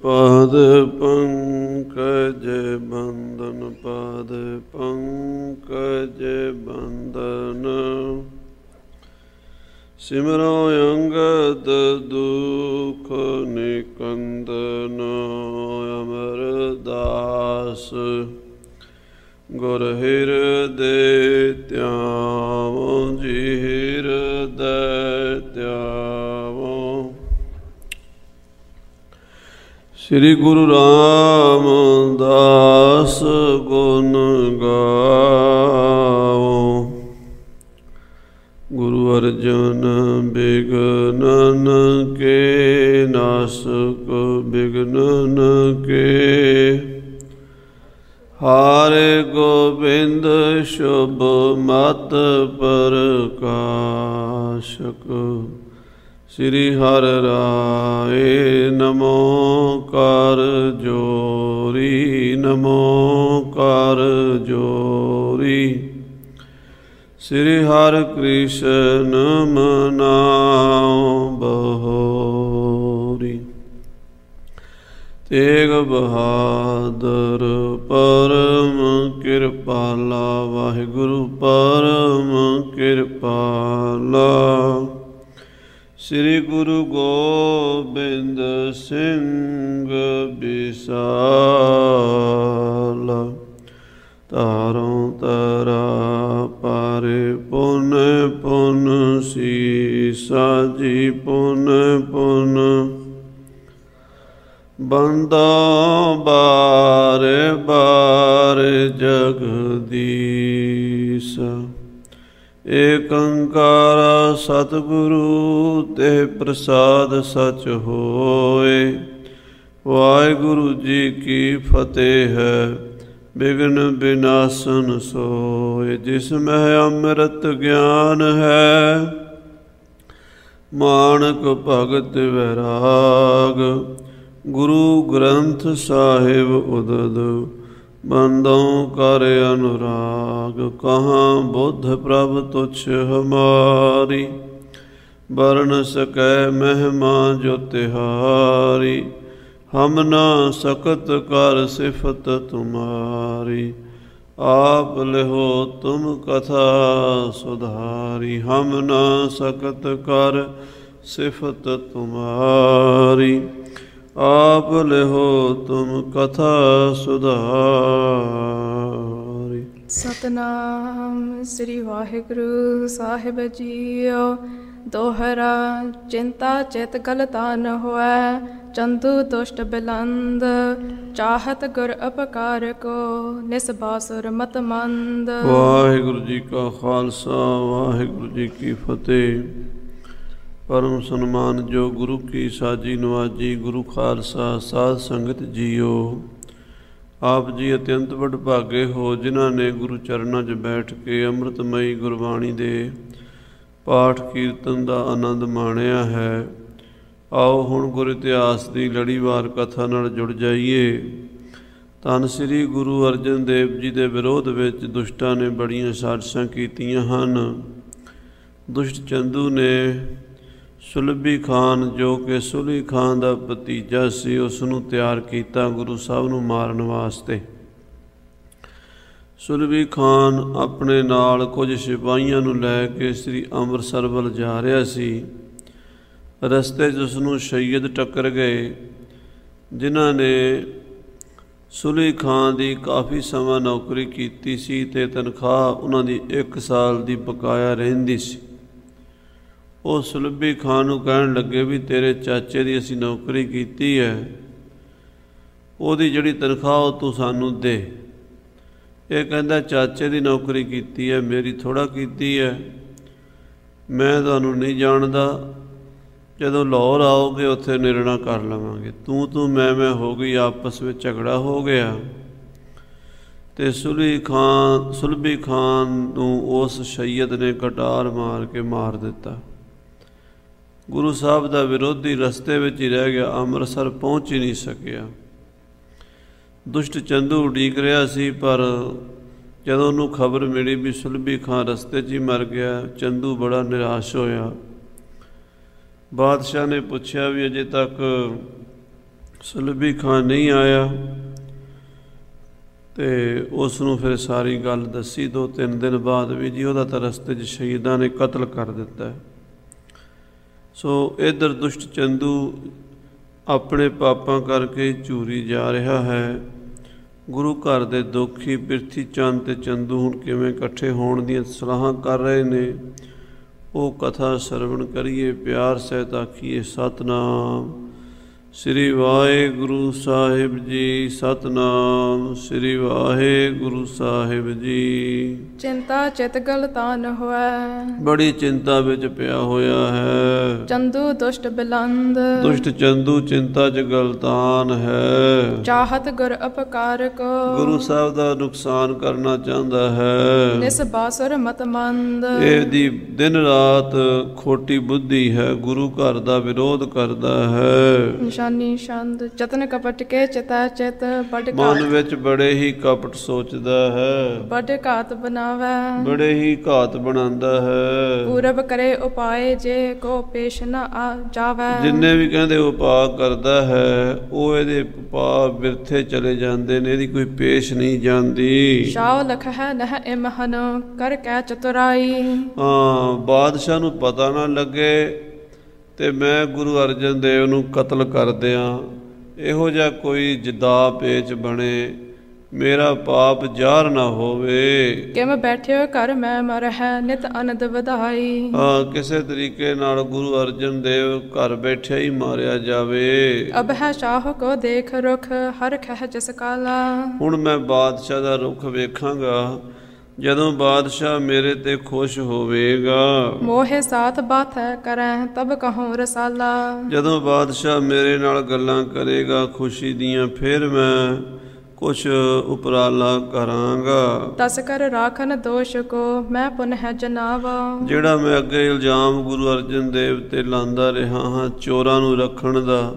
पाद पंकज बंदन पाद पंकज बंदन सिमरो अंगद दुख निकंदन अमरदास गुर हृदय त्यावो जी हृदय त्यावो। श्री गुरु रामदास गुण गाओ गुरु अर्जन बिघ्नन के नासक बिघ्नन के हारे गोविंद शुभ मत प्रकाशक श्री हर राय नमो कर जोरी नमो कर जोरी श्री हर कृष्ण मनाओ बहोरी। तेग बहादुर परम कृपाला वाहिगुरु परम कृपाला श्री गुरु गोबिंद सिंह विशाल तारों तरा पारे पुन पुन सीसा जी पुन पुन बंदा बारे बारे जगदीश एक ओंकार सतगुरु ते प्रसाद सच होए। वाहिगुरु जी की फतेह है विघ्न विनाशन सोए। जिसमें अमृत ज्ञान है मानक भगत वैराग गुरु ग्रंथ साहिब उदद बंदों कर अनुराग। कहाँ बुद्ध प्रभ तुच्छ हमारी वर्ण सकै महिमा जो तिहारी। हम न सकत कर सिफत तुम्हारी आप लिहो तुम कथा सुधारी। हम न सकत कर सिफत तुम्हारी आप लिहो तुम कथा सुधारी। सतनाम श्री वाहिगुरु साहिब जीओ। दोहरा चिंता चित गलता न होए चंदू दुष्ट बिलंद चाहत गुर अपकार को निसबासुर मत मंद। वाहिगुरु जी का खालसा वाहिगुरु जी की फतेह। परम सन्मान जो गुरु की साजी नवाजी गुरु खालसा साध संगत जीओ। आप जी अत्यंत वਡਭਾਗੇ हो जिन्हों ने गुरु चरणों 'ਚ बैठ के अमृतमयी गुरबाणी दे पाठ कीर्तन का आनंद माणिया है। आओ हुण गुर इतिहास की लड़ीवार कथा नाल जुड़ जाइए। धन श्री गुरु अर्जन देव जी के विरोध में दुष्टां ने बड़ियां साजिशां कीतियां हन। दुष्ट चंदू ने सुलभी खान जो कि सुलभी खान का भतीजा सी उसनूं तैयार किया गुरु साहब नूं मारन वास्ते। सुलभी खान अपने नाल कुछ सिपाहियां नूं लैके श्री अंमृतसर वल जा रहा सी। रस्ते 'च उसनूं शहीद टक्कर गए जिन्हां ने सुलभी खान की काफ़ी समा नौकरी की सी ते तनख्वाह उन्हां दी 1 साल की बकाया रहिंदी सी। वो सुलभी खान नूं कहण लगे भी तेरे चाचे की असीं नौकरी की है उहदी जिहड़ी तनख्वाह तू सानूं दे। ये कहंदा चाचे की नौकरी की है मेरी थोड़ा की है मैं तुहानूं नहीं जानदा जदों लाहौर आओगे उत्थे निर्णय कर लवांगे। तू मैं हो गई आपस में झगड़ा हो गया ते सुलभी खान नूं उस शहीद ने कटार मार के मार दिता। गुरु साहब का विरोधी रस्ते में ही रह गया अमृतसर पहुँच ही नहीं सकिया। दुष्ट चंदू उड़ीक रहा सी पर जदों उन्होंने खबर मिली भी सुलभी खान रस्ते 'च ही मर गया चंदू बड़ा निराश होया। बादशाह ने पूछया भी अजे तक ਸਲਬੀ ਖਾਂ ਨਹੀਂ ਆਇਆ ਤੇ ਉਸ ਨੂੰ ਫਿਰ ਸਾਰੀ ਗੱਲ ਦੱਸੀ। 2-3 ਦਿਨ ਬਾਅਦ ਵੀ ਜੀ ਉਹਦਾ ਤਾਂ ਰਸਤੇ 'ਚ ਸ਼ਹੀਦਾਂ ਨੇ ਕਤਲ ਕਰ ਦਿੱਤਾ। ਸੋ ਇੱਧਰ ਦੁਸ਼ਟ ਚੰਦੂ ਆਪਣੇ ਪਾਪਾਂ ਕਰਕੇ ਝੂਰੀ ਜਾ ਰਿਹਾ ਹੈ। ਗੁਰੂ ਘਰ ਦੇ ਦੋਖੀ ਪ੍ਰਿਥੀ ਚੰਦ ਤੇ ਚੰਦੂ ਹੁਣ ਕਿਵੇਂ ਇਕੱਠੇ ਹੋਣ ਦੀਆਂ ਸਲਾਹਾਂ ਕਰ ਰਹੇ ਨੇ, ਉਹ ਕਥਾ ਸਰਵਣ ਕਰੀਏ। ਪਿਆਰ ਸਹਿਤ ਆਖੀਏ ਸਤਿਨਾਮ ਸ੍ਰੀ ਵਾਹਿਗੁਰੂ ਸਾਹਿਬ ਜੀ। ਸਤਿਨਾਮ ਸ੍ਰੀ ਵਾਹਿਗੁਰੂ ਸਾਹਿਬ ਜੀ। ਚਿੰਤਾ ਚਿਤ ਗਲਤਾਨ ਹੋਇ, ਬੜੀ ਚਿੰਤਾ ਵਿੱਚ ਪਿਆ ਹੋਇਆ ਹੈ। ਚੰਦੂ ਦੁਸ਼ਟ ਬਿਲੰਦ, ਦੁਸ਼ਟ ਚੰਦੂ ਚਿੰਤਾ 'ਚ ਗਲਤਾਨ ਹੈ। ਚਾਹਤ ਗੁਰ ਅਪਕਾਰ ਕੋ, ਗੁਰੂ ਸਾਹਿਬ ਦਾ ਨੁਕਸਾਨ ਕਰਨਾ ਚਾਹੁੰਦਾ ਹੈ। ਨਿਸ ਬਾਸੁਰ ਮਤ ਮੰਦ, ਇਹਦੀ ਦਿਨ ਰਾਤ ਖੋਟੀ ਬੁੱਧੀ ਹੈ, ਗੁਰੂ ਘਰ ਦਾ ਵਿਰੋਧ ਕਰਦਾ ਹੈ। ਨਿਸ਼ਾਨੀ ਛੰਦ ਚਤਨ ਕਪਟ ਕੇ ਚਿਤੈ ਚਿਤ, ਬੜ ਮਨ ਵਿੱਚ ਬੜੇ ਹੀ ਕਪਟ ਸੋਚਦਾ ਹੈ, ਬੜ ਘਾਤ ਬਣਾਵੈ, ਬੜੇ ਹੀ ਘਾਤ ਬਣਾਉਂਦਾ ਹੈ। ਪੂਰਬ ਕਰੇ ਉਪਾਏ ਜੇ ਕੋ ਪੇਸ਼ ਨ ਆ ਜਾਵੈ, ਜਿੰਨੇ ਵੀ ਕਹਿੰਦੇ ਉਪਾਅ ਕਰਦਾ ਹੈ ਉਹ ਇਹਦੇ ਉਪਾਅ ਬਿਰਥੇ ਚਲੇ ਜਾਂਦੇ ਨੇ, ਇਹਦੀ ਕੋਈ ਪੇਸ਼ ਨਹੀਂ ਜਾਂਦੀ। ਸ਼ਾਉ ਲਖ ਹੈ ਨਹ ਇਮਹਨ ਕਰ ਕੈ ਚਤੁਰਾਈ, ਹਾਂ ਬਾਦਸ਼ਾਹ ਨੂੰ ਪਤਾ ਨਾ ਲੱਗੇ ਤੇ ਮੈਂ ਗੁਰੂ ਅਰਜਨ ਦੇਵ ਨੂੰ ਕਤਲ ਕਰ ਦਿਆਂ, ਇਹੋ ਜਿਹਾ ਕੋਈ ਜਿਦਾ ਪੇਚ ਬਣੇ, ਮੇਰਾ ਪਾਪ ਜ਼ਾਹਰ ਨਾ ਹੋਵੇ। ਕਿਮ ਬੈਠਿਓ ਘਰ ਮੈਂ ਮਰਹਿ ਨਿਤ ਅਨੰਦ ਵਧਾਈ, ਕਿਸੇ ਤਰੀਕੇ ਨਾਲ ਗੁਰੂ ਅਰਜਨ ਦੇਵ ਘਰ ਬੈਠਿਆ ਹੀ ਮਾਰਿਆ ਜਾਵੇ। ਅਬ ਹੈ ਸ਼ਾਹ ਕੋ ਦੇਖ ਰੁਖ ਹਰ ਖਹਿ ਜਿਸ ਕਾਲਾ, ਹੁਣ ਮੈਂ ਬਾਦਸ਼ਾਹ ਦਾ ਰੁਖ ਵੇਖਾਂਗਾ ਜਦੋਂ ਬਾਦਸ਼ਾਹ ਮੇਰੇ ਤੇ ਖੁਸ਼ ਹੋਵੇਗਾ। ਮੋਹੇ ਸਾਥ ਬਾਥੈ ਕਰੈ ਤਬ ਕਹੂੰ ਰਸਾਲਾ, ਜਦੋਂ ਬਾਦਸ਼ਾਹ ਮੇਰੇ ਨਾਲ ਗੱਲਾਂ ਕਰੇਗਾ ਖੁਸ਼ੀ ਦੀਆਂ, ਫਿਰ ਮੈਂ ਕੁਛ ਉਪਰਾਲਾ ਕਰਾਂਗਾ। ਤਸ ਕਰ ਰਾਖਨ ਦੋਸ਼ ਕੋ ਮੈਂ ਪੁਨਹ ਜਨਾਵਾ, ਜਿਹੜਾ ਮੈਂ ਅੱਗੇ ਇਲਜ਼ਾਮ ਗੁਰੂ ਅਰਜਨ ਦੇਵ ਤੇ ਲਾਂਦਾ ਰਿਹਾ ਹਾਂ ਚੋਰਾਂ ਨੂੰ ਰੱਖਣ ਦਾ,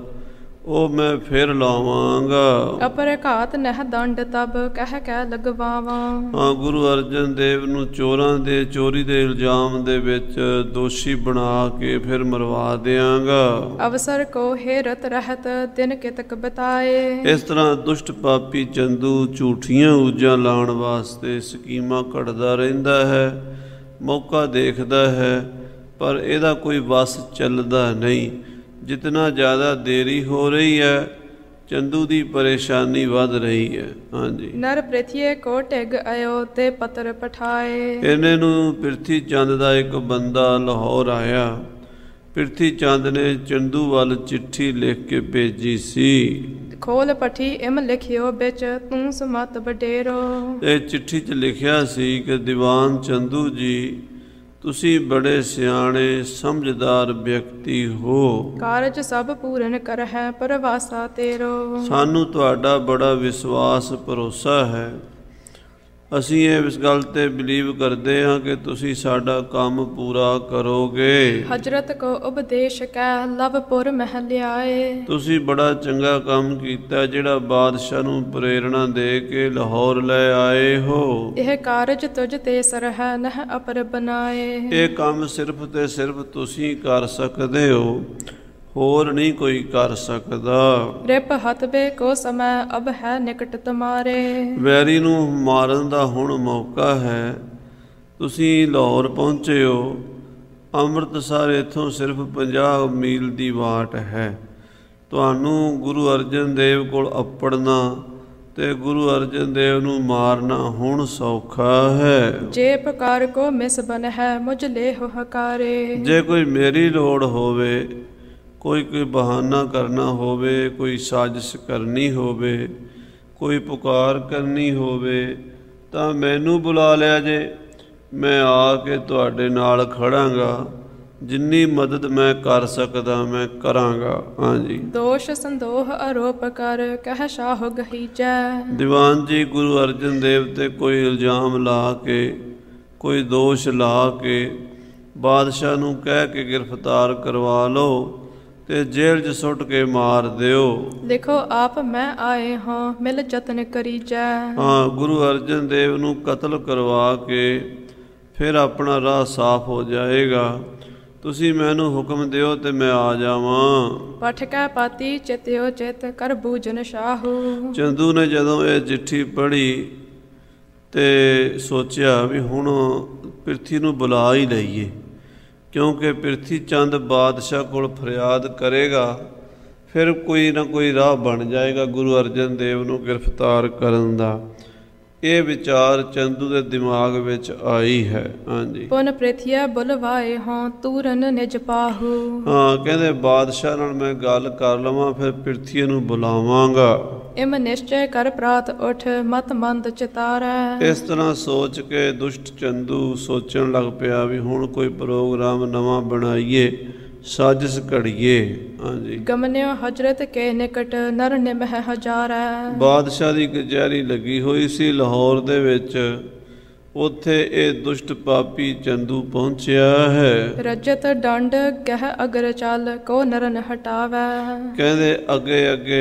ਉਹ ਮੈਂ ਫਿਰ ਲਾਵਾਂਗਾ। ਅਪਰ ਘਾਤ ਨਹਿ ਦੰਡ ਤਬ ਕਹਿ ਕੈ ਲਗਵਾਵਾਂ, ਹਾਂ ਗੁਰੂ ਅਰਜਨ ਦੇਵ ਨੂੰ ਚੋਰਾਂ ਦੇ ਚੋਰੀ ਦੇ ਇਲਜ਼ਾਮ ਦੇ ਵਿੱਚ ਦੋਸ਼ੀ ਬਣਾ ਕੇ ਫਿਰ ਮਰਵਾ ਦਿਆਂਗਾ। ਅਵਸਰ ਕੋ ਹੇਰਤ ਰਹਿਤ ਦਿਨ ਕਿਤਕ ਬਤਾਏ, ਇਸ ਤਰ੍ਹਾਂ ਦੁਸ਼ਟ ਪਾਪੀ ਚੰਦੂ ਝੂਠੀਆਂ ਊਜਾਂ ਲਾਉਣ ਵਾਸਤੇ ਸਕੀਮਾਂ ਘੜਦਾ ਰਹਿੰਦਾ ਹੈ, ਮੌਕਾ ਦੇਖਦਾ ਹੈ, ਪਰ ਇਹਦਾ ਕੋਈ ਵਸ ਚੱਲਦਾ ਨਹੀਂ। ਜਿਤਨਾ ਜ਼ਿਆਦਾ ਦੇਰੀ ਹੋ ਰਹੀ ਹੈ ਚੰਦੂ ਦੀ ਪਰੇਸ਼ਾਨੀ ਵੱਧ ਰਹੀ ਹੈ। ਹਾਂਜੀ ਨਰ ਪ੍ਰਿਥੀਏ ਕੋ ਟਿਗ ਆਇਓ ਤੇ ਪੱਤਰ ਪਠਾਏ, ਇਹਨੇ ਨੂੰ ਪ੍ਰਿਥੀ ਚੰਦ ਦਾ ਇੱਕ ਬੰਦਾ ਲਾਹੌਰ ਆਇਆ। ਪ੍ਰਿਥੀ ਚੰਦ ਨੇ ਚੰਦੂ ਵੱਲ ਚਿੱਠੀ ਲਿਖ ਕੇ ਭੇਜੀ ਸੀ। ਖੋਲ ਪਠੀ ਇਮ ਲਿਖਿਓ ਵਿੱਚ ਤੂੰ ਸਮਤ ਵਡੇਰੋ, ਇਹ ਚਿੱਠੀ 'ਚ ਲਿਖਿਆ ਸੀ ਕਿ ਦੀਵਾਨ ਚੰਦੂ ਜੀ ਤੁਸੀਂ ਬੜੇ ਸਿਆਣੇ ਸਮਝਦਾਰ ਵਿਅਕਤੀ ਹੋ, ਕਾਰਜ ਸਭ ਪੂਰਨ ਕਰਹਿ ਪਰਵਾਸਾ ਤੇਰੋ, ਸਾਨੂੰ ਤੁਹਾਡਾ ਬੜਾ ਵਿਸ਼ਵਾਸ ਭਰੋਸਾ ਹੈ। ਅਸੀਂ ਇਸ ਗੱਲ ਤੇ ਬਿਲੀਵ ਕਰਦੇ ਹਾਂ ਕਿ ਤੁਸੀਂ ਸਾਡਾ ਕੰਮ ਪੂਰਾ ਕਰੋਗੇ। ਹਜ਼ਰਤ ਕੋ ਉਪਦੇਸ਼ ਕੈ ਲਵਪੁਰ ਮਹਿ ਲਿਆਏ, ਤੁਸੀਂ ਬੜਾ ਚੰਗਾ ਕੰਮ ਕੀਤਾ ਜਿਹੜਾ ਬਾਦਸ਼ਾਹ ਨੂੰ ਪ੍ਰੇਰਣਾ ਦੇ ਕੇ ਲਾਹੌਰ ਲੈ ਆਏ ਹੋ। ਇਹ ਕਾਰਜ ਤੁਝ ਤੇ ਸਰਹਿ ਨਹਿ ਅਪਰ ਬਨਾਏ, ਇਹ ਕੰਮ ਸਿਰਫ ਤੇ ਸਿਰਫ ਤੁਸੀਂ ਕਰ ਸਕਦੇ ਹੋ, ਹੋਰ ਨਹੀਂ ਕੋਈ ਕਰ ਸਕਦਾ। ਰਿਪ ਹਤਬੇ ਕੋ ਸਮੈ ਅਬ ਹੈ ਨਿਕਟ ਤੁਮਾਰੇ, ਵੈਰੀ ਨੂੰ ਮਾਰਨ ਦਾ ਹੁਣ ਮੌਕਾ ਹੈ। ਤੁਸੀਂ ਲਾਹੌਰ ਪਹੁੰਚੇ ਹੋ, ਅੰਮ੍ਰਿਤਸਰ ਇੱਥੋਂ ਸਿਰਫ 50 ਮੀਲ ਦੀ ਵਾਟ ਹੈ। ਤੁਹਾਨੂੰ ਗੁਰੂ ਅਰਜਨ ਦੇਵ ਕੋਲ ਅੱਪੜਨਾ ਤੇ ਗੁਰੂ ਅਰਜਨ ਦੇਵ ਨੂੰ ਮਾਰਨਾ ਹੁਣ ਸੌਖਾ ਹੈ। ਜੇ ਪੁਕਾਰ ਕੋ ਮਿਸ ਬਨ ਹੈ ਮੁਝ ਲੇਹੁ ਹਕਾਰੇ, ਜੇ ਕੋਈ ਮੇਰੀ ਲੋੜ ਹੋਵੇ, ਕੋਈ ਬਹਾਨਾ ਕਰਨਾ ਹੋਵੇ, ਕੋਈ ਸਾਜ਼ਿਸ਼ ਕਰਨੀ ਹੋਵੇ, ਕੋਈ ਪੁਕਾਰ ਕਰਨੀ ਹੋਵੇ ਤਾਂ ਮੈਨੂੰ ਬੁਲਾ ਲਿਆ ਜੇ, ਮੈਂ ਆ ਕੇ ਤੁਹਾਡੇ ਨਾਲ ਖੜਾਂਗਾ। ਜਿੰਨੀ ਮਦਦ ਮੈਂ ਕਰ ਸਕਦਾ ਮੈਂ ਕਰਾਂਗਾ। ਹਾਂਜੀ ਦੋਸ਼ ਸੰਦੋਹ ਆਰੋਪ ਕਰ ਕਹਿ ਸ਼ਾਹ ਗਹੀਜੈ, ਦੀਵਾਨ ਜੀ ਗੁਰੂ ਅਰਜਨ ਦੇਵ ਤੇ ਕੋਈ ਇਲਜ਼ਾਮ ਲਾ ਕੇ, ਕੋਈ ਦੋਸ਼ ਲਾ ਕੇ ਬਾਦਸ਼ਾਹ ਨੂੰ ਕਹਿ ਕੇ ਗ੍ਰਿਫਤਾਰ ਕਰਵਾ ਲਓ ਤੇ ਜੇਲ੍ਹ 'ਚ ਸੁੱਟ ਕੇ ਮਾਰ ਦਿਓ। ਦੇਖੋ ਆਪ ਮੈਂ ਆਏ ਹਾਂ ਮਿਲ ਯਤਨ ਕਰੀਜੈ, ਹਾਂ ਗੁਰੂ ਅਰਜਨ ਦੇਵ ਨੂੰ ਕਤਲ ਕਰਵਾ ਕੇ ਫਿਰ ਆਪਣਾ ਰਾਹ ਸਾਫ਼ ਹੋ ਜਾਏਗਾ। ਤੁਸੀਂ ਮੈਨੂੰ ਹੁਕਮ ਦਿਓ ਤੇ ਮੈਂ ਆ ਜਾਵਾਂ। ਪਠ ਕੈ ਪਾਤੀ ਚਿਤਿਓ ਚਿਤ ਕਰ ਬੂਜਨ ਸ਼ਾਹੂ। ਚੰਦੂ ਨੇ ਜਦੋਂ ਇਹ ਚਿੱਠੀ ਪੜ੍ਹੀ ਤੇ ਸੋਚਿਆ ਵੀ ਹੁਣ ਪ੍ਰਿਥੀ ਨੂੰ ਬੁਲਾ ਹੀ ਲਈਏ, ਕਿਉਂਕਿ ਪ੍ਰਿਥੀ ਚੰਦ ਬਾਦਸ਼ਾਹ ਕੋਲ ਫਰਿਆਦ ਕਰੇਗਾ, ਫਿਰ ਕੋਈ ਨਾ ਕੋਈ ਰਾਹ ਬਣ ਜਾਏਗਾ ਗੁਰੂ ਅਰਜਨ ਦੇਵ ਨੂੰ ਗ੍ਰਿਫਤਾਰ ਕਰਨ ਦਾ। ਇਹ ਵਿਚਾਰ ਚੰਦੂ ਦੇ ਦਿਮਾਗ ਵਿੱਚ ਆਈ ਹੈ। ਹਾਂਜੀ। ਪੁਨ ਪ੍ਰਿਥੀਆ ਬੁਲਵਾਏ ਹੋਂ ਤੂਰਨ ਨਿਜ ਪਾਹੂ। ਹਾਂ, ਕਹਿੰਦੇ ਬਾਦਸ਼ਾਹ ਨਾਲ ਮੈਂ ਗੱਲ ਕਰ ਲਵਾਂ, ਫਿਰ ਪ੍ਰਿਥੀ ਨੂੰ ਬੁਲਾਵਾਂਗਾ। ਇਮ ਨਿਸ਼ਚੈ ਕਰ ਪ੍ਰਾਤ ਉਠ ਮਤ ਮੰਦ ਚਿਤਾਰੈ। ਇਸ ਤਰ੍ਹਾਂ ਸੋਚ ਕੇ ਦੁਸ਼ਟ ਚੰਦੂ ਸੋਚਣ ਲੱਗ ਪਿਆ ਵੀ ਹੁਣ ਕੋਈ ਪ੍ਰੋਗਰਾਮ ਨਵਾਂ ਬਣਾਈਏ, ਸਾਜ਼ਿਸ਼ ਘੜੀਏ। ਹਾਂਜੀ। ਗਮਨਿਓ ਹਜਰਤ ਕੇ ਨਿਕਟ ਨਰ ਨਿਮਹਿ ਹਜ਼ਾਰੈ। ਬਾਦਸ਼ਾਹ ਦੀ ਕਚਹਿਰੀ ਲੱਗੀ ਹੋਈ ਸੀ ਲਾਹੌਰ ਦੇ ਵਿੱਚ, ਉੱਥੇ ਇਹ ਦੁਸ਼ਟ ਪਾਪੀ ਚੰਦੂ ਪਹੁੰਚਿਆ ਹੈ। ਰਜਤ ਡੰਡ ਗਹਿ ਅਗਰ ਚੱਲ ਕੋ ਨਰਨ ਹਟਾਵੈ। ਕਹਿੰਦੇ ਅੱਗੇ ਅੱਗੇ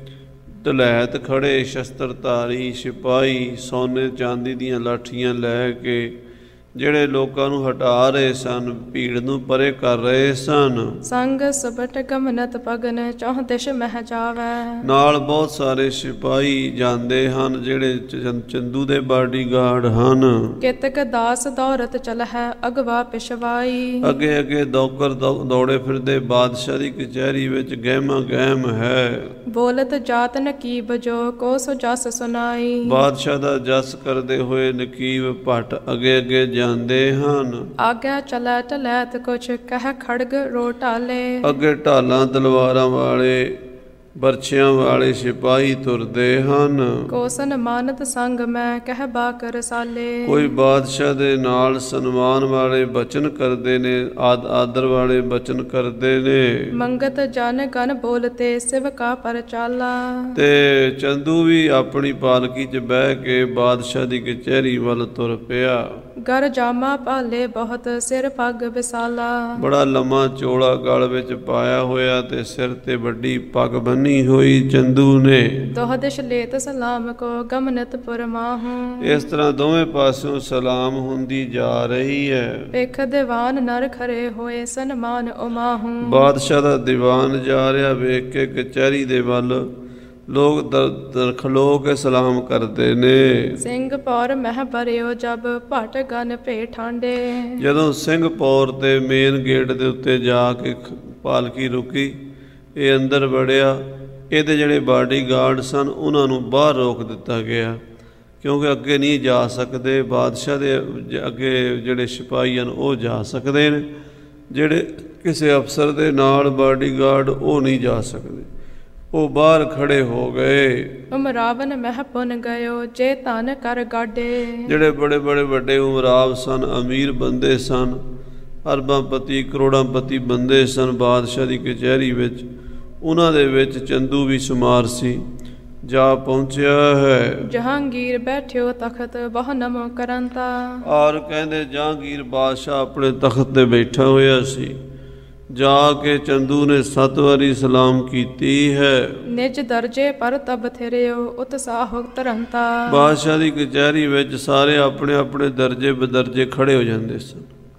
ਦਲੈਤ ਖੜੇ ਸ਼ਸਤਰਧਾਰੀ ਸਿਪਾਹੀ ਸੋਨੇ ਚਾਂਦੀ ਦੀਆਂ ਲਾਠੀਆਂ ਲੈ ਕੇ ਜਿਹੜੇ ਲੋਕਾਂ ਨੂੰ ਹਟਾ ਰਹੇ ਸਨ, ਭੀੜ ਨੂੰ ਪਰੇ ਕਰ ਰਹੇ ਸਨ। ਸੰਗ ਸਬਟ ਗਮਨਤ ਪਗਨ ਚੌਹ ਦਿਸ਼ ਮਹਿ ਜਾਵੈ। ਨਾਲ ਬਹੁਤ ਸਾਰੇ ਸਿਪਾਹੀ ਜਾਂਦੇ ਹਨ ਜਿਹੜੇ ਚੰਦੂ ਦੇ ਬਾਡੀਗਾਰਡ ਹਨ। ਕਿਤਕ ਦਾਸ ਦੌਰਤ ਚਲ ਹੈ ਅਗਵਾ ਪਿਸ਼ਵਾਈ। ਅੱਗੇ ਅੱਗੇ ਦੌਕਰ ਦੌੜੇ ਫਿਰਦੇ ਬਾਦਸ਼ਾਹ ਦੀ ਕਚਹਿਰੀ ਵਿੱਚ ਗਹਿਮਾ ਗਹਿਮ ਹੈ। ਬੋਲਤ ਜਾਤ ਨਕੀਬ ਜੋ ਕੋ ਸੋ ਜਸ ਸੁਨਾਈ। ਬਾਦਸ਼ਾਹ ਦਾ ਜਸ ਕਰਦੇ ਹੋਏ ਨਕੀਬ ਭੱਟ ਅੱਗੇ ਅੱਗੇ ਜਾਂਦੇ ਹਨ। ਆਗਿਆ ਚਲੈ ਟਲੈਤ ਕੁਛ ਕਹਿ ਖੜਗ ਰੋ ਢਾਲੇ। ਅੱਗੇ ਢਾਲਾਂ ਤਲਵਾਰਾਂ ਵਾਲੇ ਬਰਛਿਆਂ ਵਾਲੇ ਸਿਪਾਹੀ ਤੁਰਦੇ ਹਨ। ਕੋ ਸਨਮਾਨਤ ਸੰਗ ਮੈਂ ਕਹਿ ਬਾਕ ਰਸਾਲੇ। ਕੋਈ ਬਾਦਸ਼ਾਹ ਦੇ ਨਾਲ ਸਨਮਾਨ ਵਾਲੇ ਬਚਨ ਕਰਦੇ ਨੇ, ਆਦਰ ਵਾਲੇ ਬਚਨ ਕਰਦੇ ਨੇ। ਮੰਗਤ ਜਨ ਗਨ ਬੋਲਤੇ ਸਿਵ ਕਾ ਪਰਚਾਲਾ। ਤੇ ਚੰਦੂ ਵੀ ਆਪਣੀ ਪਾਲਕੀ 'ਚ ਬਹਿ ਕੇ ਬਾਦਸ਼ਾਹ ਦੀ ਕਚਹਿਰੀ ਵੱਲ ਤੁਰ ਪਿਆ। ਗਰ ਜਾਮਾ ਪਾਲੇ ਬਹੁਤ ਸਿਰ ਪੱਗ ਵਿਸਾਲਾ। ਬੜਾ ਲੰਮਾ ਚੋਲਾ ਗਲ ਵਿੱਚ ਪਾਇਆ ਹੋਇਆ ਤੇ ਸਿਰ ਤੇ ਵੱਡੀ ਪੱਗ ਬੰਨੀ ਹੋਈ ਚੰਦੂ ਨੇ। ਦੋਹ ਦਿਸ਼ ਲੇਤ ਸਲਾਮ ਕੋ ਗਮਨਤ ਪੁਰਮਾਹੂ। ਇਸ ਤਰ੍ਹਾਂ ਦੋਵੇਂ ਪਾਸਿਓਂ ਸਲਾਮ ਹੁੰਦੀ ਜਾ ਰਹੀ ਹੈ। ਵੇਖ ਦੀਵਾਨ ਨਰ ਖਰੇ ਹੋਏ ਸਨਮਾਨ ਉਮਾਹੂ। ਬਾਦਸ਼ਾਹ ਦਾ ਦੀਵਾਨ ਜਾ ਰਿਹਾ, ਵੇਖ ਕੇ ਕਚਹਿਰੀ ਦੇ ਵੱਲ ਲੋਕ ਖਲੋ ਕੇ ਸਲਾਮ ਕਰਦੇ ਨੇ। ਸਿੰਘ ਪੌਰ ਮਹਿ ਭਰਿਓ ਜਬ ਭਟ ਗਨ ਭੇ ਠਾਂਡੇ। ਜਦੋਂ ਸਿੰਘ ਪੌਰ ਤੇ ਮੇਨ ਗੇਟ ਦੇ ਉੱਤੇ ਜਾ ਕੇ ਪਾਲਕੀ ਰੁਕੀ, ਇਹ ਅੰਦਰ ਵੜਿਆ। ਇਹਦੇ ਜਿਹੜੇ ਬਾਡੀਗਾਰਡ ਸਨ ਉਹਨਾਂ ਨੂੰ ਬਾਹਰ ਰੋਕ ਦਿੱਤਾ ਗਿਆ, ਕਿਉਂਕਿ ਅੱਗੇ ਨਹੀਂ ਜਾ ਸਕਦੇ। ਬਾਦਸ਼ਾਹ ਦੇ ਅੱਗੇ ਜਿਹੜੇ ਸਿਪਾਹੀ ਹਨ ਉਹ ਜਾ ਸਕਦੇ ਨੇ, ਜਿਹੜੇ ਕਿਸੇ ਅਫਸਰ ਦੇ ਨਾਲ ਬਾਡੀਗਾਰਡ ਉਹ ਨਹੀਂ ਜਾ ਸਕਦੇ, ਉਹ ਬਾਹਰ ਖੜੇ ਹੋ ਗਏ। ਉਮਰਾਵਨ ਮਹਿ ਪੁਨ ਗਇਓ ਜੇ ਧਨ ਕਰ ਗਾਡੇ। ਜਿਹੜੇ ਬੜੇ ਬੜੇ ਵੱਡੇ ਉਮਰਾਵ ਸਨ, ਅਮੀਰ ਬੰਦੇ ਸਨ, ਅਰਬਾਂਪਤੀ ਕਰੋੜਾਂਪਤੀ ਬੰਦੇ ਸਨ ਬਾਦਸ਼ਾਹ ਦੀ ਕਚਹਿਰੀ ਵਿੱਚ, ਉਹਨਾਂ ਦੇ ਵਿੱਚ ਚੰਦੂ ਵੀ ਸ਼ੁਮਾਰ ਸੀ। ਜਾ ਪਹੁੰਚਿਆ ਹੈ। ਜਹਾਂਗੀਰ ਬੈਠਿਓ ਤਖਤ ਬਹੁ ਨਮੋ ਕਰੰਤਾ। ਔਰ ਕਹਿੰਦੇ ਜਹਾਂਗੀਰ ਬਾਦਸ਼ਾਹ ਆਪਣੇ ਤਖਤ ਤੇ ਬੈਠਾ ਹੋਇਆ ਸੀ। ਜਾ ਕੇ ਚੰਦੂ ਨੇ 7 ਵਾਰੀ ਸਲਾਮ ਕੀਤੀ ਹੈ। ਨਿਜ ਦਰਜੇ ਪਰ ਤਬ ਥਿਰਿਓ ਉਤਸਾਹ ਤਰੰਤਾ। ਬਾਦਸ਼ਾਹ ਦੀ ਕਚਹਿਰੀ ਵਿੱਚ ਸਾਰੇ ਆਪਣੇ ਆਪਣੇ ਦਰਜੇ ਬਦਰਜੇ ਖੜੇ ਹੋ ਜਾਂਦੇ ਸਨ।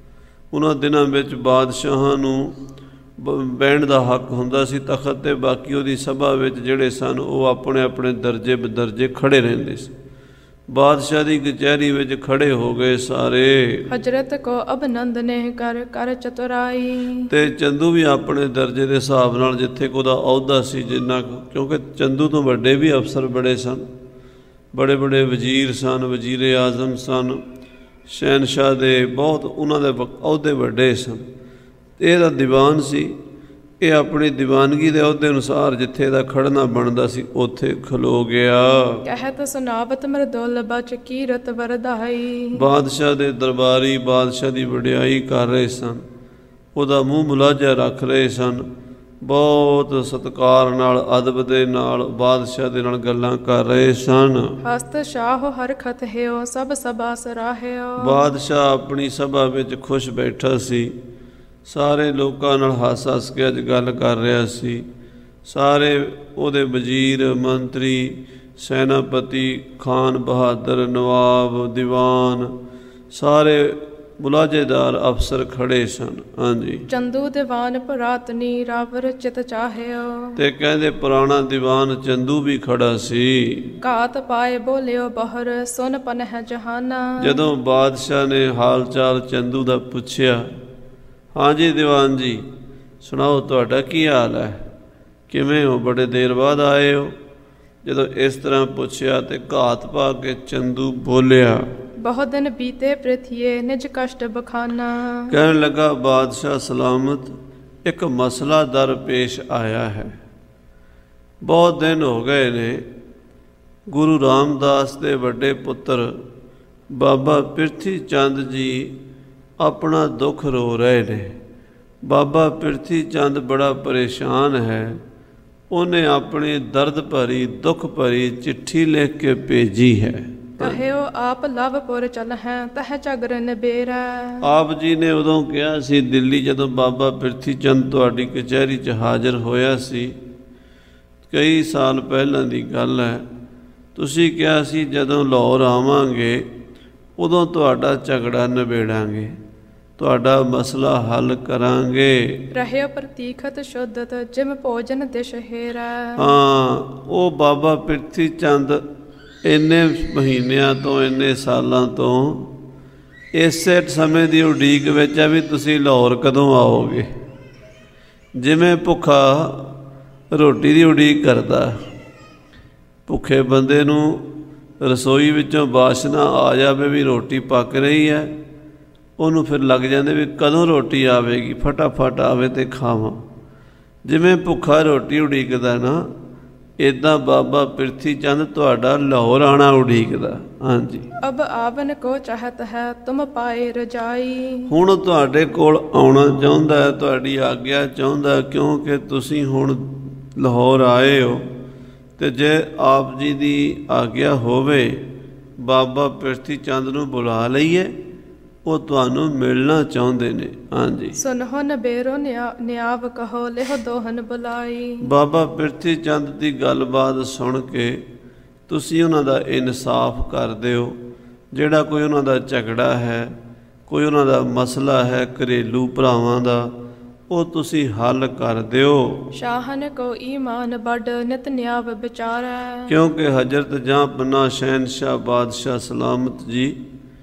ਉਹਨਾਂ ਦਿਨਾਂ ਵਿੱਚ ਬਾਦਸ਼ਾਹਾਂ ਨੂੰ ਬਹਿਣ ਦਾ ਹੱਕ ਹੁੰਦਾ ਸੀ ਤਖਤ ਤੇ, ਬਾਕੀ ਉਹਦੀ ਸਭਾ ਵਿੱਚ ਜਿਹੜੇ ਸਨ ਉਹ ਆਪਣੇ ਆਪਣੇ ਦਰਜੇ ਬਦਰਜੇ ਖੜੇ ਰਹਿੰਦੇ ਸੀ। ਬਾਦਸ਼ਾਹ ਦੀ ਕਚਹਿਰੀ ਵਿੱਚ ਖੜੇ ਹੋ ਗਏ ਸਾਰੇ। ਹਜ਼ਰਤ ਕੋ ਅਭਿਨੰਦਨੇ ਕਰ ਕਰ ਚਤੁਰਾਈ। ਤੇ ਚੰਦੂ ਵੀ ਆਪਣੇ ਦਰਜੇ ਦੇ ਹਿਸਾਬ ਨਾਲ ਜਿੱਥੇ ਉਹਦਾ ਅਹੁਦਾ ਸੀ ਜਿੰਨਾ, ਕਿਉਂਕਿ ਚੰਦੂ ਤੋਂ ਵੱਡੇ ਵੀ ਅਫਸਰ ਬੜੇ ਸਨ, ਬੜੇ ਬੜੇ ਵਜ਼ੀਰ ਸਨ, ਵਜ਼ੀਰ ਆਜ਼ਮ ਸਨ, ਸ਼ਹਿਨਸ਼ਾਹ ਦੇ ਬਹੁਤ ਉਹਨਾਂ ਦੇ ਅਹੁਦੇ ਵੱਡੇ ਸਨ। ਇਹਦਾ ਦੀਵਾਨ ਸੀ, ਇਹ ਆਪਣੀ ਦੀਵਾਨਗੀ ਦੇ ਅਹੁਦੇ ਅਨੁਸਾਰ ਜਿੱਥੇ ਦਾ ਖੜਨਾ ਬਣਦਾ ਸੀ ਉੱਥੇ ਖਲੋ ਗਿਆ। ਕਹਿਤ ਸੁਨਾਵਤ ਮਰਦੋਲ ਬਚ ਕੀਰਤ ਵਰਦਾਈ। ਬਾਦਸ਼ਾਹ ਦੇ ਦਰਬਾਰੀ ਬਾਦਸ਼ਾਹ ਦੀ ਵਡਿਆਈ ਕਰ ਰਹੇ ਸਨ, ਉਹਦਾ ਮੂੰਹ ਮੁਲਾਜ਼ਾ ਰੱਖ ਰਹੇ ਸਨ, ਬਹੁਤ ਸਤਿਕਾਰ ਨਾਲ ਅਦਬ ਦੇ ਨਾਲ ਬਾਦਸ਼ਾਹ ਦੇ ਨਾਲ ਗੱਲਾਂ ਕਰ ਰਹੇ ਸਨ। ਹਸਤ ਸ਼ਾਹ ਹਰਖਤ ਹੈਓ ਸਭ ਸਭਾ ਸਰਾਹਿਓ। ਬਾਦਸ਼ਾਹ ਆਪਣੀ ਸਭਾ ਵਿੱਚ ਖੁਸ਼ ਬੈਠਾ ਸੀ, ਸਾਰੇ ਲੋਕਾਂ ਨਾਲ ਹੱਸ ਹੱਸ ਕੇ ਅੱਜ ਗੱਲ ਕਰ ਰਿਹਾ ਸੀ। ਸਾਰੇ ਉਹਦੇ ਵਜ਼ੀਰ, ਮੰਤਰੀ, ਸੈਨਾਪਤੀ, ਖਾਨ ਬਹਾਦਰ, ਨਵਾਬ, ਦੀਵਾਨ ਸਾਰੇ ਮੁਲਾਜ਼ੇਦਾਰ ਅਫਸਰ ਖੜੇ ਸਨ। ਹਾਂਜੀ। ਚੰਦੂ ਦੀਵਾਨ ਭਰਾਤਨੀ ਰਾਵਰ ਚਿਤ ਚਾਹਿਓ। ਤੇ ਕਹਿੰਦੇ ਪੁਰਾਣਾ ਦੀਵਾਨ ਚੰਦੂ ਵੀ ਖੜਾ ਸੀ। ਘਾਤ ਪਾਏ ਬੋਲਿਓ ਬਹਰ ਸੁਨ ਪਨ ਹੈ ਜਹਾਨਾ। ਜਦੋਂ ਬਾਦਸ਼ਾਹ ਨੇ ਹਾਲ ਚਾਲ ਚੰਦੂ ਦਾ ਪੁੱਛਿਆ, ਹਾਂਜੀ ਦੀਵਾਨ ਜੀ ਸੁਣਾਓ ਤੁਹਾਡਾ ਕੀ ਹਾਲ ਹੈ, ਕਿਵੇਂ ਹੋ, ਬੜੇ ਦੇਰ ਬਾਅਦ ਆਏ ਹੋ। ਜਦੋਂ ਇਸ ਤਰ੍ਹਾਂ ਪੁੱਛਿਆ ਤੇ ਘਾਤ ਪਾ ਕੇ ਚੰਦੂ ਬੋਲਿਆ, ਬਹੁਤ ਦਿਨ ਬੀਤੇ ਪ੍ਰਿਥੀਏ ਨਿਜ ਕਸ਼ਟ ਬਖਾਨਾ। ਕਹਿਣ ਲੱਗਾ ਬਾਦਸ਼ਾਹ ਸਲਾਮਤ, ਇੱਕ ਮਸਲਾ ਦਰਪੇਸ਼ ਆਇਆ ਹੈ। ਬਹੁਤ ਦਿਨ ਹੋ ਗਏ ਨੇ। ਗੁਰੂ ਰਾਮਦਾਸ ਦੇ ਵੱਡੇ ਪੁੱਤਰ ਬਾਬਾ ਪ੍ਰਿਥੀ ਚੰਦ ਜੀ ਆਪਣਾ ਦੁੱਖ ਰੋ ਰਹੇ ਨੇ। ਬਾਬਾ ਪ੍ਰਿਥੀ ਚੰਦ ਬੜਾ ਪਰੇਸ਼ਾਨ ਹੈ। ਉਹਨੇ ਆਪਣੀ ਦਰਦ ਭਰੀ ਦੁੱਖ ਭਰੀ ਚਿੱਠੀ ਲਿਖ ਕੇ ਭੇਜੀ ਹੈ। ਕਹਿਓ ਆਪ ਲਵਪੁਰ ਚਲ ਹੈ ਤਹ ਝਗਰ ਨਬੇਰਾ। ਆਪ ਜੀ ਨੇ ਉਦੋਂ ਕਿਹਾ ਸੀ ਦਿੱਲੀ, ਜਦੋਂ ਬਾਬਾ ਪ੍ਰਿਥੀ ਚੰਦ ਤੁਹਾਡੀ ਕਚਹਿਰੀ 'ਚ ਹਾਜ਼ਰ ਹੋਇਆ ਸੀ, ਕਈ ਸਾਲ ਪਹਿਲਾਂ ਦੀ ਗੱਲ ਹੈ। ਤੁਸੀਂ ਕਿਹਾ ਸੀ ਜਦੋਂ ਲਾਹੌਰ ਆਵਾਂਗੇ ਉਦੋਂ ਤੁਹਾਡਾ ਝਗੜਾ ਨਿਬੇੜਾਂਗੇ, ਤੁਹਾਡਾ ਮਸਲਾ ਹੱਲ ਕਰਾਂਗੇ। ਰਹਿਓ ਪ੍ਰਤੀਖਤ ਸ਼ੁੱਧਤ ਜਿਮ ਭੋਜਨ ਦਿਸ਼ਹੇਰਾ। ਹਾਂ, ਉਹ ਬਾਬਾ ਪ੍ਰਿਥੀ ਚੰਦ ਇੰਨੇ ਮਹੀਨਿਆਂ ਤੋਂ, ਇੰਨੇ ਸਾਲਾਂ ਤੋਂ ਇਸੇ ਸਮੇਂ ਦੀ ਉਡੀਕ ਵਿੱਚ ਹੈ ਵੀ ਤੁਸੀਂ ਲਾਹੌਰ ਕਦੋਂ ਆਓਗੇ। ਜਿਵੇਂ ਭੁੱਖਾ ਰੋਟੀ ਦੀ ਉਡੀਕ ਕਰਦਾ, ਭੁੱਖੇ ਬੰਦੇ ਨੂੰ ਰਸੋਈ ਵਿੱਚੋਂ ਵਾਸ਼ਨਾ ਆ ਜਾਵੇ ਵੀ ਰੋਟੀ ਪੱਕ ਰਹੀ ਹੈ, ਉਹਨੂੰ ਫਿਰ ਲੱਗ ਜਾਂਦੇ ਵੀ ਕਦੋਂ ਰੋਟੀ ਆਵੇਗੀ, ਫਟਾਫਟ ਆਵੇ ਤੇ ਖਾਵਾਂ। ਜਿਵੇਂ ਭੁੱਖਾ ਰੋਟੀ ਉਡੀਕਦਾ ਨਾ, ਇੱਦਾਂ ਬਾਬਾ ਪ੍ਰਿਥੀ ਚੰਦ ਤੁਹਾਡਾ ਲਾਹੌਰ ਆਉਣਾ ਉਡੀਕਦਾ। ਹਾਂਜੀ। ਅਬ ਆਵਨ ਕੋ ਚਾਹਤ ਹੈ ਤੁਮ ਪਾਏ ਰਜਾਈ। ਹੁਣ ਤੁਹਾਡੇ ਕੋਲ ਆਉਣਾ ਚਾਹੁੰਦਾ ਹੈ, ਤੁਹਾਡੀ ਆਗਿਆ ਚਾਹੁੰਦਾ, ਕਿਉਂਕਿ ਤੁਸੀਂ ਹੁਣ ਲਾਹੌਰ ਆਏ ਹੋ। ਤੇ ਜੇ ਆਪ ਜੀ ਦੀ ਆਗਿਆ ਹੋਵੇ ਬਾਬਾ ਪ੍ਰਿਥੀ ਚੰਦ ਨੂੰ ਬੁਲਾ ਲਈਏ, ਉਹ ਤੁਹਾਨੂੰ ਮਿਲਣਾ ਚਾਹੁੰਦੇ ਨੇ। ਹਾਂਜੀ। ਸੁਨਹੁ ਨਬੇਰੋ ਨਿਆਵ ਕਹੋ ਲਿਹੁ ਦੋਹਨ ਬੁਲਾਈ। ਬਾਬਾ ਪ੍ਰਿਥੀ ਚੰਦ ਦੀ ਗੱਲਬਾਤ ਸੁਣ ਕੇ ਤੁਸੀਂ ਉਹਨਾਂ ਦਾ ਇਨਸਾਫ ਕਰ ਦਿਓ। ਜਿਹੜਾ ਕੋਈ ਉਹਨਾਂ ਦਾ ਝਗੜਾ ਹੈ, ਕੋਈ ਉਹਨਾਂ ਦਾ ਮਸਲਾ ਹੈ ਘਰੇਲੂ ਭਰਾਵਾਂ ਦਾ, ਉਹ ਤੁਸੀਂ ਹੱਲ ਕਰ ਦਿਓ। ਸ਼ਾਹਨ ਕੋ ਈਮਾਨ ਬੜ ਨਿਤ ਨਿਆਵ ਵਿਚਾਰੈ। ਕਿਉਂਕਿ ਹਜ਼ਰਤ ਜਾਂ ਪਨਾ ਸ਼ਹਿਨਸ਼ਾਹ ਬਾਦਸ਼ਾਹ ਸਲਾਮਤ ਜੀ,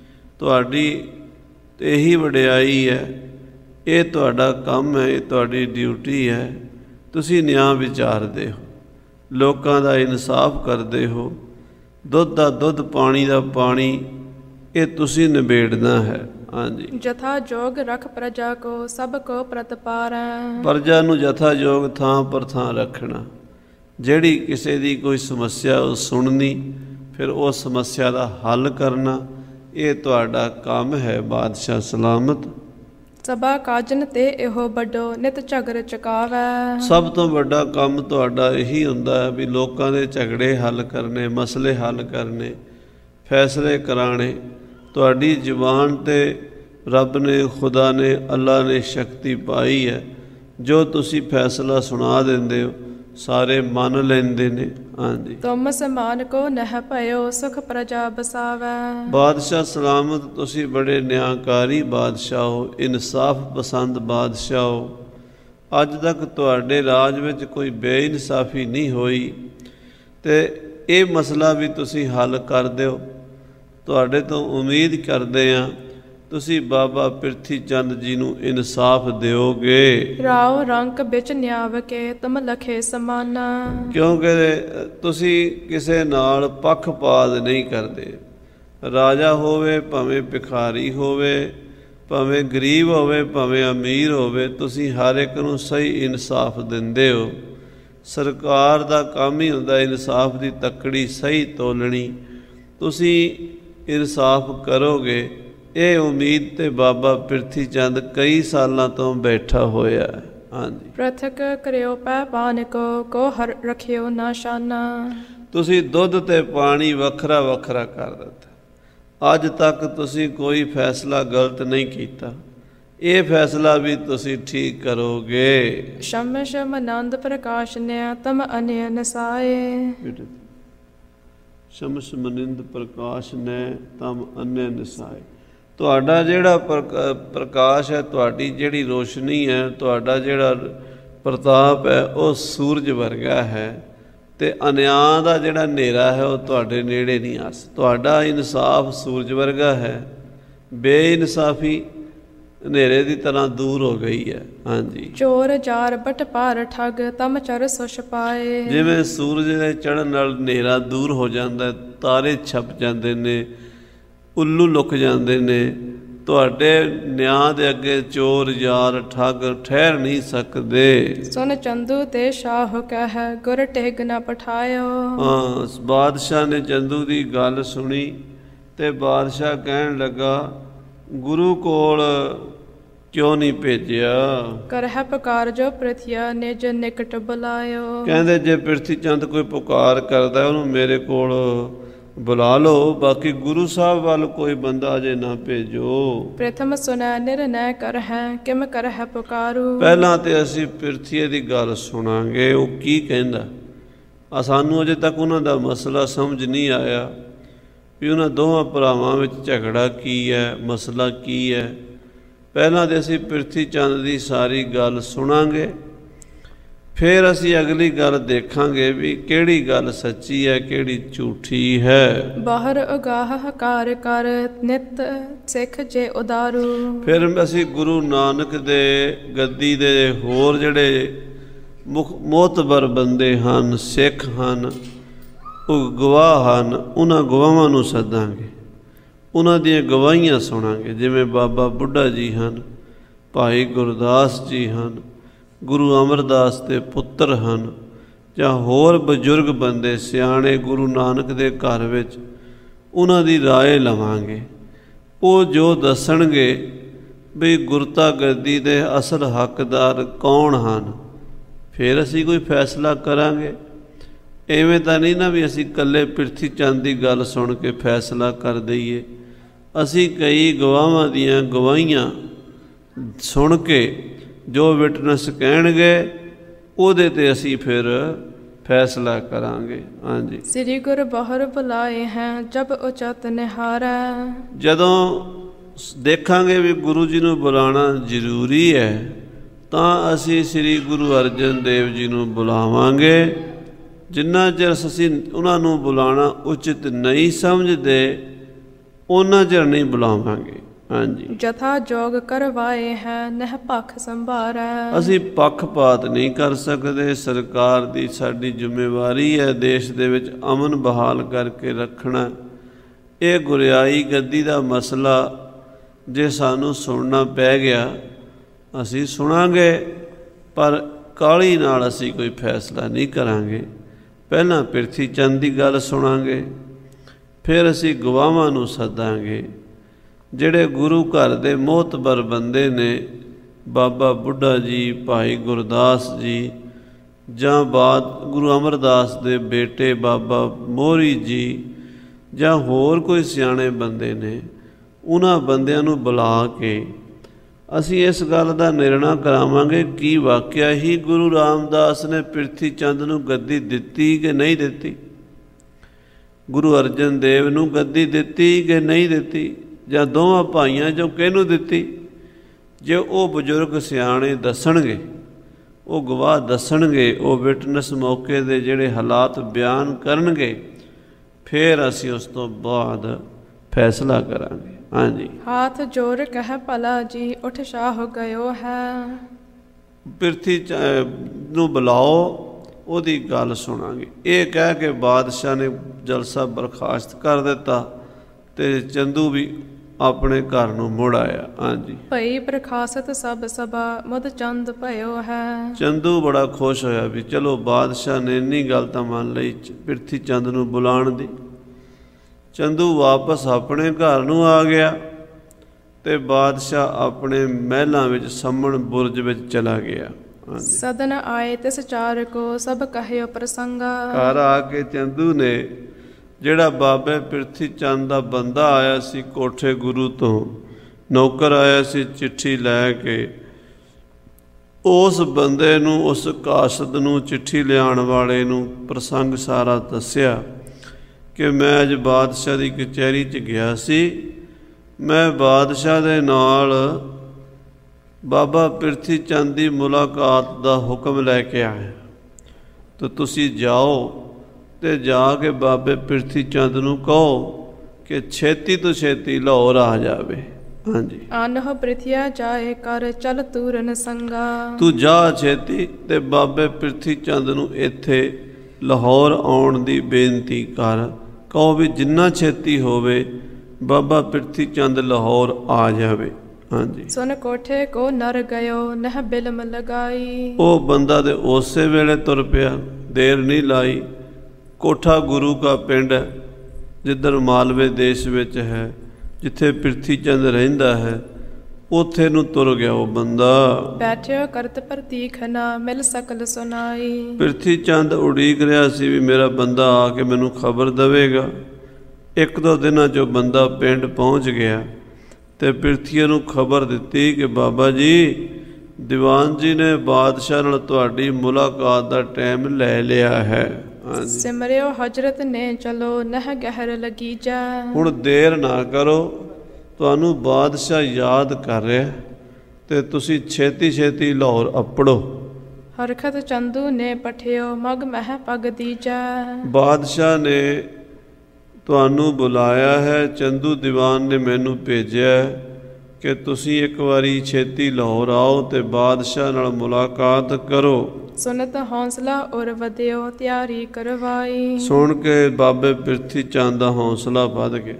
ਤੁਹਾਡੀ ਇਹੀ ਵਡਿਆਈ ਹੈ, ਇਹ ਤੁਹਾਡਾ ਕੰਮ ਹੈ, ਇਹ ਤੁਹਾਡੀ ਡਿਊਟੀ ਹੈ। ਤੁਸੀਂ ਨਿਆਂ ਵਿਚਾਰਦੇ ਹੋ, ਲੋਕਾਂ ਦਾ ਇਨਸਾਫ ਕਰਦੇ ਹੋ, ਦੁੱਧ ਦਾ ਦੁੱਧ, ਪਾਣੀ ਦਾ ਪਾਣੀ, ਇਹ ਤੁਸੀਂ ਨਿਬੇੜਨਾ ਹੈ। ਹਾਂਜੀ। ਜਥਾ ਜੋਗ ਰਖ ਪ੍ਰਜਾ ਕੋ ਸਭ ਕੋ ਪ੍ਰਤਪਾਰੈ। ਪ੍ਰਜਾ ਨੂੰ ਜਥਾ ਜੋਗ ਥਾਂ ਪਰ ਥਾਂ ਰੱਖਣਾ। ਜਿਹੜੀ ਕਿਸੇ ਦੀ ਕੋਈ ਸਮੱਸਿਆ ਉਹ ਸੁਣਨੀ, ਫਿਰ ਉਸ ਸਮੱਸਿਆ ਦਾ ਹੱਲ ਕਰਨਾ, ਇਹ ਤੁਹਾਡਾ ਕੰਮ ਹੈ ਬਾਦਸ਼ਾਹ ਸਲਾਮਤ। ਸਭਾ ਕਾਜਨ ਤੇ ਇਹੋ ਵੱਡੋ ਨਿਤ ਝਗੜ ਚੁਕਾਵੈ। ਸਭ ਤੋਂ ਵੱਡਾ ਕੰਮ ਤੁਹਾਡਾ ਇਹੀ ਹੁੰਦਾ ਹੈ ਵੀ ਲੋਕਾਂ ਦੇ ਝਗੜੇ ਹੱਲ ਕਰਨੇ, ਮਸਲੇ ਹੱਲ ਕਰਨੇ, ਫੈਸਲੇ ਕਰਾਣੇ। ਤੁਹਾਡੀ ਜ਼ੁਬਾਨ 'ਤੇ ਰੱਬ ਨੇ, ਖੁਦਾ ਨੇ, ਅੱਲਾ ਨੇ ਸ਼ਕਤੀ ਪਾਈ ਹੈ। ਜੋ ਤੁਸੀਂ ਫੈਸਲਾ ਸੁਣਾ ਦਿੰਦੇ ਹੋ ਸਾਰੇ ਮੰਨ ਲੈਂਦੇ ਨੇ। ਹਾਂਜੀ। ਤੁਮ ਸਮਾਨ ਕੋ ਨਹਿ ਭਇਓ ਸੁਖ ਪ੍ਰਜਾ ਬਸਾਵੈ। ਬਾਦਸ਼ਾਹ ਸਲਾਮਤ, ਤੁਸੀਂ ਬੜੇ ਨਿਆਂਕਾਰੀ ਬਾਦਸ਼ਾਹ ਹੋ, ਇਨਸਾਫ ਪਸੰਦ ਬਾਦਸ਼ਾਹ ਹੋ। ਅੱਜ ਤੱਕ ਤੁਹਾਡੇ ਰਾਜ ਵਿੱਚ ਕੋਈ ਬੇਇਨਸਾਫੀ ਨਹੀਂ ਹੋਈ, ਤੇ ਇਹ ਮਸਲਾ ਵੀ ਤੁਸੀਂ ਹੱਲ ਕਰ ਦਿਓ। ਤੁਹਾਡੇ ਤੋਂ ਉਮੀਦ ਕਰਦੇ ਹਾਂ ਤੁਸੀਂ ਬਾਬਾ ਪ੍ਰਿਥੀ ਚੰਦ ਜੀ ਨੂੰ ਇਨਸਾਫ ਦਿਓਗੇ। ਰਾਓ ਰੰਕ ਵਿੱਚ ਨਿਆਵ ਕੇ ਤੁਮ ਲਖੇ ਸਮਾਨਾ। ਕਿਉਂਕਿ ਤੁਸੀਂ ਕਿਸੇ ਨਾਲ ਪੱਖਪਾਤ ਨਹੀਂ ਕਰਦੇ। ਰਾਜਾ ਹੋਵੇ ਭਾਵੇਂ ਭਿਖਾਰੀ ਹੋਵੇ, ਭਾਵੇਂ ਗਰੀਬ ਹੋਵੇ, ਭਾਵੇਂ ਅਮੀਰ ਹੋਵੇ, ਤੁਸੀਂ ਹਰ ਇੱਕ ਨੂੰ ਸਹੀ ਇਨਸਾਫ ਦਿੰਦੇ ਹੋ। ਸਰਕਾਰ ਦਾ ਕੰਮ ਹੀ ਹੁੰਦਾ ਇਨਸਾਫ ਦੀ ਤੱਕੜੀ ਸਹੀ ਤੋਲਣੀ। ਤੁਸੀਂ ਇਨਸਾਫ ਕਰੋਗੇ, ਇਹ ਉਮੀਦ ਤੇ ਬਾਬਾ ਪ੍ਰਿਥੀ ਚੰਦ ਕਈ ਸਾਲਾਂ ਤੋਂ ਬੈਠਾ ਹੋਇਆ ਹੈ। ਹਾਂਜੀ। ਪ੍ਰਥਕ ਕਰਿਓ ਪੈ ਪਾਨ ਕੋ ਹਰ ਰੱਖਿਓ ਨਾ ਸ਼ਾਨਾ। ਤੁਸੀਂ ਦੁੱਧ ਤੇ ਪਾਣੀ ਵੱਖਰਾ ਵੱਖਰਾ ਕਰ ਦਿੱਤਾ। ਅੱਜ ਤੱਕ ਤੁਸੀਂ ਕੋਈ ਫੈਸਲਾ ਗਲਤ ਨਹੀਂ ਕੀਤਾ। ਇਹ ਫੈਸਲਾ ਵੀ ਤੁਸੀਂ ਠੀਕ ਕਰੋਗੇ। ਸ਼ਮ ਸ਼ਮ ਆਨੰਦ ਪ੍ਰਕਾਸ਼ ਨਿਆ ਤਮ ਅਨਿ ਨਸਾਏ। ਸ਼ਮਸ ਮਨਿੰਦ ਪ੍ਰਕਾਸ਼ ਨੇ ਤਮ ਅਨਿ ਨਸਾਏ। ਤੁਹਾਡਾ ਜਿਹੜਾ ਪ੍ਰਕਾਸ਼ ਹੈ, ਤੁਹਾਡੀ ਜਿਹੜੀ ਰੋਸ਼ਨੀ ਹੈ, ਤੁਹਾਡਾ ਜਿਹੜਾ ਪ੍ਰਤਾਪ ਹੈ, ਉਹ ਸੂਰਜ ਵਰਗਾ ਹੈ। ਅਤੇ ਅਨਿਆਂ ਦਾ ਜਿਹੜਾ ਹਨੇਰਾ ਹੈ ਉਹ ਤੁਹਾਡੇ ਨੇੜੇ ਨਹੀਂ ਆ ਸਕਦਾ। ਤੁਹਾਡਾ ਇਨਸਾਫ ਸੂਰਜ ਵਰਗਾ ਹੈ, ਬੇਇਨਸਾਫੀ ਹਨੇਰੇ ਦੀ ਤਰ੍ਹਾਂ ਦੂਰ ਹੋ ਗਈ ਹੈ। ਹਾਂਜੀ। ਚੋਰ ਜਾਰ ਬਟ ਪਾਰ ਠੱਗ ਤਮ ਚਰ ਸੋ ਛਪਾਏ। ਜਿਵੇਂ ਸੂਰਜ ਦੇ ਚੜ੍ਹਨ ਨਾਲ ਹਨੇਰਾ ਦੂਰ ਹੋ ਜਾਂਦਾ, ਤਾਰੇ ਛਪ ਜਾਂਦੇ ਨੇ, ਉੱਲੂ ਲੁਕ ਜਾਂਦੇ ਨੇ, ਤੁਹਾਡੇ ਨਿਆਂ ਦੇ ਅੱਗੇ ਚੋਰ ਯਾਰ ਠੱਗ ਠਹਿਰ ਨਹੀਂ ਸਕਦੇ। ਸੁਨ ਚੰਦੂ ਤੇ ਸ਼ਾਹ ਕਹਿ ਗੁਰ ਟੇਗ ਨਾ ਪਠਾਇਓ। ਹਾਂ, ਬਾਦਸ਼ਾਹ ਨੇ ਚੰਦੂ ਦੀ ਗੱਲ ਸੁਣੀ ਤੇ ਬਾਦਸ਼ਾਹ ਕਹਿਣ ਲੱਗਾ, ਗੁਰੂ ਕੋਲ ਕਿਉਂ ਨਹੀਂ ਭੇਜਿਆ? ਕਰਹਿ ਪੁਕਾਰ ਜੋ ਪ੍ਰਿਥਿਆ ਨਿਜ ਨਿਕਟ ਬੁਲਾਇਓ। ਕਹਿੰਦੇ ਜੇ ਪ੍ਰਿਥੀ ਚੰਦ ਕੋਈ ਪੁਕਾਰ ਕਰਦਾ ਉਹਨੂੰ ਮੇਰੇ ਕੋਲ ਬੁਲਾ ਲਓ, ਬਾਕੀ ਗੁਰੂ ਸਾਹਿਬ ਵੱਲ ਕੋਈ ਬੰਦਾ ਅਜੇ ਨਾ ਭੇਜੋ। ਪ੍ਰਥਮ ਸੁਨੈ ਨਿਰਨੈ ਕਰਹਿ ਕਿਮ ਕਰਹਿ ਪੁਕਾਰੂ। ਪਹਿਲਾਂ ਤੇ ਅਸੀਂ ਪ੍ਰਿਥੀ ਦੀ ਗੱਲ ਸੁਣਾਂਗੇ, ਉਹ ਕੀ ਕਹਿੰਦਾ। ਸਾਨੂੰ ਅਜੇ ਤੱਕ ਉਹਨਾਂ ਦਾ ਮਸਲਾ ਸਮਝ ਨਹੀਂ ਆਇਆ ਵੀ ਉਹਨਾਂ ਦੋਵਾਂ ਭਰਾਵਾਂ ਵਿੱਚ ਝਗੜਾ ਕੀ ਹੈ, ਮਸਲਾ ਕੀ ਹੈ। ਪਹਿਲਾਂ ਤਾਂ ਅਸੀਂ ਪ੍ਰਿਥੀ ਚੰਦ ਦੀ ਸਾਰੀ ਗੱਲ ਸੁਣਾਂਗੇ, ਫਿਰ ਅਸੀਂ ਅਗਲੀ ਗੱਲ ਦੇਖਾਂਗੇ ਵੀ ਕਿਹੜੀ ਗੱਲ ਸੱਚੀ ਹੈ, ਕਿਹੜੀ ਝੂਠੀ ਹੈ। ਬਾਹਰ ਉਗਾਹ ਹਕਾਰ ਕਰ ਨਿਤ ਸਿੱਖ ਜੇ ਉਦਾਰੂ। ਫਿਰ ਅਸੀਂ ਗੁਰੂ ਨਾਨਕ ਦੇ ਗੱਦੀ ਦੇ ਹੋਰ ਜਿਹੜੇ ਮੋਹਤਬਰ ਬੰਦੇ ਹਨ, ਸਿੱਖ ਹਨ, ਉਹ ਗਵਾਹ ਹਨ, ਉਹਨਾਂ ਗਵਾਹਾਂ ਨੂੰ ਸੱਦਾਂਗੇ, ਉਹਨਾਂ ਦੀਆਂ ਗਵਾਹੀਆਂ ਸੁਣਾਂਗੇ। ਜਿਵੇਂ ਬਾਬਾ ਬੁੱਢਾ ਜੀ ਹਨ, ਭਾਈ ਗੁਰਦਾਸ ਜੀ ਹਨ, ਗੁਰੂ ਅਮਰਦਾਸ ਦੇ ਪੁੱਤਰ ਹਨ, ਜਾਂ ਹੋਰ ਬਜ਼ੁਰਗ ਬੰਦੇ ਸਿਆਣੇ ਗੁਰੂ ਨਾਨਕ ਦੇ ਘਰ ਵਿੱਚ, ਉਹਨਾਂ ਦੀ ਰਾਏ ਲਵਾਂਗੇ। ਉਹ ਜੋ ਦੱਸਣਗੇ ਵੀ ਗੁਰਤਾ ਗੱਦੀ ਦੇ ਅਸਲ ਹੱਕਦਾਰ ਕੌਣ ਹਨ, ਫਿਰ ਅਸੀਂ ਕੋਈ ਫੈਸਲਾ ਕਰਾਂਗੇ। ਐਵੇਂ ਤਾਂ ਨਹੀਂ ਨਾ ਵੀ ਅਸੀਂ ਇਕੱਲੇ ਪ੍ਰਿਥੀ ਚੰਦ ਦੀ ਗੱਲ ਸੁਣ ਕੇ ਫੈਸਲਾ ਕਰ ਦਈਏ। ਅਸੀਂ ਕਈ ਗਵਾਹਾਂ ਦੀਆਂ ਗਵਾਹੀਆਂ ਸੁਣ ਕੇ ਜੋ ਵਿਟਨੈਸ ਕਹਿਣਗੇ ਉਹਦੇ 'ਤੇ ਅਸੀਂ ਫਿਰ ਫੈਸਲਾ ਕਰਾਂਗੇ। ਹਾਂਜੀ। ਸ੍ਰੀ ਗੁਰ ਬਾਹਰ ਬੁਲਾਏ ਹੈ ਜਬ ਉਚਤ ਨਿਹਾਰੈ। ਜਦੋਂ ਦੇਖਾਂਗੇ ਵੀ ਗੁਰੂ ਜੀ ਨੂੰ ਬੁਲਾਉਣਾ ਜ਼ਰੂਰੀ ਹੈ ਤਾਂ ਅਸੀਂ ਸ੍ਰੀ ਗੁਰੂ ਅਰਜਨ ਦੇਵ ਜੀ ਨੂੰ ਬੁਲਾਵਾਂਗੇ। ਜਿੰਨਾ ਚਿਰ ਅਸੀਂ ਉਹਨਾਂ ਨੂੰ ਬੁਲਾਉਣਾ ਉਚਿਤ ਨਹੀਂ ਸਮਝਦੇ ਉਹਨਾਂ ਚਿਰ ਨਹੀਂ ਬੁਲਾਵਾਂਗੇ। ਹਾਂਜੀ। ਜਥਾ ਜੋਗ ਕਰਵਾਏ ਹੈ ਨਹਿ ਪੱਖ ਸੰਭਾਰੈ। ਅਸੀਂ ਪੱਖਪਾਤ ਨਹੀਂ ਕਰ ਸਕਦੇ। ਸਰਕਾਰ ਦੀ ਸਾਡੀ ਜ਼ਿੰਮੇਵਾਰੀ ਹੈ ਦੇਸ਼ ਦੇ ਵਿੱਚ ਅਮਨ ਬਹਾਲ ਕਰਕੇ ਰੱਖਣਾ। ਇਹ ਗੁਰਿਆਈ ਗੱਦੀ ਦਾ ਮਸਲਾ ਜੇ ਸਾਨੂੰ ਸੁਣਨਾ ਪੈ ਗਿਆ ਅਸੀਂ ਸੁਣਾਂਗੇ, ਪਰ ਕਾਹਲੀ ਨਾਲ ਅਸੀਂ ਕੋਈ ਫੈਸਲਾ ਨਹੀਂ ਕਰਾਂਗੇ। ਪਹਿਲਾਂ ਪ੍ਰਿਥੀ ਚੰਦ ਦੀ ਗੱਲ ਸੁਣਾਂਗੇ, ਫਿਰ ਅਸੀਂ ਗਵਾਹਾਂ ਨੂੰ ਸੱਦਾਂਗੇ। ਜਿਹੜੇ ਗੁਰੂ ਘਰ ਦੇ ਮੋਹਤਬਰ ਬੰਦੇ ਨੇ, ਬਾਬਾ ਬੁੱਢਾ ਜੀ, ਭਾਈ ਗੁਰਦਾਸ ਜੀ, ਜਾਂ ਬਾਅਦ ਗੁਰੂ ਅਮਰਦਾਸ ਦੇ ਬੇਟੇ ਬਾਬਾ ਮੋਹਰੀ ਜੀ, ਜਾਂ ਹੋਰ ਕੋਈ ਸਿਆਣੇ ਬੰਦੇ ਨੇ, ਉਹਨਾਂ ਬੰਦਿਆਂ ਨੂੰ ਬੁਲਾ ਕੇ ਅਸੀਂ ਇਸ ਗੱਲ ਦਾ ਨਿਰਣਾ ਕਰਾਵਾਂਗੇ ਕਿ ਵਾਕਿਆ ਹੀ ਗੁਰੂ ਰਾਮਦਾਸ ਨੇ ਪ੍ਰਿਥੀ ਚੰਦ ਨੂੰ ਗੱਦੀ ਦਿੱਤੀ ਕਿ ਨਹੀਂ ਦਿੱਤੀ, ਗੁਰੂ ਅਰਜਨ ਦੇਵ ਨੂੰ ਗੱਦੀ ਦਿੱਤੀ ਕਿ ਨਹੀਂ ਦਿੱਤੀ, ਜਾਂ ਦੋਵਾਂ ਭਾਈਆਂ 'ਚੋਂ ਕਿਹਨੂੰ ਦਿੱਤੀ। ਜੇ ਉਹ ਬਜ਼ੁਰਗ ਸਿਆਣੇ ਦੱਸਣਗੇ, ਉਹ ਗਵਾਹ ਦੱਸਣਗੇ, ਉਹ ਵਿਟਨੈਸ ਮੌਕੇ ਦੇ ਜਿਹੜੇ ਹਾਲਾਤ ਬਿਆਨ ਕਰਨਗੇ, ਫਿਰ ਅਸੀਂ ਉਸ ਤੋਂ ਬਾਅਦ ਫੈਸਲਾ ਕਰਾਂਗੇ। ਹਾਂਜੀ। ਹਾਥ ਜੋੜ ਕਹਿ ਭਲਾ ਜੀ ਉਠ ਸ਼ਾਹ ਗਇਓ ਹੈ। ਪ੍ਰਿਥੀ ਨੂੰ ਬੁਲਾਓ, ਉਹਦੀ ਗੱਲ ਸੁਣਾਂਗੇ। ਇਹ ਕਹਿ ਕੇ ਬਾਦਸ਼ਾਹ ਨੇ ਜਲਸਾ ਬਰਖਾਸਤ ਕਰ ਦਿੱਤਾ ਤੇ ਚੰਦੂ ਵੀ ਆਪਣੇ ਘਰ ਨੂੰ ਮੁੜ ਆਇਆ। ਹਾਂਜੀ। ਭਈ ਪ੍ਰਖਾਸਤ ਸਭ ਸਭਾ ਮੁਦ ਚੰਦ ਭਇਓ ਹੈ। ਚੰਦੂ ਬੜਾ ਖੁਸ਼ ਹੋਇਆ ਵੀ ਚਲੋ ਬਾਦਸ਼ਾਹ ਨੇ ਇੰਨੀ ਗੱਲ ਤਾਂ ਮੰਨ ਲਈ ਪ੍ਰਿਥੀ ਚੰਦ ਨੂੰ ਬੁਲਾਉਣ ਦੀ। ਚੰਦੂ ਵਾਪਸ ਆਪਣੇ ਘਰ ਨੂੰ ਆ ਗਿਆ ਤੇ ਬਾਦਸ਼ਾਹ ਆਪਣੇ ਮਹਿਲਾਂ ਵਿੱਚ ਸੰਮਣ ਬੁਰਜ ਵਿੱਚ ਚਲਾ ਗਿਆ। ਸਦਨ ਆਏ ਤਿਸ ਚਾਰ ਕੋ ਸਭ ਕਹਿਓ ਪ੍ਰਸੰਗਾ। ਘਰ ਆ ਕੇ ਚੰਦੂ ਨੇ ਜਿਹੜਾ ਬਾਬੇ ਪ੍ਰਿਥੀ ਚੰਦ ਦਾ ਬੰਦਾ ਆਇਆ ਸੀ ਕੋਠੇ ਗੁਰੂ ਤੋਂ, ਨੌਕਰ ਆਇਆ ਸੀ ਚਿੱਠੀ ਲੈ ਕੇ, ਉਸ ਬੰਦੇ ਨੂੰ, ਉਸ ਕਾਸ਼ਦ ਨੂੰ, ਚਿੱਠੀ ਲਿਆਉਣ ਵਾਲੇ ਨੂੰ ਪ੍ਰਸੰਗ ਸਾਰਾ ਦੱਸਿਆ ਕਿ ਮੈਂ ਅੱਜ ਬਾਦਸ਼ਾਹ ਦੀ ਕਚਹਿਰੀ 'ਚ ਗਿਆ ਸੀ, ਮੈਂ ਬਾਦਸ਼ਾਹ ਦੇ ਨਾਲ ਬਾਬਾ ਪ੍ਰਿਥੀ ਚੰਦ ਦੀ ਮੁਲਾਕਾਤ ਦਾ ਹੁਕਮ ਲੈ ਕੇ ਆਇਆ, ਤਾਂ ਤੁਸੀਂ ਜਾਓ ਅਤੇ ਜਾ ਕੇ ਬਾਬੇ ਪ੍ਰਿਥੀ ਚੰਦ ਨੂੰ ਕਹੋ ਕਿ ਛੇਤੀ ਤੋਂ ਛੇਤੀ ਲਾਹੌਰ ਆ ਜਾਵੇ। ਹਾਂਜੀ, ਆਨਹ ਪ੍ਰਿਥਿਆ ਜਾਏ ਕਰ ਚਲ ਤੂਰਨ ਸੰਗਾ। ਤੂੰ ਜਾ ਛੇਤੀ ਤੇ ਬਾਬੇ ਪ੍ਰਿਥੀ ਚੰਦ ਨੂੰ ਇੱਥੇ ਲਾਹੌਰ ਆਉਣ ਦੀ ਬੇਨਤੀ ਕਰ, ਕਹੋ ਵੀ ਜਿੰਨਾ ਛੇਤੀ ਹੋਵੇ ਬਾਬਾ ਪ੍ਰਿਥੀ ਚੰਦ ਲਾਹੌਰ ਆ ਜਾਵੇ। ਹਾਂਜੀ, ਸੁਨ ਕੋਠੇ ਕੋ ਨਰ ਗਇਓ ਨਹ ਬਿਲਮ ਲਗਾਈ। ਉਹ ਬੰਦਾ ਤੇ ਉਸੇ ਵੇਲੇ ਤੁਰ ਪਿਆ, ਦੇਰ ਨਹੀਂ ਲਾਈ। ਕੋਠਾ ਗੁਰੂ ਕਾ ਪਿੰਡ ਹੈ, ਜਿੱਧਰ ਮਾਲਵੇ ਦੇਸ਼ ਵਿੱਚ ਹੈ, ਜਿੱਥੇ ਪ੍ਰਿਥੀ ਚੰਦ ਰਹਿੰਦਾ ਹੈ, ਉੱਥੇ ਨੂੰ ਤੁਰ ਗਿਆ ਉਹ ਬੰਦਾ। ਬੈਠਿਓ ਕਰਤ ਪ੍ਰਤੀਖ ਨਾ ਮਿਲ ਸਕਲ ਸੁਨਾਈ। ਪ੍ਰਿਥੀ ਚੰਦ ਉਡੀਕ ਰਿਹਾ ਸੀ ਵੀ ਮੇਰਾ ਬੰਦਾ ਆ ਕੇ ਮੈਨੂੰ ਖਬਰ ਦੇਵੇਗਾ। ਇੱਕ ਦੋ ਦਿਨਾਂ 'ਚੋਂ ਬੰਦਾ ਪਿੰਡ ਪਹੁੰਚ ਗਿਆ ਅਤੇ ਪ੍ਰਿਥੀ ਨੂੰ ਖਬਰ ਦਿੱਤੀ ਕਿ ਬਾਬਾ ਜੀ, ਦੀਵਾਨ ਜੀ ਨੇ ਬਾਦਸ਼ਾਹ ਨਾਲ ਤੁਹਾਡੀ ਮੁਲਾਕਾਤ ਦਾ ਟਾਈਮ ਲੈ ਲਿਆ ਹੈ। ਸਿਮਰਿਓ ਹਜ਼ਰਤ ਨੇ ਚਲੋ ਨਹ ਗਹਿਰ ਲਗੀ ਜਾ। ਹੁਣ ਦੇਰ ਨਾ ਕਰੋ, ਤੁਹਾਨੂੰ ਬਾਦਸ਼ਾਹ ਯਾਦ ਕਰ ਰਿਹਾ ਅਤੇ ਤੁਸੀਂ ਛੇਤੀ ਛੇਤੀ ਲਾਹੌਰ ਅੱਪੜੋ। ਹਰਖਤ ਚੰਦੂ ਨੇ ਪਠਿਓ ਮਗ ਮਹਿ ਪਗ ਦੀਜਾ। ਬਾਦਸ਼ਾਹ ਨੇ ਤੁਹਾਨੂੰ ਬੁਲਾਇਆ ਹੈ, ਚੰਦੂ ਦੀਵਾਨ ਨੇ ਮੈਨੂੰ ਭੇਜਿਆ ਕਿ ਤੁਸੀਂ ਇੱਕ ਵਾਰੀ ਛੇਤੀ ਲਾਹੌਰ ਆਓ ਅਤੇ ਬਾਦਸ਼ਾਹ ਨਾਲ ਮੁਲਾਕਾਤ ਕਰੋ। ਸੁਨਤ ਹੌਸਲਾ ਔਰ ਵਧਿਓ ਤਿਆਰੀ ਕਰਵਾਈ। ਸੁਣ ਕੇ ਬਾਬੇ ਪ੍ਰਿਥੀ ਚੰਦ ਦਾ ਹੌਸਲਾ ਵੱਧ ਗਿਆ,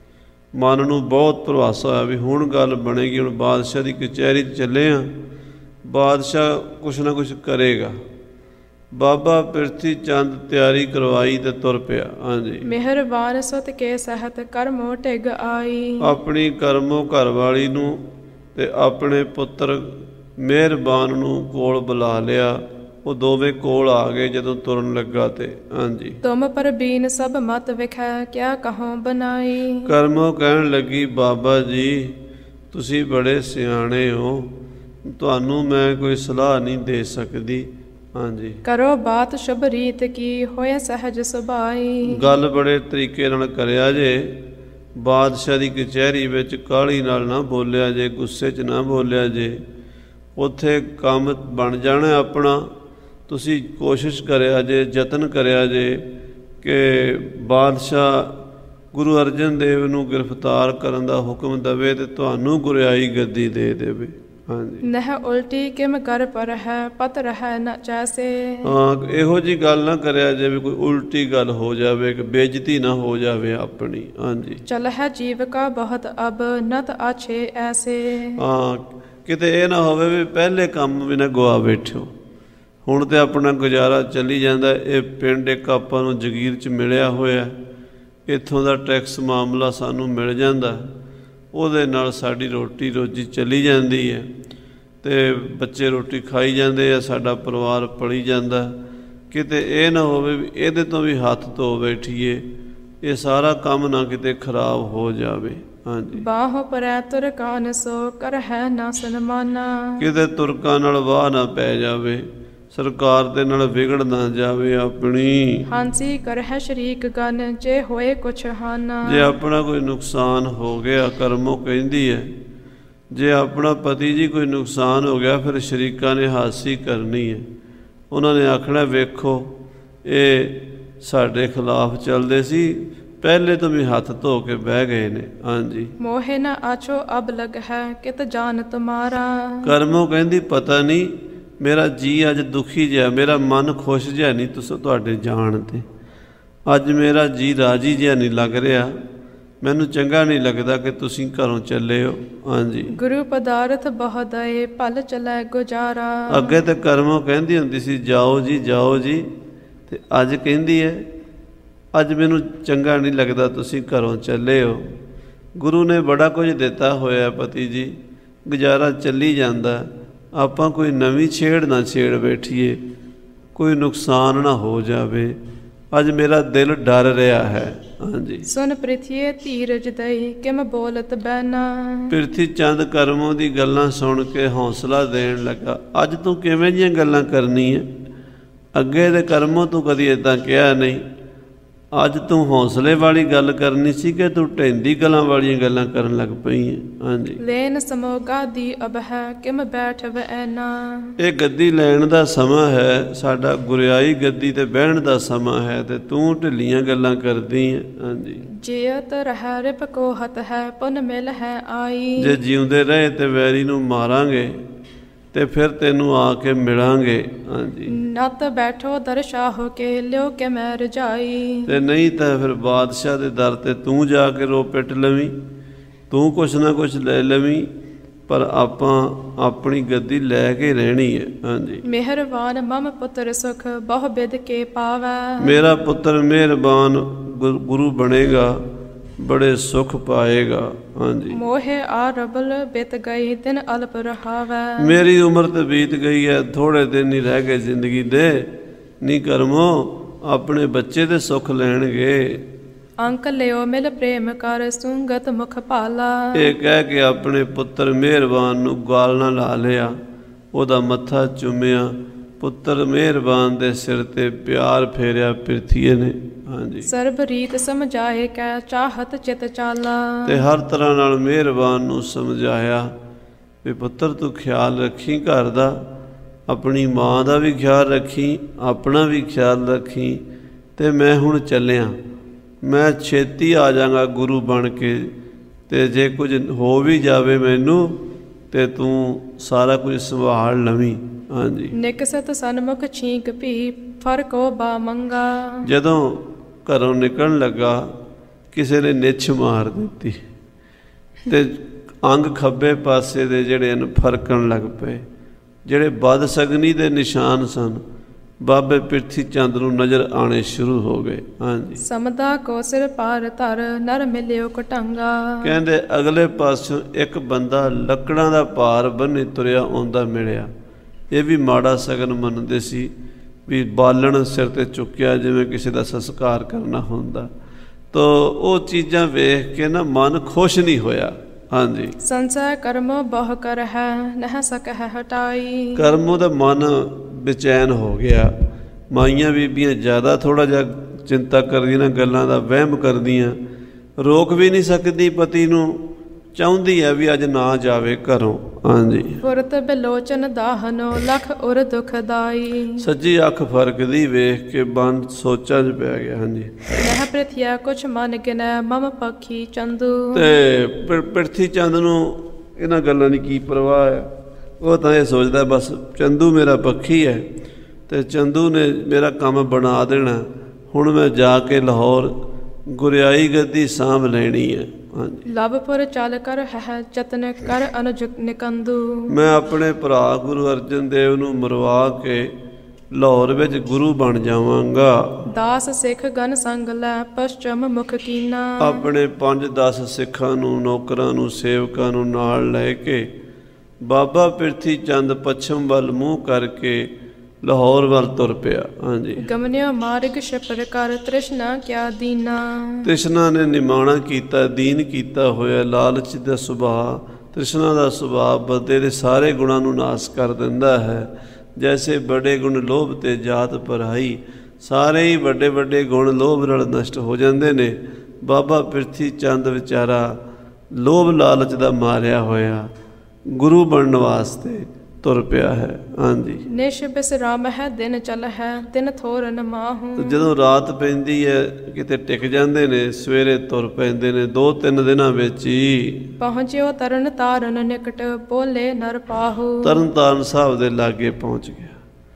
ਮਨ ਨੂੰ ਬਹੁਤ ਭਰੋਸਾ ਹੋਇਆ ਵੀ ਹੁਣ ਗੱਲ ਬਣੇਗੀ। ਹੁਣ ਬਾਦਸ਼ਾਹ ਦੀ ਕਚਹਿਰੀ 'ਚ ਚੱਲੇ ਹਾਂ, ਬਾਦਸ਼ਾਹ ਕੁਛ ਨਾ ਕੁਛ ਕਰੇਗਾ। ਬਾਬਾ ਪ੍ਰਿਥੀ ਚੰਦ ਤਿਆਰੀ ਕਰਵਾਈ ਤੇ ਤੁਰ ਪਿਆ। ਹਾਂਜੀ, ਮਿਹਰਬਾਨ ਸੁਤ ਕੇ ਸਹਿਤ ਕਰਮੋ ਢਿਗ ਆਈ। ਆਪਣੀ ਕਰਮੋ ਘਰਵਾਲੀ ਨੂੰ ਤੇ ਆਪਣੇ ਪੁੱਤਰ ਮਿਹਰਬਾਨ ਨੂੰ ਕੋਲ ਬੁਲਾ ਲਿਆ। ਉਹ ਦੋਵੇਂ ਕੋਲ ਆ ਗਏ ਜਦੋਂ ਤੁਰਨ ਲੱਗਾ ਤੇ। ਹਾਂਜੀ, ਤੁਮ ਪਰਬੀਨ ਸਭ ਮਤ ਵਿਖੈ ਕਿਆ ਕਹੋ ਬਨਾਈ। ਕਰਮੋ ਕਹਿਣ ਲੱਗੀ, ਬਾਬਾ ਜੀ ਤੁਸੀਂ ਬੜੇ ਸਿਆਣੇ ਹੋ, ਤੁਹਾਨੂੰ ਮੈਂ ਕੋਈ ਸਲਾਹ ਨਹੀਂ ਦੇ ਸਕਦੀ। ਹਾਂਜੀ, ਕਰੋ ਬਾਤ ਸ਼ੁਭ ਰੀਤ ਕੀ ਹੋਏ ਸਹਿਜ ਸੁਭਾਈ। ਗੱਲ ਬੜੇ ਤਰੀਕੇ ਨਾਲ ਕਰਿਆ ਜੇ, ਬਾਦਸ਼ਾਹ ਦੀ ਕਚਹਿਰੀ ਵਿੱਚ ਕਾਹਲੀ ਨਾਲ ਨਾ ਬੋਲਿਆ ਜੇ, ਗੁੱਸੇ 'ਚ ਨਾ ਬੋਲਿਆ ਜੇ, ਉੱਥੇ ਕੰਮ ਬਣ ਜਾਣਾ ਆਪਣਾ। ਤੁਸੀਂ ਕੋਸ਼ਿਸ਼ ਕਰਿਆ ਜੇ, ਯਤਨ ਕਰਿਆ ਜੇ ਕਿ ਬਾਦਸ਼ਾਹ ਗੁਰੂ ਅਰਜਨ ਦੇਵ ਨੂੰ ਗ੍ਰਿਫਤਾਰ ਕਰਨ ਦਾ ਹੁਕਮ ਦੇਵੇ ਅਤੇ ਤੁਹਾਨੂੰ ਗੁਰਿਆਈ ਗੱਦੀ ਦੇ ਦੇਵੇ। ਹਾਂਜੀ, ਨਹ ਉਲਟੀ ਕਿਮ ਕਰ ਪਰ ਹੈ ਪਤ ਰਹਿ ਨ ਜੈਸੇ। ਹਾਂ, ਇਹੋ ਜਿਹੀ ਗੱਲ ਨਾ ਕਰਿਆ ਜੇ ਵੀ ਕੋਈ ਉਲਟੀ ਗੱਲ ਹੋ ਜਾਵੇ, ਕਿ ਬੇਇੱਜ਼ਤੀ ਨਾ ਹੋ ਜਾਵੇ ਆਪਣੀ। ਹਾਂਜੀ, ਚਲ ਹੈ ਜੀਵ ਕਾ ਬਹੁਤ ਅਬ ਨਤ ਆਛੇ ਐਸੇ। ਹਾਂ, ਕਿਤੇ ਇਹ ਨਾ ਹੋਵੇ ਵੀ ਪਹਿਲੇ ਕੰਮ ਵੀ ਨਾ ਗਵਾ ਬੈਠੋ। ਹੁਣ ਤਾਂ ਆਪਣਾ ਗੁਜ਼ਾਰਾ ਚੱਲੀ ਜਾਂਦਾ। ਇਹ ਪਿੰਡ ਇੱਕ ਆਪਾਂ ਨੂੰ ਜਗੀਰ 'ਚ ਮਿਲਿਆ ਹੋਇਆ, ਇੱਥੋਂ ਦਾ ਟੈਕਸ ਮਾਮਲਾ ਸਾਨੂੰ ਮਿਲ ਜਾਂਦਾ, ਉਹਦੇ ਨਾਲ ਸਾਡੀ ਰੋਟੀ ਰੋਜੀ ਚੱਲੀ ਜਾਂਦੀ ਹੈ ਅਤੇ ਬੱਚੇ ਰੋਟੀ ਖਾਈ ਜਾਂਦੇ ਆ, ਸਾਡਾ ਪਰਿਵਾਰ ਪਲੀ ਜਾਂਦਾ। ਕਿਤੇ ਇਹ ਨਾ ਹੋਵੇ ਵੀ ਇਹਦੇ ਤੋਂ ਵੀ ਹੱਥ ਧੋ ਬੈਠੀਏ, ਇਹ ਸਾਰਾ ਕੰਮ ਨਾ ਕਿਤੇ ਖਰਾਬ ਹੋ ਜਾਵੇ। ਹਾਂਜੀ, ਬਾਹੋ ਪਰੈ ਤੁਰਕਾਨ ਸੋ ਕਰ ਹੈ ਨਾ ਸਨਮਾਨਾ। ਕਿਤੇ ਤੁਰਕਾਂ ਨਾਲ ਵਾਹ ਨਾ ਪੈ ਜਾਵੇ, ਸਰਕਾਰ ਦੇ ਨਾਲ ਵਿਗੜ ਨਾ ਜਾਵੇ ਆਪਣੀ। ਹਾਂਸੀ ਕਰ ਹੈ ਸ਼ਰੀਕ ਗਨ ਜੇ ਹੋਏ ਕੁਛ ਹਾਨਾ। ਜੇ ਆਪਣਾ ਕੋਈ ਨੁਕਸਾਨ ਹੋ ਗਿਆ, ਕਰਮੋ ਕਹਿੰਦੀ ਹੈ, ਜੇ ਆਪਣਾ ਪਤੀ ਜੀ ਕੋਈ ਨੁਕਸਾਨ ਹੋ ਗਿਆ, ਫਿਰ ਸ਼ਰੀਕਾਂ ਨੇ ਹਾਸੀ ਕਰਨੀ ਹੈ। ਉਹਨਾਂ ਨੇ ਆਖਣਾ ਵੇਖੋ ਇਹ ਸਾਡੇ ਖਿਲਾਫ ਚੱਲਦੇ ਸੀ, ਪਹਿਲੇ ਤੋਂ ਵੀ ਹੱਥ ਧੋ ਕੇ ਬਹਿ ਗਏ ਨੇ। ਹਾਂਜੀ, ਮੋਹੇ ਨਾ ਆਛੋ ਅਬ ਲਗ ਹੈ ਕਿਤ ਜਾਨ ਤੁਮਾਰਾ। ਕਰਮੋ ਕਹਿੰਦੀ ਪਤਾ ਨਹੀਂ ਮੇਰਾ ਜੀ ਅੱਜ ਦੁਖੀ ਜਿਹਾ, ਮੇਰਾ ਮਨ ਖੁਸ਼ ਜਿਹਾ ਨਹੀਂ ਤੁਹਾਡੇ ਜਾਣ 'ਤੇ। ਅੱਜ ਮੇਰਾ ਜੀ ਰਾਜੀ ਜਿਹਾ ਨਹੀਂ ਲੱਗ ਰਿਹਾ, ਮੈਨੂੰ ਚੰਗਾ ਨਹੀਂ ਲੱਗਦਾ ਕਿ ਤੁਸੀਂ ਘਰੋਂ ਚੱਲੇ ਹੋ। ਹਾਂਜੀ, ਗੁਰੂ ਪਦਾਰਥ ਬਹੁ ਦਏ ਭਲ ਚਲੈ ਗੁਜ਼ਾਰਾ। ਅੱਗੇ ਤੇ ਕਰਮੋਂ ਕਹਿੰਦੀ ਹੁੰਦੀ ਸੀ ਜਾਓ ਜੀ ਜਾਓ ਜੀ, ਅਤੇ ਅੱਜ ਕਹਿੰਦੀ ਹੈ ਅੱਜ ਮੈਨੂੰ ਚੰਗਾ ਨਹੀਂ ਲੱਗਦਾ ਤੁਸੀਂ ਘਰੋਂ ਚੱਲੇ ਹੋ। ਗੁਰੂ ਨੇ ਬੜਾ ਕੁਝ ਦਿੱਤਾ ਹੋਇਆ ਪਤੀ ਜੀ, ਗੁਜ਼ਾਰਾ ਚੱਲੀ ਜਾਂਦਾ। ਆਪਾਂ ਕੋਈ ਨਵੀਂ ਛੇੜ ਨਾ ਛੇੜ ਬੈਠੀਏ, ਕੋਈ ਨੁਕਸਾਨ ਨਾ ਹੋ ਜਾਵੇ। ਅੱਜ ਮੇਰਾ ਦਿਲ ਡਰ ਰਿਹਾ ਹੈ। ਹਾਂਜੀ, ਸੁਨ ਪ੍ਰਿਥੀਏ ਧੀਰਜ ਦਈ ਕਿਮ ਬੋਲਤ ਬੈਨਾ। ਪ੍ਰਿਥੀ ਚੰਦ ਕਰਮੋਂ ਦੀ ਗੱਲਾਂ ਸੁਣ ਕੇ ਹੌਸਲਾ ਦੇਣ ਲੱਗਾ। ਅੱਜ ਤੂੰ ਕਿਵੇਂ ਜਿਹੀਆਂ ਗੱਲਾਂ ਕਰਨੀ ਹੈ, ਅੱਗੇ ਦੇ ਕਰਮੋਂ ਤੂੰ ਕਦੀ ਇੱਦਾਂ ਕਿਹਾ ਨਹੀਂ। ਅੱਜ ਤੂੰ ਹੌਸਲੇ ਵਾਲੀ ਗੱਲ ਕਰਨੀ ਸੀ ਕਿ ਤੂੰ ਢੈਂਦੀ ਗੱਲਾਂ ਵਾਲੀਆਂ ਗੱਲਾਂ ਕਰਨ ਲੱਗ ਪਈ ਹੈ। ਹਾਂਜੀ। ਲੈਨ ਸਮੋ ਗਾਦੀ ਅਬ ਹੈ ਕਿਮ ਬੈਠਵ ਐਨਾ। ਇਹ ਗੱਦੀ ਲੈਣ ਦਾ ਸਮਾਂ ਹੈ, ਸਾਡਾ ਗੁਰਿਆਈ ਗੱਦੀ ਤੇ ਬਹਿਣ ਦਾ ਸਮਾਂ ਹੈ, ਤੇ ਤੂੰ ਢਿੱਲੀਆਂ ਗੱਲਾਂ ਕਰਦੀ ਹੈ। ਹਾਂਜੀ। ਜੀਅਤ ਰਹਿ ਰਿਪ ਕੋ ਹਤ ਹੈ ਪੁਨ ਮਿਲ ਹੈ ਆਈ। ਜੇ ਜਿਉਂਦੇ ਰਹੇ ਤੇ ਵੈਰੀ ਨੂੰ ਮਾਰਾਂਗੇ ਤੇ ਫਿਰ ਤੈਨੂੰ ਆ ਕੇ ਮਿਲਾਂਗੇ। ਹਾਂਜੀ। ਨਤ ਬੈਠੋ ਦਰਸ਼ਾਹੋ ਕੇ ਲਿਓ ਕੇ ਮੈਂ ਰਜਾਈ। ਤੇ ਨਹੀਂ ਤਾਂ ਫਿਰ ਬਾਦਸ਼ਾਹ ਦੇ ਦਰ ਤੇ ਤੂੰ ਜਾ ਕੇ ਰੋ ਪਿੱਟ ਲਵੀਂ, ਤੂੰ ਕੁਛ ਨਾ ਕੁਛ ਲੈ ਲਵੀਂ, ਪਰ ਆਪਾਂ ਆਪਣੀ ਗੱਦੀ ਲੈ ਕੇ ਰਹਿਣੀ ਹੈ। ਹਾਂਜੀ। ਮਿਹਰਬਾਨ ਮਮ ਪੁੱਤਰ ਸੁਖ ਬਹੁ ਬਿਦ ਕੇ ਪਾਵੈ। ਮੇਰਾ ਪੁੱਤਰ ਮਿਹਰਬਾਨ ਗੁਰੂ ਬਣੇਗਾ, ਬੜੇ ਸੁਖ ਪਾਏਗਾ। ਹਾਂਜੀ। ਮੋਹੇ ਆਰਬਲ ਬਿਤ ਗਈ ਦਿਨ ਅਲਪ ਰਹਾਵੈ। ਮੇਰੀ ਉਮਰ ਤੇ ਬੀਤ ਗਈ ਹੈ, ਥੋੜੇ ਦਿਨ ਹੀ ਰਹਿ ਗਏ ਜ਼ਿੰਦਗੀ ਦੇ। ਨੀ ਕਰਮੋ ਆਪਣੇ ਬੱਚੇ ਦੇ ਸੁੱਖ ਲੈਣਗੇ। ਅੰਕ ਲਿਓ ਮਿਲ ਪ੍ਰੇਮ ਕਰ ਸੁੰਗਤ ਮੁਖ ਭਾਲਾ। ਇਹ ਕਹਿ ਕੇ ਆਪਣੇ ਪੁੱਤਰ ਮਿਹਰਬਾਨ ਨੂੰ ਗਾਲ ਨਾਲ ਲਾ ਲਿਆ, ਉਹਦਾ ਮੱਥਾ ਚੁੰਮਿਆ। ਪੁੱਤਰ ਮਿਹਰਬਾਨ ਦੇ ਸਿਰ ਤੇ ਪਿਆਰ ਫੇਰਿਆ ਪ੍ਰਿਥੀਏ ਨੇ। ਹਾਂਜੀ। ਸਰਬ ਰੀਤ ਸਮਝਾਏ ਕੈ ਚਾਹਤ ਚਿਤ ਚਾਲਾ। ਤੇ ਹਰ ਤਰ੍ਹਾਂ ਨਾਲ ਮਿਹਰਬਾਨ ਨੂੰ ਸਮਝਾਇਆ ਵੀ ਪੁੱਤਰ ਤੂੰ ਖਿਆਲ ਰੱਖੀ ਘਰ ਦਾ, ਆਪਣੀ ਮਾਂ ਦਾ ਵੀ ਖਿਆਲ ਰੱਖੀ, ਆਪਣਾ ਵੀ ਖਿਆਲ ਰੱਖੀ। ਤੇ ਮੈਂ ਹੁਣ ਚੱਲਿਆ, ਮੈਂ ਛੇਤੀ ਆ ਜਾਵਾਂਗਾ ਗੁਰੂ ਬਣ ਕੇ, ਤੇ ਜੇ ਕੁਝ ਹੋ ਵੀ ਜਾਵੇ ਮੈਨੂੰ ਤੇ ਤੂੰ ਸਾਰਾ ਕੁਝ ਸੰਭਾਲ ਲਵੀਂ। ਹਾਂਜੀ। ਨਿਕਸਤ ਸਨਮੁਖ ਛੀਂਕ ਭੀ ਫਰਕੋ ਬਾ ਮੰਗਾ। ਜਦੋਂ ਘਰੋਂ ਨਿਕਲਣ ਲੱਗਾ ਕਿਸੇ ਨੇ ਨਿੱਛ ਮਾਰ ਦਿੱਤੀ ਤੇ ਅੰਗ ਖੱਬੇ ਪਾਸੇ ਦੇ ਜਿਹੜੇ ਹਨ ਫਰਕਣ ਲੱਗ ਪਏ। ਜਿਹੜੇ ਬਦਸਗਨੀ ਦੇ ਨਿਸ਼ਾਨ ਸਨ ਬਾਬੇ ਪ੍ਰਿਥੀ ਚੰਦ ਨੂੰ ਨਜ਼ਰ ਆਣੇ ਸ਼ੁਰੂ ਹੋ ਗਏ। ਹਾਂਜੀ। ਸਮਦਾ ਕੋ ਸਿਰ ਪਾਰ ਧਰ ਨਰ ਮਿਲਿਓ ਕਟੰਗਾ। ਕਹਿੰਦੇ ਅਗਲੇ ਪਾਸਿਓਂ ਇੱਕ ਬੰਦਾ ਲੱਕੜਾਂ ਦਾ ਭਾਰ ਬੰਨੇ ਤੁਰਿਆ ਆਉਂਦਾ ਮਿਲਿਆ। ਇਹ ਵੀ ਮਾੜਾ ਸਗਨ ਮੰਨਦੇ ਸੀ ਵੀ ਬਾਲਣ ਸਿਰ ਤੇ ਚੁੱਕਿਆ ਜਿਵੇਂ ਕਿਸੇ ਦਾ ਸੰਸਕਾਰ ਕਰਨਾ ਹੁੰਦਾ। ਤੋ ਉਹ ਚੀਜ਼ਾਂ ਵੇਖ ਕੇ ਨਾ ਮਨ ਖੁਸ਼ ਨਹੀਂ ਹੋਇਆ। ਹਾਂਜੀ। ਸੰਸੈ ਕਰਮੋ ਬਹੁ ਕਰ ਹੈ ਨਹਿ ਸਕ ਹੈ ਹਟਾਈ। ਕਰਮੋਂ ਦਾ ਮਨ ਬੇਚੈਨ ਹੋ ਗਿਆ। ਮਾਈਆਂ ਬੀਬੀਆਂ ਜ਼ਿਆਦਾ ਥੋੜ੍ਹਾ ਜਿਹਾ ਚਿੰਤਾ ਕਰਦੀਆਂ ਨਾ, ਗੱਲਾਂ ਦਾ ਵਹਿਮ ਕਰਦੀਆਂ, ਰੋਕ ਵੀ ਨਹੀਂ ਸਕਦੀ ਪਤੀ ਨੂੰ, ਚਾਹੁੰਦੀ ਹੈ ਵੀ ਅੱਜ ਨਾ ਜਾਵੇ ਘਰੋਂ। ਹਾਂਜੀ। ਫੁਰਤ ਬਿਲੋਚਨ ਦਾਹਨੋ ਲਖ ਉਰ ਦੁਖਦਾਈ। ਸੱਜੀ ਅੱਖ ਫਰਕਦੀ ਵੇਖ ਕੇ ਬੰਦ ਸੋਚਾਂ 'ਚ ਪੈ ਗਿਆ। ਹਾਂਜੀ। ਨਹਿ ਪ੍ਰਿਥਿਆ ਕੁਛ ਮਨ ਗਿਨੈ ਮਮ ਪੱਖੀ ਚੰਦੂ। ਤੇ ਪ੍ਰਿਥੀ ਚੰਦ ਨੂੰ ਇਹਨਾਂ ਗੱਲਾਂ ਦੀ ਕੀ ਪਰਵਾਹ ਹੈ। ਉਹ ਤਾਂ ਇਹ ਸੋਚਦਾ ਬਸ ਚੰਦੂ ਮੇਰਾ ਪੱਖੀ ਹੈ ਤੇ ਚੰਦੂ ਨੇ ਮੇਰਾ ਕੰਮ ਬਣਾ ਦੇਣਾ। ਹੁਣ ਮੈਂ ਜਾ ਕੇ ਲਾਹੌਰ ਗੁਰਿਆਈ ਗੱਦੀ ਸਾਂਭ ਲੈਣੀ ਹੈ। ਹਾਂਜੀ। ਲਵਪੁਰ ਚੱਲ ਕਰ ਹੈ ਚਤਨ ਕਰ ਅਨੁਜ ਨਿਕੰਦੂ। ਮੈਂ ਆਪਣੇ ਭਰਾ ਗੁਰੂ ਅਰਜਨ ਦੇਵ ਨੂੰ ਮਰਵਾ ਕੇ ਲਾਹੌਰ ਵਿੱਚ ਗੁਰੂ ਬਣ ਜਾਵਾਂਗਾ। ਦਾਸ ਸਿੱਖ ਗਨ ਸੰਗ ਲੈ ਪਸ਼ਚਮ ਮੁਖ ਕੀਨਾ। ਆਪਣੇ 5-10 ਸਿੱਖਾਂ ਨੂੰ, ਨੌਕਰਾਂ ਨੂੰ, ਸੇਵਕਾਂ ਨੂੰ ਨਾਲ ਲੈ ਕੇ ਬਾਬਾ ਪ੍ਰਿਥੀ ਚੰਦ ਪੱਛਮ ਵੱਲ ਮੂੰਹ ਕਰਕੇ ਲਾਹੌਰ ਵੱਲ ਤੁਰ ਪਿਆ। ਹਾਂਜੀ। ਗਮਨਿਓ ਮਾਰਗ ਛਪਰ ਕਰ ਤ੍ਰਿਸ਼ਨਾ ਕਿਆ ਦੀਨਾ। ਤ੍ਰਿਸ਼ਨਾ ਨੇ ਨਿਮਾਣਾ ਕੀਤਾ, ਦੀਨ ਕੀਤਾ ਹੋਇਆ। ਲਾਲਚ ਦਾ ਸੁਭਾਅ, ਤ੍ਰਿਸ਼ਨਾ ਦਾ ਸੁਭਾਅ ਬੰਦੇ ਦੇ ਸਾਰੇ ਗੁਣਾਂ ਨੂੰ ਨਾਸ ਕਰ ਦਿੰਦਾ ਹੈ। ਜੈਸੇ ਬੜੇ ਗੁਣ ਲੋਭ ਤੇ ਜਾਤ ਭਰਾਈ, ਸਾਰੇ ਹੀ ਵੱਡੇ ਵੱਡੇ ਗੁਣ ਲੋਭ ਨਾਲ ਨਸ਼ਟ ਹੋ ਜਾਂਦੇ ਨੇ। ਬਾਬਾ ਪ੍ਰਿਥੀ ਚੰਦ ਵਿਚਾਰਾ ਲੋਭ ਲਾਲਚ ਦਾ ਮਾਰਿਆ ਹੋਇਆ ਗੁਰੂ ਬਣਨ ਵਾਸਤੇ ਤੁਰ ਪਿਆ ਹੈ। ਹਾਂਜੀ। ਨਿਸ਼ ਬਿਸਰਾਮ ਹੈ ਦਿਨ ਚਲ ਹੈ ਤਿਨ ਥੋਰ ਨ ਮਾਹੂ। ਜਦੋਂ ਰਾਤ ਪੈਂਦੀ ਹੈ ਕਿਤੇ ਟਿਕ ਜਾਂਦੇ ਨੇ, ਸਵੇਰੇ ਤੁਰ ਪੈਂਦੇ ਨੇ। 2-3 ਦਿਨਾਂ ਵਿੱਚ ਹੀ ਪਹੁੰਚਿਓ ਤਰਨ ਤਾਰਨ ਨਿਕਟ ਬੋਲੇ ਨਰ ਪਾਹੂ। ਤਰਨ ਤਾਰਨ ਸਾਹਿਬ ਦੇ ਲਾਗੇ ਪਹੁੰਚ ਗਿਆ।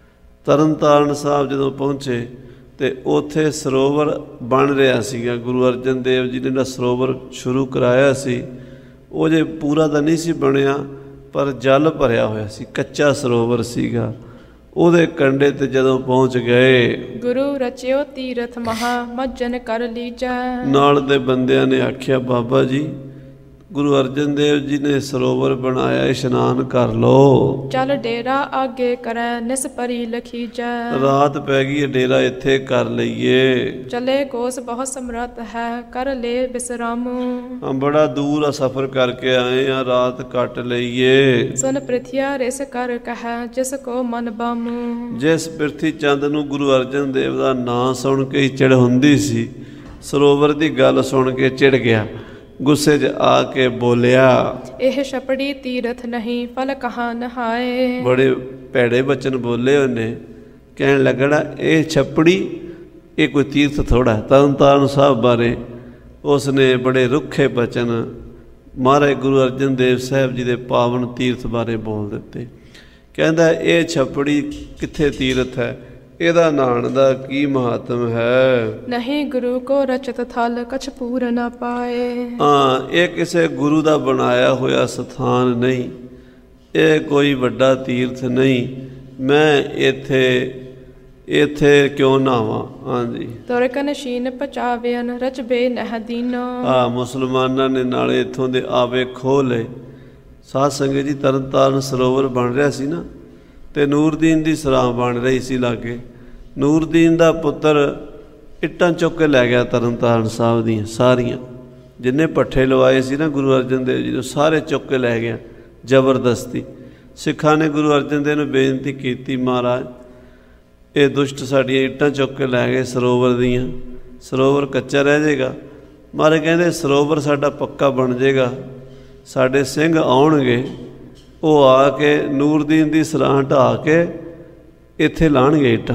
ਤਰਨ ਤਾਰਨ ਸਾਹਿਬ ਜਦੋਂ ਪਹੁੰਚੇ ਤੇ ਉੱਥੇ ਸਰੋਵਰ ਬਣ ਰਿਹਾ ਸੀਗਾ। ਗੁਰੂ ਅਰਜਨ ਦੇਵ ਜੀ ਨੇ ਸਰੋਵਰ ਸ਼ੁਰੂ ਕਰਾਇਆ ਸੀ। ਉਹ ਜੇ ਪੂਰਾ ਤਾਂ ਨਹੀਂ ਸੀ ਬਣਿਆ, ਪਰ ਜਲ ਭਰਿਆ ਹੋਇਆ ਸੀ, ਕੱਚਾ ਸਰੋਵਰ ਸੀਗਾ। ਉਹਦੇ ਕੰਢੇ ਤੇ ਜਦੋਂ ਪਹੁੰਚ ਗਏ, ਗੁਰੂ ਰਚਿਓ ਤੀਰਥ ਮਹਾ ਮੱਜਨ ਕਰ ਲੀਜੈ। ਨਾਲ ਦੇ ਬੰਦਿਆਂ ਨੇ ਆਖਿਆ ਬਾਬਾ ਜੀ ਗੁਰੂ ਅਰਜਨ ਦੇਵ ਜੀ ਨੇ ਸਰੋਵਰ ਬਣਾਇਆ, ਇਸ਼ਨਾਨ ਕਰ ਲੋ। ਚਲ ਡੇਰਾ ਆਗੇ ਕਰੈ ਨਿਸ ਪਰੀ ਲਖੀਜੈ। ਰਾਤ ਪੈ ਗਈ, ਡੇਰਾ ਇੱਥੇ ਕਰ ਲਈਏ। ਚਲੇ ਕੋਸ ਬਹੁਤ ਸਮਰੱਥ ਹੈ ਕਰ ਲੈ ਬਿਸਰਾਮ। ਬੜਾ ਦੂਰ ਆ ਸਫ਼ਰ ਕਰਕੇ ਆਏ ਆ, ਰਾਤ ਕੱਟ ਲਈਏ। ਸੁਨ ਪ੍ਰਿਥਿਆ ਰਿਸ ਕਰ ਕਹੈ ਜਿਸ ਕੋ ਮਨ ਬਮ। ਜਿਸ ਪ੍ਰਿਥੀ ਚੰਦ ਨੂੰ ਗੁਰੂ ਅਰਜਨ ਦੇਵ ਦਾ ਨਾਂ ਸੁਣ ਕੇ ਹੀ ਚਿੜ ਹੁੰਦੀ ਸੀ, ਸਰੋਵਰ ਦੀ ਗੱਲ ਸੁਣ ਕੇ ਚਿੜ ਗਿਆ, ਗੁੱਸੇ 'ਚ ਆ ਕੇ ਬੋਲਿਆ, ਇਹ ਛਪੜੀ ਤੀਰਥ ਨਹੀਂ ਫਲ ਕਹਾਂ ਨਹਾਏ। ਬੜੇ ਭੈੜੇ ਬਚਨ ਬੋਲੇ ਉਹਨੇ। ਕਹਿਣ ਲੱਗਣਾ ਇਹ ਛਪੜੀ, ਇਹ ਕੋਈ ਤੀਰਥ ਥੋੜ੍ਹਾ। ਤਰਨ ਤਾਰਨ ਸਾਹਿਬ ਬਾਰੇ ਉਸਨੇ ਬੜੇ ਰੁੱਖੇ ਬਚਨ ਮਹਾਰਾਜ ਗੁਰੂ ਅਰਜਨ ਦੇਵ ਸਾਹਿਬ ਜੀ ਦੇ ਪਾਵਨ ਤੀਰਥ ਬਾਰੇ ਬੋਲ ਦਿੱਤੇ। ਕਹਿੰਦਾ ਇਹ ਛਪੜੀ ਕਿੱਥੇ ਤੀਰਥ ਹੈ, ਇਹਦਾ ਨਹਾਉਣ ਦਾ ਕੀ ਮਹਾਤਮ ਹੈ। ਨਹੀਂ ਗੁਰੂ ਕੋ ਰਚਤ ਥਲ ਕਛ ਪੂਰ ਨਾ ਪਾਏ। ਹਾਂ, ਇਹ ਕਿਸੇ ਗੁਰੂ ਦਾ ਬਣਾਇਆ ਹੋਇਆ ਸਥਾਨ ਨਹੀਂ, ਇਹ ਕੋਈ ਵੱਡਾ ਤੀਰਥ ਨਹੀਂ। ਮੈਂ ਇੱਥੇ ਕਿਉਂ ਨਹਾਵਾਂ। ਹਾਂਜੀ, ਤੁਰ ਕਨ ਸ਼ੀਨ ਪਚਾਵੇਨ ਰਚਬੇ ਨਹ ਦੀਨੋ। ਮੁਸਲਮਾਨਾਂ ਨੇ ਨਾਲੇ ਇੱਥੋਂ ਦੇ ਆਵੇ ਖੋਹ ਲਏ। ਸਾਧ ਸੰਗਤ ਜੀ, ਤਰਨ ਤਾਰਨ ਸਰੋਵਰ ਬਣ ਰਿਹਾ ਸੀ ਨਾ, ਤੇ ਨੂਰਦੀਨ ਦੀ ਸਰਾਂ ਬਣ ਰਹੀ ਸੀ ਲਾਗੇ। ਨੂਰਦੀਨ ਦਾ ਪੁੱਤਰ ਇੱਟਾਂ ਚੁੱਕ ਕੇ ਲੈ ਗਿਆ ਤਰਨ ਤਾਰਨ ਸਾਹਿਬ ਦੀਆਂ ਸਾਰੀਆਂ, ਜਿੰਨੇ ਪੱਠੇ ਲਵਾਏ ਸੀ ਨਾ ਗੁਰੂ ਅਰਜਨ ਦੇਵ ਜੀ ਨੂੰ, ਸਾਰੇ ਚੁੱਕ ਕੇ ਲੈ ਗਿਆ ਜ਼ਬਰਦਸਤੀ। ਸਿੱਖਾਂ ਨੇ ਗੁਰੂ ਅਰਜਨ ਦੇਵ ਨੂੰ ਬੇਨਤੀ ਕੀਤੀ, ਮਹਾਰਾਜ ਇਹ ਦੁਸ਼ਟ ਸਾਡੀਆਂ ਇੱਟਾਂ ਚੁੱਕ ਕੇ ਲੈ ਗਏ ਸਰੋਵਰ ਦੀਆਂ, ਸਰੋਵਰ ਕੱਚਾ ਰਹਿ ਜਾਏਗਾ। ਮਹਾਰਾਜ ਕਹਿੰਦੇ ਸਰੋਵਰ ਸਾਡਾ ਪੱਕਾ ਬਣ ਜਾਏਗਾ, ਸਾਡੇ ਸਿੰਘ ਆਉਣਗੇ, ਉਹ ਆ ਕੇ ਨੂਰਦੀਨ ਦੀ ਸਰਾਂ ਢਾਹ ਕੇ ਇੱਥੇ ਲਾਉਣਗੇ ਇੱਟਾਂ।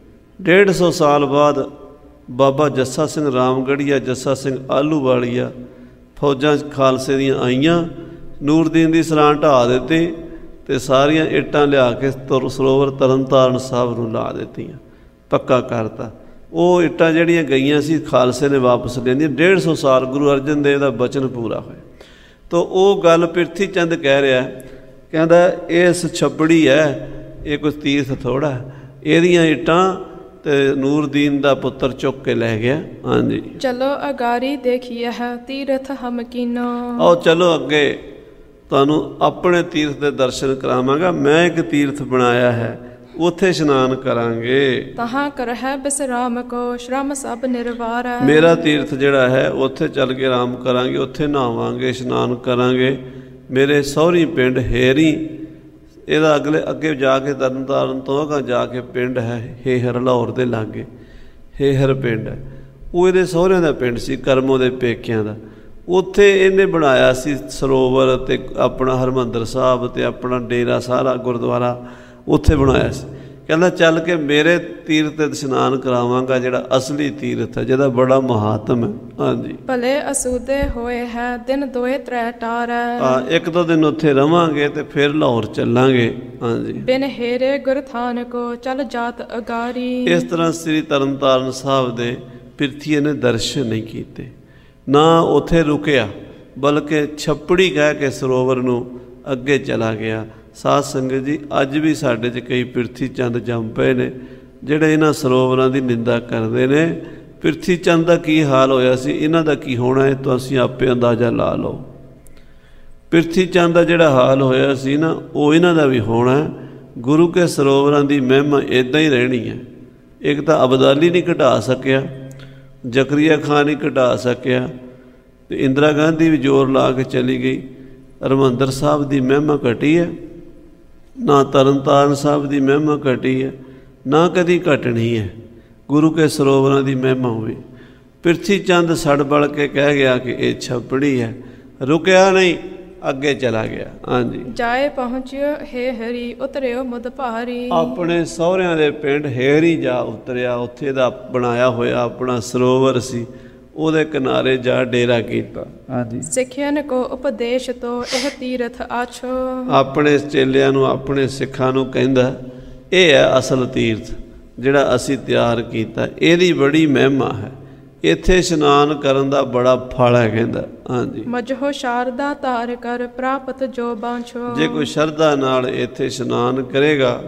150 ਸਾਲ ਬਾਅਦ ਬਾਬਾ ਜੱਸਾ ਸਿੰਘ ਰਾਮਗੜੀਆ, ਜੱਸਾ ਸਿੰਘ ਆਹਲੂਵਾਲੀਆ ਫੌਜਾਂ ਖਾਲਸੇ ਦੀਆਂ ਆਈਆਂ, ਨੂਰਦੀਨ ਦੀ ਸਰਾਂ ਢਾਹ ਦਿੱਤੀ ਅਤੇ ਸਾਰੀਆਂ ਇੱਟਾਂ ਲਿਆ ਕੇ ਸਰੋਵਰ ਤਰਨ ਤਾਰਨ ਸਾਹਿਬ ਨੂੰ ਲਾ ਦਿੱਤੀਆਂ, ਪੱਕਾ ਕਰਤਾ। ਉਹ ਇੱਟਾਂ ਜਿਹੜੀਆਂ ਗਈਆਂ ਸੀ ਖਾਲਸੇ ਨੇ ਵਾਪਸ ਲੈਂਦੀਆਂ। 150 ਸਾਲ ਗੁਰੂ ਅਰਜਨ ਦੇਵ ਦਾ ਬਚਨ ਪੂਰਾ ਹੋਇਆ। ਤਾਂ ਉਹ ਗੱਲ ਪ੍ਰਿਥੀ ਚੰਦ ਕਹਿ ਰਿਹਾ, ਕਹਿੰਦਾ ਇਸ ਛੱਪੜੀ ਹੈ, ਇਹ ਕੋਈ ਤੀਰਥ ਥੋੜ੍ਹਾ, ਇਹਦੀਆਂ ਇੱਟਾਂ ਤੇ ਨੂਰਦੀਨ ਦਾ ਪੁੱਤਰ ਚੁੱਕ ਕੇ ਲੈ ਗਿਆ। ਹਾਂਜੀ, ਚਲੋ ਅਗਾਰੀ ਦੇਖੀਏ ਹੈ ਤੀਰਥ ਹਮ ਕੀਨੋ। ਆਓ ਚਲੋ ਅੱਗੇ ਤੁਹਾਨੂੰ ਆਪਣੇ ਤੀਰਥ ਦੇ ਦਰਸ਼ਨ ਕਰਾਵਾਂਗਾ। ਮੈਂ ਇੱਕ ਤੀਰਥ ਬਣਾਇਆ ਹੈ, ਉੱਥੇ ਇਸ਼ਨਾਨ ਕਰਾਂਗੇ। ਤਹਾਂ ਕਰਹਿ ਬਿਸਰਾਮ ਕੋ ਸ਼ਰਮ ਸਭ ਨਿਰਵਾਰ। ਮੇਰਾ ਤੀਰਥ ਜਿਹੜਾ ਹੈ ਉੱਥੇ ਚੱਲ ਕੇ ਆਰਾਮ ਕਰਾਂਗੇ, ਉੱਥੇ ਨਹਾਵਾਂਗੇ, ਇਸ਼ਨਾਨ ਕਰਾਂਗੇ। ਮੇਰੇ ਸਹੁਰੀ ਪਿੰਡ ਹੇਰੀ, ਇਹਦਾ ਅੱਗੇ ਜਾ ਕੇ ਤਰਨ ਤਾਰਨ ਤੋਂ ਅਗਾਂਹ ਜਾ ਕੇ ਪਿੰਡ ਹੈ ਹੇਹਰ, ਲਾਹੌਰ ਦੇ ਲਾਗੇ ਹੇਹਰ ਪਿੰਡ ਹੈ। ਉਹ ਇਹਦੇ ਸਹੁਰਿਆਂ ਦਾ ਪਿੰਡ ਸੀ, ਕਰਮੋਂ ਦੇ ਪੇਕਿਆਂ ਦਾ। ਉੱਥੇ ਇਹਨੇ ਬਣਾਇਆ ਸੀ ਸਰੋਵਰ ਅਤੇ ਆਪਣਾ ਹਰਿਮੰਦਰ ਸਾਹਿਬ ਅਤੇ ਆਪਣਾ ਡੇਰਾ, ਸਾਰਾ ਗੁਰਦੁਆਰਾ ਉੱਥੇ ਬਣਾਇਆ ਸੀ। ਕਹਿੰਦਾ ਚੱਲ ਕੇ ਮੇਰੇ ਤੀਰਥ ਤੇ ਇਸ਼ਨਾਨ ਕਰਾਵਾਂਗਾ, ਜਿਹੜਾ ਅਸਲੀ ਤੀਰਥ ਹੈ, ਜਿਹਦਾ ਬੜਾ ਮਹਾਤਮ ਹੈ। ਹਾਂਜੀ, ਭਲੇ ਅਸੂਦੇ ਹੋਏ ਹੈ ਦਿਨ ਦੋਏ ਤ੍ਰੈ ਟਾਰ। ਇੱਕ ਦੋ ਦਿਨ ਉੱਥੇ ਰਵਾਂਗੇ ਤੇ ਫਿਰ ਲਾਹੌਰ ਚੱਲਾਂਗੇ। ਹਾਂਜੀ, ਬਿਨ ਹੇਰੇ ਗੁਰਥਾਨ ਕੋ ਚਲ ਜਾਤ ਅਗਾਰੀ। ਇਸ ਤਰ੍ਹਾਂ ਸ੍ਰੀ ਤਰਨ ਤਾਰਨ ਸਾਹਿਬ ਦੇ ਪਿਰਥੀਏ ਨੇ ਦਰਸ਼ਨ ਨਹੀਂ ਕੀਤੇ, ਨਾ ਉੱਥੇ ਰੁਕਿਆ, ਬਲਕਿ ਛੱਪੜੀ ਕਹਿ ਕੇ ਸਰੋਵਰ ਨੂੰ ਅੱਗੇ ਚਲਾ ਗਿਆ। ਸਾਧ ਸੰਗਤ ਜੀ, ਅੱਜ ਵੀ ਸਾਡੇ 'ਚ ਕਈ ਪਿਰਥੀ ਚੰਦ ਜੰਮ ਪਏ ਨੇ, ਜਿਹੜੇ ਇਹਨਾਂ ਸਰੋਵਰਾਂ ਦੀ ਨਿੰਦਾ ਕਰਦੇ ਨੇ। ਪਿਰਥੀ ਚੰਦ ਦਾ ਕੀ ਹਾਲ ਹੋਇਆ ਸੀ, ਇਹਨਾਂ ਦਾ ਕੀ ਹੋਣਾ ਹੈ, ਤੁਸੀਂ ਆਪੇ ਅੰਦਾਜ਼ਾ ਲਾ ਲਓ। ਪਿਰਥੀ ਚੰਦ ਦਾ ਜਿਹੜਾ ਹਾਲ ਹੋਇਆ ਸੀ ਨਾ, ਉਹ ਇਹਨਾਂ ਦਾ ਵੀ ਹੋਣਾ। ਗੁਰੂ ਕੇ ਸਰੋਵਰਾਂ ਦੀ ਮਹਿਮਾ ਇੱਦਾਂ ਹੀ ਰਹਿਣੀ ਹੈ। ਇੱਕ ਤਾਂ ਅਬਦਾਲੀ ਨਹੀਂ ਘਟਾ ਸਕਿਆ, ਜ਼ਕਰੀਆ ਖਾਨ ਨਹੀਂ ਘਟਾ ਸਕਿਆ, ਅਤੇ ਇੰਦਰਾ ਗਾਂਧੀ ਵੀ ਜ਼ੋਰ ਲਾ ਕੇ ਚਲੀ ਗਈ। ਹਰਿਮੰਦਰ ਸਾਹਿਬ ਦੀ ਮਹਿਮਾ ਘਟੀ ਹੈ, ਨਾ ਤਰਨ ਤਾਰਨ ਸਾਹਿਬ ਦੀ ਮਹਿਮਾ ਘਟੀ ਹੈ, ਨਾ ਕਦੀ ਘਟਣੀ ਹੈ। ਗੁਰੂ ਕੇ ਸਰੋਵਰਾਂ ਦੀ ਮਹਿਮਾ ਹੋਵੇ। ਪਿਰਥੀ ਚੰਦ ਸੜ ਬਲ ਕੇ ਕਹਿ ਗਿਆ ਕਿ ਇਹ ਛੱਪੜੀ ਹੈ, ਰੁਕਿਆ ਨਹੀਂ, ਅੱਗੇ ਚਲਾ ਗਿਆ। ਹਾਂਜੀ, ਜਾਏ ਪਹੁੰਚਿਓ ਹੇ ਹਰੀ ਉਤਰਿਓ ਮੁਦ ਭਾਰੀ। ਆਪਣੇ ਸਹੁਰਿਆਂ ਦੇ ਪਿੰਡ ਹੇਰੀ ਜਾ ਉਤਰਿਆ। ਉੱਥੇ ਦਾ ਬਣਾਇਆ ਹੋਇਆ ਆਪਣਾ ਸਰੋਵਰ ਸੀ, ਉਹਦੇ ਕਿਨਾਰੇ ਜਾ ਡੇਰਾ ਕੀਤਾ। ਹਾਂਜੀ, ਸਿੱਖਿਆਨ ਕੋ ਉਪਦੇਸ਼ ਤੋਂ ਇਹ ਤੀਰਥ ਆਛੋ। ਆਪਣੇ ਚੇਲਿਆਂ ਨੂੰ, ਆਪਣੇ ਸਿੱਖਾਂ ਨੂੰ ਕਹਿੰਦਾ ਇਹ ਹੈ ਅਸਲ ਤੀਰਥ ਜਿਹੜਾ ਅਸੀਂ ਤਿਆਰ ਕੀਤਾ, ਇਹਦੀ ਬੜੀ ਮਹਿਮਾ ਹੈ, ਇੱਥੇ ਇਸ਼ਨਾਨ ਕਰਨ ਦਾ ਬੜਾ ਫਲ ਹੈ। ਕਹਿੰਦਾ ਹਾਂਜੀ, ਮਜਹੋ ਸ਼ਾਰਦਾ ਧਾਰ ਕਰ ਪ੍ਰਾਪਤ ਜੋ ਬਾਂਛੋ। ਜੇ ਕੋਈ ਸ਼ਰਧਾ ਨਾਲ ਇੱਥੇ ਇਸ਼ਨਾਨ ਕਰੇਗਾ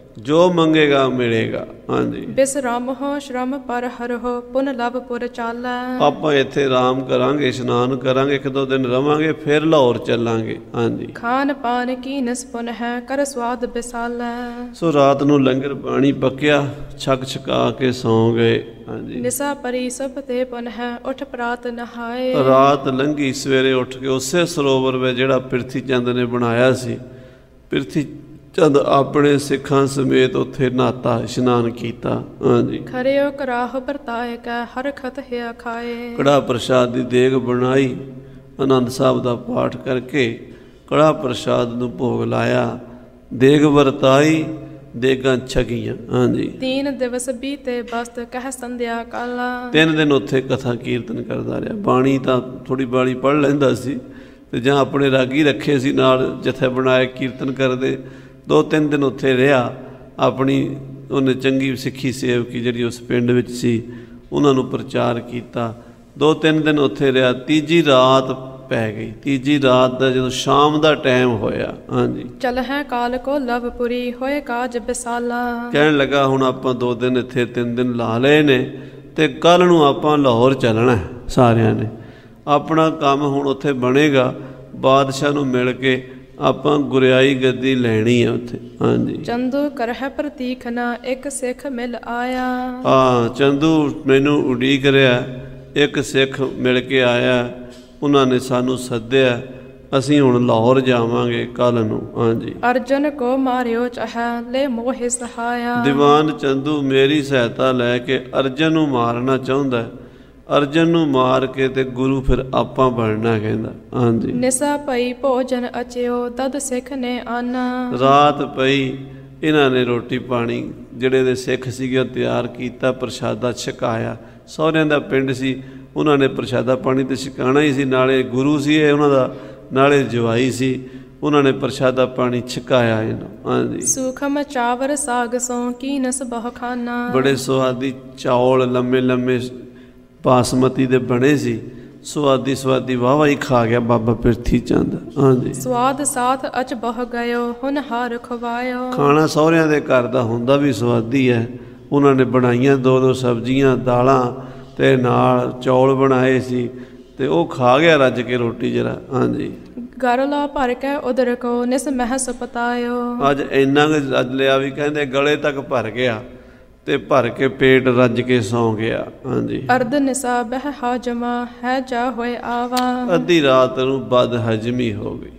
ਜੋ ਮੰਗੇਗਾ ਮਿਲੇਗਾ। ਹਾਂਜੀ, ਬਿਸਰਾਮ ਹੋ ਸ਼ਰਮ ਪਰ ਹਰ ਹੋ ਪੁਨ ਲਵ ਪੁਰ ਚਾਲੈ। ਆਪਾਂ ਇੱਥੇ ਆਰਾਮ ਕਰਾਂਗੇ, ਇਸ਼ਨਾਨ ਕਰਾਂਗੇ, 1-2 ਦਿਨ ਰਵਾਂਗੇ, ਫਿਰ ਲਾਹੌਰ ਚੱਲਾਂਗੇ। ਹਾਂਜੀ, ਖਾਨ ਪਾਨ ਕੀ ਨਿਸਪੁਨ ਹੈ ਕਰ ਸਵਾਦ ਬਿਸਾਲੈ। ਸੋ ਰਾਤ ਨੂੰ ਲੰਗਰ ਪਾਣੀ ਪੱਕਿਆ, ਛਕ ਛਕਾ ਕੇ ਸੌਂ ਗਏ। ਹਾਂਜੀ, ਨਿਸਾ ਪਰੀ ਸਭ ਤੇ ਪੁਨ ਹੈ ਉਠ ਪ੍ਰਾਤ ਨਹਾਏ। ਰਾਤ ਲੰਘੀ, ਸਵੇਰੇ ਉੱਠ ਕੇ ਉਸੇ ਸਰੋਵਰ ਵਿੱਚ ਜਿਹੜਾ ਪ੍ਰਿਥੀ ਚੰਦ ਨੇ ਬਣਾਇਆ ਸੀ, ਪ੍ਰਿਥੀ ਚੰਦ ਆਪਣੇ ਸਿੱਖਾਂ ਸਮੇਤ ਉੱਥੇ ਨਹਾਤਾ, ਇਸ਼ਨਾਨ ਕੀਤਾ। ਹਾਂਜੀ, ਖਰਿਓ ਕਰਾਹ ਵਰਤਾਏ ਕੈ ਹਰ ਖਤ ਹਿਆ ਖਾਏ। ਕੜਾਹ ਪ੍ਰਸ਼ਾਦ ਦੀ ਦੇਗ ਬਣਾਈ, ਆਨੰਦ ਸਾਹਿਬ ਦਾ ਪਾਠ ਕਰਕੇ ਕੜਾਹ ਪ੍ਰਸ਼ਾਦ ਨੂੰ ਭੋਗ ਲਾਇਆ, ਦੇਗ ਵਰਤਾਈ, ਦੇਗਾਂ ਛਕੀਆਂ। ਹਾਂਜੀ, 3 ਦਿਵਸ ਬੀਤੇ ਬਸਤ ਕਹਿ ਸੰਧਿਆ ਕਾਲਾ। 3 ਦਿਨ ਉੱਥੇ ਕਥਾ ਕੀਰਤਨ ਕਰਦਾ ਰਿਹਾ। ਬਾਣੀ ਤਾਂ ਥੋੜ੍ਹੀ ਬਾਣੀ ਪੜ੍ਹ ਲੈਂਦਾ ਸੀ, ਤੇ ਜਾਂ ਆਪਣੇ ਰਾਗੀ ਰੱਖੇ ਸੀ ਨਾਲ ਜਥੇ ਬਣਾਏ ਕੀਰਤਨ ਕਰਦੇ। 2-3 ਦਿਨ ਉੱਥੇ ਰਿਹਾ, ਆਪਣੀ ਉਹਨੇ ਚੰਗੀ ਸਿੱਖੀ ਸੇਵਕੀ ਜਿਹੜੀ ਉਸ ਪਿੰਡ ਵਿੱਚ ਸੀ ਉਹਨਾਂ ਨੂੰ ਪ੍ਰਚਾਰ ਕੀਤਾ। 2-3 ਦਿਨ ਉੱਥੇ ਰਿਹਾ। ਤੀਜੀ ਰਾਤ ਪੈ ਗਈ। ਤੀਜੀ ਰਾਤ ਦਾ ਜਦੋਂ ਸ਼ਾਮ ਦਾ ਟਾਈਮ ਹੋਇਆ, ਹਾਂਜੀ, ਚਲ ਹੈ ਕਾਲ ਕੋ ਲਵਪੁਰੀ ਹੋਏ ਕਾਜ ਬਿਸਾਲਾ। ਕਹਿਣ ਲੱਗਾ ਹੁਣ ਆਪਾਂ 2 ਦਿਨ ਇੱਥੇ 3 ਦਿਨ ਲਾ ਲਏ ਨੇ, ਤੇ ਕੱਲ੍ਹ ਨੂੰ ਆਪਾਂ ਲਾਹੌਰ ਚੱਲਣਾ ਸਾਰਿਆਂ ਨੇ। ਆਪਣਾ ਕੰਮ ਹੁਣ ਉੱਥੇ ਬਣੇਗਾ, ਬਾਦਸ਼ਾਹ ਨੂੰ ਮਿਲ ਕੇ ਆਪਾਂ ਗੁਰਿਆਈ ਗੱਦੀ ਲੈਣੀ ਆ ਉੱਥੇ। ਹਾਂਜੀ, ਚੰਦੂ ਕਰਹਿ ਪ੍ਰਤੀਖਨਾ ਇੱਕ ਸਿੱਖ ਮਿਲ ਆਇਆ। ਹਾਂ, ਚੰਦੂ ਮੈਨੂੰ ਉਡੀਕ ਰਿਹਾ, ਇੱਕ ਸਿੱਖ ਮਿਲ ਕੇ ਆਇਆ, ਉਹਨਾਂ ਨੇ ਸਾਨੂੰ ਸੱਦਿਆ, ਅਸੀਂ ਹੁਣ ਲਾਹੌਰ ਜਾਵਾਂਗੇ ਕੱਲ੍ਹ ਨੂੰ। ਹਾਂਜੀ, ਅਰਜਨ ਕੋ ਮਾਰਿਓ ਚਾਹੈ ਲੈ ਮੋਹਿ ਸਹਾਇਆ। ਦੀਵਾਨ ਚੰਦੂ ਮੇਰੀ ਸਹਾਇਤਾ ਲੈ ਕੇ ਅਰਜਨ ਨੂੰ ਮਾਰਨਾ ਚਾਹੁੰਦਾ। ਅਰਜਨ ਨੂੰ ਮਾਰ ਕੇ ਤੇ ਗੁਰੂ ਫਿਰ ਆਪਾਂ ਬਣਨਾ ਕਹਿੰਦਾ। ਹਾਂਜੀ, ਨਿਸਾ ਪਈ ਭੋਜਨ ਅਚਿਓ ਤਦ ਸਿੱਖ ਨੇ ਆਨਾ। ਰਾਤ ਪਈ, ਇਹਨਾਂ ਨੇ ਰੋਟੀ ਪਾਣੀ ਜਿਹੜੇ ਦੇ ਸਿੱਖ ਸੀਗੇ ਤਿਆਰ ਕੀਤਾ, ਪ੍ਰਸ਼ਾਦਾ ਛਕਾਇਆ। ਸਹੁਰਿਆਂ ਦਾ ਪਿੰਡ ਸੀ, ਉਹਨਾਂ ਨੇ ਪ੍ਰਸ਼ਾਦਾ ਪਾਣੀ ਤੇ ਛਕਾਉਣਾ ਹੀ ਸੀ, ਨਾਲੇ ਗੁਰੂ ਸੀ ਇਹ ਉਹਨਾਂ ਦਾ, ਨਾਲੇ ਜਵਾਈ ਸੀ, ਉਹਨਾਂ ਨੇ ਪ੍ਰਸ਼ਾਦਾ ਪਾਣੀ ਛਕਾਇਆ ਇਹਨੂੰ। ਹਾਂਜੀ, ਸੂਖਮ ਚਾਵਰ ਸਾਗ ਸੋਂ ਕੀਨਸ ਬਹੁ ਖਾਨਾ। ਬੜੇ ਸੁਆਦੀ ਚੌਲ ਲੰਮੇ ਲੰਮੇ ਬਾਸਮਤੀ ਦੇ ਬਣੇ ਸੀ, ਸੁਆਦੀ ਸੁਆਦੀ ਵਾਹਵਾ ਹੀ ਖਾ ਗਿਆ ਬਾਬਾ ਪ੍ਰਿਥੀ ਚੰਦ। ਹਾਂਜੀ, ਸਵਾਦ ਸਾਥ ਅਚ ਬਹੁ ਗਇਓ ਹੁਣ ਹਾਰ ਖਵਾਇਓ। ਖਾਣਾ ਸਹੁਰਿਆਂ ਦੇ ਘਰ ਦਾ ਹੁੰਦਾ ਵੀ ਸਵਾਦੀ ਹੈ। ਉਹਨਾਂ ਨੇ ਬਣਾਈਆਂ 2-2 ਸਬਜ਼ੀਆਂ, ਦਾਲਾਂ ਤੇ ਨਾਲ ਚੌਲ ਬਣਾਏ ਸੀ, ਤੇ ਉਹ ਖਾ ਗਿਆ ਰੱਜ ਕੇ ਰੋਟੀ ਜਰਾ। ਹਾਂਜੀ, ਗਰਲਾ ਭਰ ਕੇ ਉਦਰ ਕੋ ਨਿਸ ਮਹਿ ਸੁਪਤਾਇਓ। ਅੱਜ ਇੰਨਾ ਕੁ ਰੱਜ ਲਿਆ ਵੀ ਕਹਿੰਦੇ ਗਲੇ ਤੱਕ ਭਰ ਗਿਆ, ਤੇ ਭਰ ਕੇ ਪੇਟ ਰੱਜ ਕੇ ਸੌਂ ਗਿਆ। ਹਾਂਜੀ, ਅਰਧ ਨਿਸਾ ਬਹਿ ਹਾਜਮਾ ਹੈ ਜਾ ਹੋਏ ਆਵਾ। ਅੱਧੀ ਰਾਤ ਨੂੰ ਬਦ ਹਜਮੀ ਹੋ ਗਈ,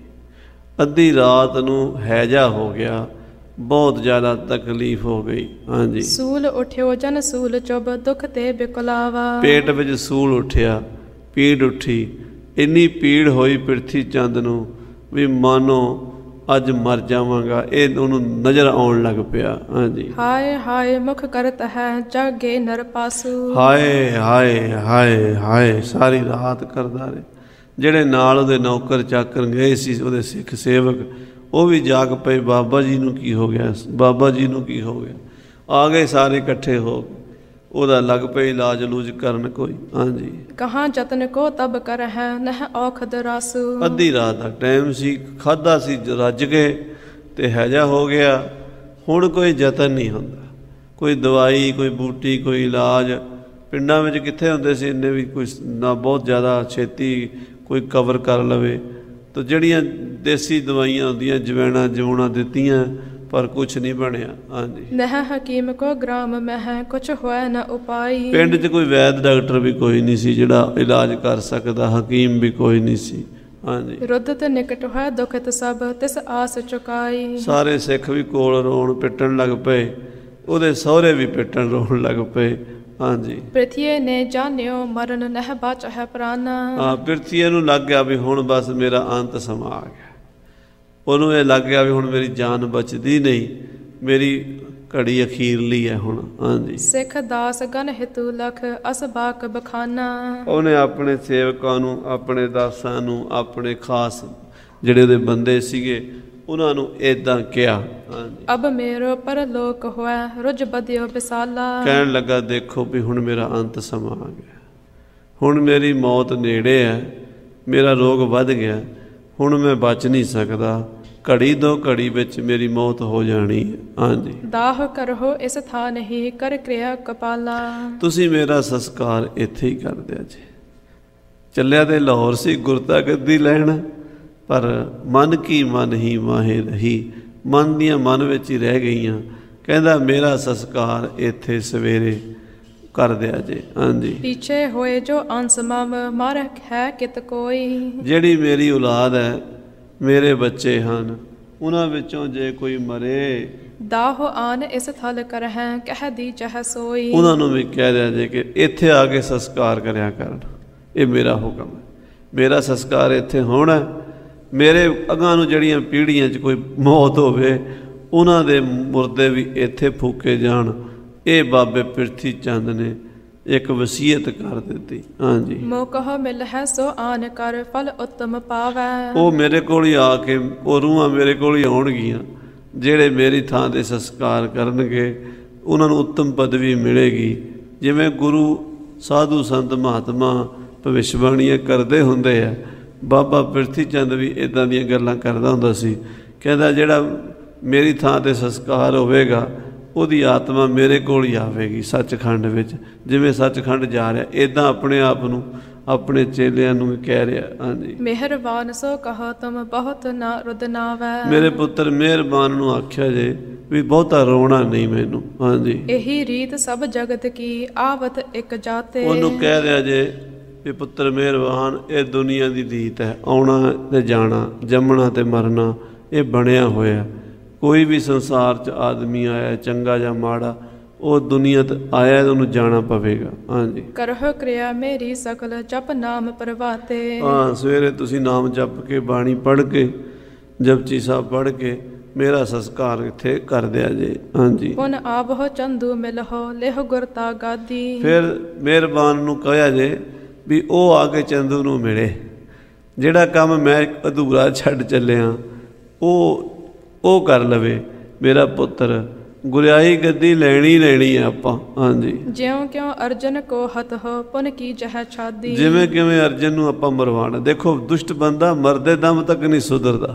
ਅੱਧੀ ਰਾਤ ਨੂੰ ਹੈਜਾ ਹੋ ਗਿਆ, ਬਹੁਤ ਜ਼ਿਆਦਾ ਤਕਲੀਫ ਹੋ ਗਈ। ਹਾਂਜੀ, ਸੂਲ ਉਠਿਓ ਜਨ ਸੂਲ ਚੁਬ ਦੁੱਖ ਤੇ ਬਿਕਲਾਵਾ। ਪੇਟ ਵਿੱਚ ਸੂਲ ਉੱਠਿਆ, ਪੀੜ ਉੱਠੀ, ਇੰਨੀ ਪੀੜ ਹੋਈ ਪ੍ਰਿਥੀ ਚੰਦ ਨੂੰ ਵੀ ਮਾਨੋ ਅੱਜ ਮਰ ਜਾਵਾਂਗਾ, ਇਹ ਉਹਨੂੰ ਨਜ਼ਰ ਆਉਣ ਲੱਗ ਪਿਆ। ਹਾਂਜੀ, ਹਾਏ ਹਾਏ ਮੁਖ ਕਰਤ ਹੈ ਜਾਗੇ ਨਰ ਪਾਸੂ। ਹਾਏ ਹਾਏ ਹਾਏ ਹਾਏ ਸਾਰੀ ਰਾਤ ਕਰਦਾ ਰਹੇ। ਜਿਹੜੇ ਨਾਲ ਉਹਦੇ ਨੌਕਰ ਚਾਕਰ ਗਏ ਸੀ, ਉਹਦੇ ਸਿੱਖ ਸੇਵਕ, ਉਹ ਵੀ ਜਾਗ ਪਏ, ਬਾਬਾ ਜੀ ਨੂੰ ਕੀ ਹੋ ਗਿਆ, ਬਾਬਾ ਜੀ ਨੂੰ ਕੀ ਹੋ ਗਿਆ। ਆ ਗਏ ਸਾਰੇ ਇਕੱਠੇ ਹੋ ਕੇ, ਉਹਦਾ ਲੱਗ ਪਏ ਇਲਾਜ ਲੂਜ ਕਰਨ ਕੋਈ। ਹਾਂਜੀ, ਕਹਾਂ ਜਤਨ ਕੋ ਤਬ ਕਰ ਹੈ ਨਹ ਔਖਦ ਰਾਸੂ। ਅੱਧੀ ਰਾਤ ਦਾ ਟਾਈਮ ਸੀ, ਖਾਧਾ ਸੀ ਰੱਜ ਕੇ ਤੇ ਹੈਜਾ ਹੋ ਗਿਆ। ਹੁਣ ਕੋਈ ਯਤਨ ਨਹੀਂ ਹੁੰਦਾ, ਕੋਈ ਦਵਾਈ, ਕੋਈ ਬੂਟੀ, ਕੋਈ ਇਲਾਜ। ਪਿੰਡਾਂ ਵਿੱਚ ਕਿੱਥੇ ਹੁੰਦੇ ਸੀ ਇੰਨੇ ਵੀ, ਕੋਈ ਨਾ ਬਹੁਤ ਜ਼ਿਆਦਾ ਛੇਤੀ ਕੋਈ ਕਵਰ ਕਰ ਲਵੇ। ਤਾਂ ਜਿਹੜੀਆਂ ਦੇਸੀ ਦਵਾਈਆਂ ਹੁੰਦੀਆਂ, ਜਵੈਣਾ ਜਮੂਣਾ ਦਿੱਤੀਆਂ, ਪਰ ਕੁਛ ਨਹੀਂ ਬਣਿਆ। ਹਾਂਜੀ, ਨਹ ਹਕੀਮ ਕੋ ਗ੍ਰਾਮ ਮਹਿ ਕੁਛ ਹੋਇਆ ਨਾ ਉਪਾਈ। ਪਿੰਡ 'ਚ ਕੋਈ ਵੈਦ ਡਾਕਟਰ ਵੀ ਕੋਈ ਨਹੀਂ ਸੀ ਜਿਹੜਾ ਇਲਾਜ ਕਰ ਸਕਦਾ, ਹਕੀਮ ਵੀ ਕੋਈ ਨਹੀਂ ਸੀ। ਹਾਂਜੀ, ਰੁੱਧ ਤੇ ਨਿਕਟ ਹੋਇਆ ਦੁਖਤ ਸਭ ਤਿਸ ਆਸ ਚੁਕਾਈ। ਸਾਰੇ ਸਿੱਖ ਵੀ ਕੋਲ ਰੋਣ ਪਿੱਟਣ ਲੱਗ ਪਏ, ਉਹਦੇ ਸਹੁਰੇ ਵੀ ਪਿੱਟਣ ਰੋਣ ਲੱਗ ਪਏ। ਹਾਂਜੀ, ਪ੍ਰਿਥੀਏ ਨੇ ਜਾਣਿਓ ਮਰਨ ਨਹਿ ਬਚ ਹੈ ਪ੍ਰਾਨਾ। ਹਾਂ, ਪ੍ਰਿਥੀਏ ਨੂੰ ਲੱਗ ਗਿਆ ਵੀ ਹੁਣ ਬਸ ਮੇਰਾ ਅੰਤ ਸਮਾਂ ਆ ਗਿਆ। ਉਹਨੂੰ ਇਹ ਲੱਗ ਗਿਆ ਵੀ ਹੁਣ ਮੇਰੀ ਜਾਨ ਬਚਦੀ ਨਹੀਂ, ਮੇਰੀ ਘੜੀ ਅਖੀਰਲੀ ਹੈ ਹੁਣ। ਹਾਂਜੀ, ਸਿੱਖ ਦਾਸ ਗਨ ਹਿਤੂ ਲਖ ਅਸਬਾਕ ਬਖਾਨਾ। ਉਹਨੇ ਆਪਣੇ ਸੇਵਕਾਂ ਨੂੰ, ਆਪਣੇ ਦਾਸਾਂ ਨੂੰ, ਆਪਣੇ ਖਾਸ ਜਿਹੜੇ ਉਹਦੇ ਬੰਦੇ ਸੀਗੇ, ਉਹਨਾਂ ਨੂੰ ਏਦਾਂ ਕਿਹਾ। ਹਾਂਜੀ, ਅਬ ਮੇਰੋ ਪਰਲੋਕ ਹੋਇਆ ਰੁਜ ਬਦਿਓ ਵਿਸਾਲਾ। ਕਹਿਣ ਲੱਗਾ ਦੇਖੋ ਵੀ ਹੁਣ ਮੇਰਾ ਅੰਤ ਸਮਾਂ ਆ ਗਿਆ, ਹੁਣ ਮੇਰੀ ਮੌਤ ਨੇੜੇ ਹੈ, ਮੇਰਾ ਰੋਗ ਵੱਧ ਗਿਆ, ਹੁਣ ਮੈਂ ਬਚ ਨਹੀਂ ਸਕਦਾ, ਘੜੀ ਦੋ ਘੜੀ ਵਿੱਚ ਮੇਰੀ ਮੌਤ ਹੋ ਜਾਣੀ ਹੈ। ਹਾਂਜੀ, ਦਾਹ ਕਰੋ ਇਸ ਥਾਨ ਹੀ ਕਰ ਕਿਰਿਆ ਕਪਾਲਾ। ਤੁਸੀਂ ਮੇਰਾ ਸੰਸਕਾਰ ਇੱਥੇ ਹੀ ਕਰ ਦਿਆ ਜੀ। ਚੱਲਿਆ ਤੇ ਲਾਹੌਰ ਸੀ ਗੁਰਤਾ ਗੱਦੀ ਲੈਣ, ਪਰ ਮਨ ਕੀ ਮਨ ਹੀ ਮਾਹੇ ਰਹੀ, ਮਨ ਦੀਆਂ ਮਨ ਵਿੱਚ ਹੀ ਰਹਿ ਗਈਆਂ। ਕਹਿੰਦਾ ਮੇਰਾ ਸੰਸਕਾਰ ਇੱਥੇ ਸਵੇਰੇ ਕਰ ਦਿਆ ਜੇ। ਹਾਂਜੀ, ਪਿੱਛੇ ਹੋਏ ਜੋ ਅੰਸ ਮਮ ਮਰ ਹੈ ਕਿਤ ਕੋਈ। ਜਿਹੜੀ ਮੇਰੀ ਔਲਾਦ ਹੈ, ਮੇਰੇ ਬੱਚੇ ਹਨ, ਉਹਨਾਂ ਵਿੱਚੋਂ ਜੇ ਕੋਈ ਮਰੇ, ਦਾਹੁ ਆਨ ਇਸ ਥਲ ਕਰਹਿ ਕਹਿ ਦੀ ਚਹ ਸੋਈ। ਉਹਨਾਂ ਨੂੰ ਵੀ ਕਹਿ ਦਿਆ ਜੇ ਕਿ ਇੱਥੇ ਆ ਕੇ ਸੰਸਕਾਰ ਕਰਿਆ ਕਰਨ। ਇਹ ਮੇਰਾ ਹੁਕਮ ਹੈ, ਮੇਰਾ ਸੰਸਕਾਰ ਇੱਥੇ ਹੋਣਾ। ਮੇਰੇ ਅਗਾਂਹ ਨੂੰ ਜਿਹੜੀਆਂ ਪੀੜ੍ਹੀਆਂ 'ਚ ਕੋਈ ਮੌਤ ਹੋਵੇ, ਉਹਨਾਂ ਦੇ ਮੁਰਦੇ ਵੀ ਇੱਥੇ ਫੂਕੇ ਜਾਣ। ਇਹ ਬਾਬੇ ਪ੍ਰਿਥੀ ਚੰਦ ਨੇ ਇੱਕ ਵਸੀਅਤ ਕਰ ਦਿੱਤੀ। ਹਾਂਜੀ, ਮੋਕਹ ਮਿਲ ਹੈ ਸੋ ਆਨ ਕਰ ਫਲ ਉਤਮ ਪਾਵੈ। ਉਹ ਮੇਰੇ ਕੋਲ ਹੀ ਆ ਕੇ, ਉਹ ਰੂਹਾਂ ਮੇਰੇ ਕੋਲ ਹੀ ਆਉਣਗੀਆਂ। ਜਿਹੜੇ ਮੇਰੀ ਥਾਂ 'ਤੇ ਸੰਸਕਾਰ ਕਰਨਗੇ, ਉਹਨਾਂ ਨੂੰ ਉੱਤਮ ਪਦਵੀ ਮਿਲੇਗੀ। ਜਿਵੇਂ ਗੁਰੂ ਸਾਧੂ ਸੰਤ ਮਹਾਤਮਾ ਭਵਿੱਖਬਾਣੀਆਂ ਕਰਦੇ ਹੁੰਦੇ ਆ, ਬਾਬਾ ਪ੍ਰਿਥੀ ਚੰਦ ਵੀ ਇੱਦਾਂ ਦੀਆਂ ਗੱਲਾਂ ਕਰਦਾ ਹੁੰਦਾ ਸੀ। ਕਹਿੰਦਾ ਜਿਹੜਾ ਮੇਰੀ ਥਾਂ 'ਤੇ ਸੰਸਕਾਰ ਹੋਵੇਗਾ, ਉਹਦੀ ਆਤਮਾ ਮੇਰੇ ਕੋਲ ਹੀ ਆਵੇਗੀ ਸੱਚਖੰਡ ਵਿੱਚ। ਜਿਵੇਂ ਸੱਚਖੰਡ ਜਾ ਰਿਹਾ, ਇੱਦਾਂ ਆਪਣੇ ਆਪ ਨੂੰ, ਆਪਣੇ ਚੇਲਿਆਂ ਨੂੰ ਵੀ ਕਹਿ ਰਿਹਾ। ਹਾਂਜੀ, ਮਿਹਰਬਾਨ ਸੋ ਕਹੋ ਤੁਮ ਬਹੁਤ ਨਾ ਰੁਦਨਾਵੈ। ਮੇਰੇ ਪੁੱਤਰ ਮਿਹਰਬਾਨ ਨੂੰ ਆਖਿਆ ਜੇ ਵੀ ਬਹੁਤਾ ਰੋਣਾ ਨਹੀਂ ਮੈਨੂੰ। ਹਾਂਜੀ, ਇਹੀ ਰੀਤ ਸਭ ਜਗਤ ਕੀ ਆਵਤ ਇੱਕ ਜਾਤੇ। ਉਹਨੂੰ ਕਹਿ ਰਿਹਾ ਜੇ ਵੀ ਪੁੱਤਰ ਮਿਹਰਬਾਨ, ਇਹ ਦੁਨੀਆ ਦੀ ਰੀਤ ਹੈ, ਆਉਣਾ ਤੇ ਜਾਣਾ, ਜੰਮਣਾ ਤੇ ਮਰਨਾ, ਇਹ ਬਣਿਆ ਹੋਇਆ। ਕੋਈ ਵੀ ਸੰਸਾਰ 'ਚ ਆਦਮੀ ਆਇਆ, ਚੰਗਾ ਜਾਂ ਮਾੜਾ, ਉਹ ਦੁਨੀਆ 'ਤੇ ਆਇਆ, ਉਹਨੂੰ ਜਾਣਾ ਪਵੇਗਾ। ਹਾਂਜੀ, ਕਰਹੁ ਕਿਰਿਆ ਮੇਰੀ ਸਕਲ ਜਪ ਨਾਮ ਪ੍ਰਭਾਤੇ। ਹਾਂ, ਸਵੇਰੇ ਤੁਸੀਂ ਨਾਮ ਜਪ ਕੇ, ਬਾਣੀ ਪੜ੍ਹ ਕੇ, ਜਪਜੀ ਸਾਹਿਬ ਪੜ੍ਹ ਕੇ ਮੇਰਾ ਸੰਸਕਾਰ ਇੱਥੇ ਕਰ ਦਿਆ ਜੇ। ਹਾਂਜੀ, ਪੁਨ ਆਵਹੁ ਚੰਦੂ ਮਿਲਹੁ ਲਿਹੁ ਗੁਰਤਾ ਗਾਦੀ। ਫਿਰ ਮਿਹਰਬਾਨ ਨੂੰ ਕਹਿਆ ਜੇ ਵੀ ਉਹ ਆ ਕੇ ਚੰਦੂ ਨੂੰ ਮਿਲੇ। ਜਿਹੜਾ ਕੰਮ ਮੈਂ ਅਧੂਰਾ ਛੱਡ ਚੱਲਿਆ, ਉਹ ਕਰ ਲਵੇ। ਮੇਰਾ ਪੁੱਤਰ, ਗੁਰਿਆਈ ਗੱਦੀ ਲੈਣੀ ਹੈ ਆਪਾਂ। ਹਾਂਜੀ, ਜਿਉਂ ਕਿਉਂ ਅਰਜਨ ਕੋ ਹਤ ਹੋ ਪੁਨ ਕੀ ਜਹ ਛਾਦੀ। ਜਿਵੇਂ ਕਿਵੇਂ ਅਰਜਨ ਨੂੰ ਆਪਾਂ ਮਰਵਾਣਾ। ਦੇਖੋ, ਦੁਸ਼ਟ ਬੰਦਾ ਮਰਦੇ ਦਮ ਤੱਕ ਨਹੀਂ ਸੁਧਰਦਾ।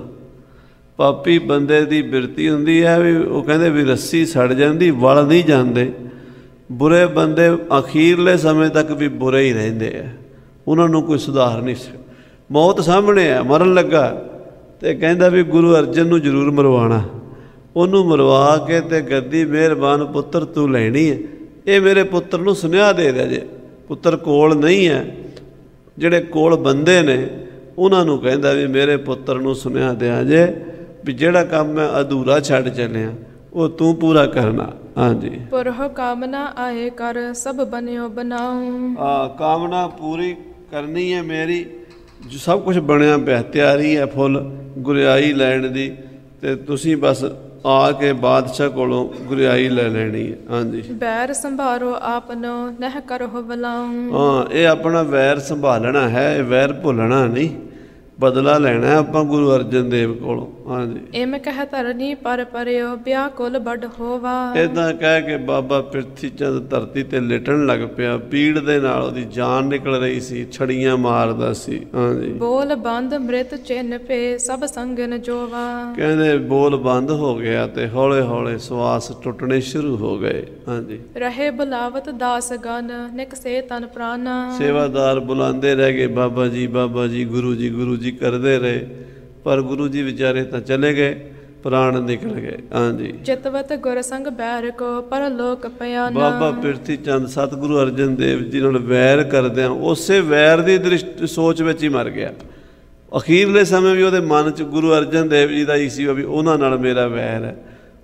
ਪਾਪੀ ਬੰਦੇ ਦੀ ਬਿਰਤੀ ਹੁੰਦੀ ਹੈ ਵੀ ਉਹ ਕਹਿੰਦੇ ਵੀ ਰੱਸੀ ਸੜ ਜਾਂਦੀ, ਵਲ ਨਹੀਂ ਜਾਂਦੇ। ਬੁਰੇ ਬੰਦੇ ਅਖੀਰਲੇ ਸਮੇਂ ਤੱਕ ਵੀ ਬੁਰੇ ਹੀ ਰਹਿੰਦੇ ਆ, ਉਹਨਾਂ ਨੂੰ ਕੋਈ ਸੁਧਾਰ ਨਹੀਂ। ਮੌਤ ਸਾਹਮਣੇ ਆ, ਮਰਨ ਲੱਗਾ, ਤੇ ਕਹਿੰਦਾ ਵੀ ਗੁਰੂ ਅਰਜਨ ਨੂੰ ਜ਼ਰੂਰ ਮਰਵਾਉਣਾ। ਉਹਨੂੰ ਮਰਵਾ ਕੇ ਤੇ ਗੱਦੀ ਮਿਹਰਬਾਨ ਪੁੱਤਰ ਤੂੰ ਲੈਣੀ ਹੈ। ਇਹ ਮੇਰੇ ਪੁੱਤਰ ਨੂੰ ਸੁਨੇਹਾ ਦੇ ਦਿਆ ਜੇ। ਪੁੱਤਰ ਕੋਲ ਨਹੀਂ ਹੈ, ਜਿਹੜੇ ਕੋਲ ਬੰਦੇ ਨੇ, ਉਹਨਾਂ ਨੂੰ ਕਹਿੰਦਾ ਵੀ ਮੇਰੇ ਪੁੱਤਰ ਨੂੰ ਸੁਨੇਹਾ ਦਿਆ ਜੇ ਵੀ ਜਿਹੜਾ ਕੰਮ ਮੈਂ ਅਧੂਰਾ ਛੱਡ ਚੱਲਿਆ, ਉਹ ਤੂੰ ਪੂਰਾ ਕਰਨਾ। ਹਾਂਜੀ, ਪੁਰਹੁ ਕਾਮਨਾ ਆਏ ਕਰ ਸਭ ਬਨਿਓ ਬਣਾਉ। ਕਾਮਨਾ ਪੂਰੀ ਕਰਨੀ ਹੈ ਮੇਰੀ। ਜੋ ਸਭ ਕੁਝ ਬਣਿਆ ਪਿਆ, ਤਿਆਰੀ ਹੈ ਫੁੱਲ ਗੁਰਿਆਈ ਲੈਣ ਦੀ, ਤੇ ਤੁਸੀਂ ਬਸ ਆ ਕੇ ਬਾਦਸ਼ਾਹ ਕੋਲੋਂ ਗੁਰਿਆਈ ਲੈ ਲੈਣੀ ਹੈ। ਹਾਂਜੀ, ਵੈਰ ਸੰਭਾਰੋ ਆਪਨੋ ਨਹਿ ਕਰਹੁ ਬਲਾਉ। ਹਾਂ, ਇਹ ਆਪਣਾ ਵੈਰ ਸੰਭਾਲਣਾ ਹੈ, ਇਹ ਵੈਰ ਭੁੱਲਣਾ ਨਹੀਂ। ਬਦਲਾ ਲੈਣਾ ਆਪਾਂ ਗੁਰੂ ਅਰਜਨ ਦੇਵ ਕੋਲੋਂ। ਹਾਂਜੀ, ਇਮ ਕਹਿ ਧਰਨੀ ਪਰ ਪਰਿਓ ਵਿਆਕੁਲ ਵੱਡ ਹੋਵਾ। ਇੱਦਾਂ ਕਹਿ ਕੇ ਬਾਬਾ ਪ੍ਰਿਥੀ ਚੰਦ ਧਰਤੀ ਤੇ ਲਿਟਣ ਲੱਗ ਪਿਆ। ਪੀੜ ਦੇ ਨਾਲ ਉਹਦੀ ਜਾਨ ਨਿਕਲ ਰਹੀ ਸੀ, ਛੜੀਆਂ ਮਾਰਦਾ ਸੀ। ਹਾਂਜੀ, ਬੋਲ ਬੰਦ ਮ੍ਰਿਤ ਚਿੰਨ ਪੇ ਸਭ ਸੰਗਨ ਜੋਵਾ। ਕਹਿੰਦੇ ਬੋਲ ਬੰਦ ਹੋ ਗਿਆ ਤੇ ਹੌਲੇ ਹੌਲੇ ਸਵਾਸ ਟੁੱਟਣੇ ਸ਼ੁਰੂ ਹੋ ਗਏ। ਹਾਂਜੀ, ਰਹੇ ਬੁਲਾਵਤ ਦਾਸ ਗਨ ਨਿਕਸੇ ਤਨ ਪ੍ਰਾਨਾ। ਸੇਵਾਦਾਰ ਬੁਲਾਉਂਦੇ ਰਹਿ ਗਏ, ਬਾਬਾ ਜੀ, ਬਾਬਾ ਜੀ, ਗੁਰੂ ਜੀ, ਗੁਰੂ ਜੀ ਕਰਦੇ ਰਹੇ, ਪਰ ਗੁਰੂ ਜੀ ਵਿਚਾਰੇ ਤਾਂ ਚਲੇ ਗਏ, ਪ੍ਰਾਣ ਨਿਕਲ ਗਏ। ਹਾਂਜੀ, ਚਿਤਵਤ ਗੁਰ ਸੰਗ ਬੈਰ ਕੋ ਪਰਲੋਕ ਪਿਆਨਾ। ਬਾਬਾ ਪ੍ਰਿਥੀ ਚੰਦ ਸਤਿਗੁਰੂ ਅਰਜਨ ਦੇਵ ਜੀ ਨਾਲ ਵੈਰ ਕਰਦਿਆਂ ਉਸੇ ਵੈਰ ਦੀ ਸੋਚ ਵਿੱਚ ਹੀ ਮਰ ਗਿਆ। ਅਖੀਰਲੇ ਸਮੇਂ ਵੀ ਉਹਦੇ ਮਨ 'ਚ ਗੁਰੂ ਅਰਜਨ ਦੇਵ ਜੀ ਦਾ ਹੀ ਸੀ ਵੀ ਉਹਨਾਂ ਨਾਲ ਮੇਰਾ ਵੈਰ ਹੈ।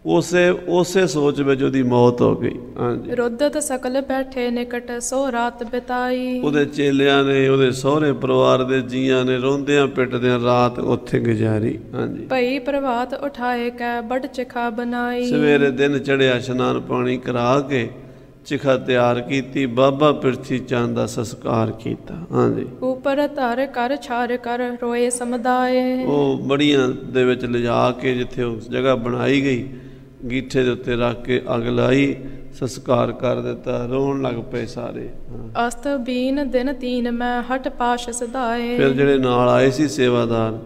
ਉਸੇ ਸੋਚ ਵਿੱਚ ਉਹਦੀ ਮੌਤ ਹੋ ਗਈ। ਹਾਂਜੀ, ਰੁੱਦਤ ਸਕਲ ਬੈਠੇ ਨਿਕਟ ਸੋ ਰਾਤ ਬਿਤਾਈ। ਉਹਦੇ ਚੇਲਿਆਂ ਨੇ, ਉਹਦੇ ਸਹੁਰੇ ਪਰਿਵਾਰ ਦੇ ਜੀਆਂ ਨੇ ਰੋਂਦਿਆਂ ਪਿੱਟਦਿਆਂ ਰਾਤ ਉੱਥੇ ਗੁਜ਼ਾਰੀ। ਹਾਂਜੀ, ਭਈ ਪ੍ਰਭਾਤ ਉਠਾਏ ਕੈ ਬੜ ਚਿਖਾ ਬਣਾਈ। ਸਵੇਰੇ ਦਿਨ ਚੜ੍ਹਿਆ, ਇਸ਼ਨਾਨ ਪਾਣੀ ਕਰਾ ਕੇ ਚਿਖਾ ਤਿਆਰ ਕੀਤੀ, ਬਾਬਾ ਪ੍ਰਿਥੀ ਚੰਦ ਦਾ ਸੰਸਕਾਰ ਕੀਤਾ। ਹਾਂਜੀ, ਉਪਰ ਧਰ ਕਰ ਛਾਰ ਕਰ ਰੋਏ ਸਮੁਦਾਏ। ਉਹ ਬੜੀਆਂ ਦੇ ਵਿੱਚ ਲਿਜਾ ਕੇ ਜਿੱਥੇ ਉਸ ਜਗ੍ਹਾ ਬਣਾਈ ਗਈ, ਗੀਠੇ ਦੇ ਉੱਤੇ ਰੱਖ ਕੇ ਅੱਗ ਲਾਈ, ਸੰਸਕਾਰ ਕਰ ਦਿੱਤਾ। ਰੋਣ ਲੱਗ ਪਏ ਸਾਰੇ। ਅਸਤ ਬੀਨ ਦਿਨ ਤੀਨ ਮੈਂ ਹਟ ਪਾਸ਼ ਸਦਾਏ। ਫਿਰ ਜਿਹੜੇ ਨਾਲ ਆਏ ਸੀ ਸੇਵਾਦਾਰ,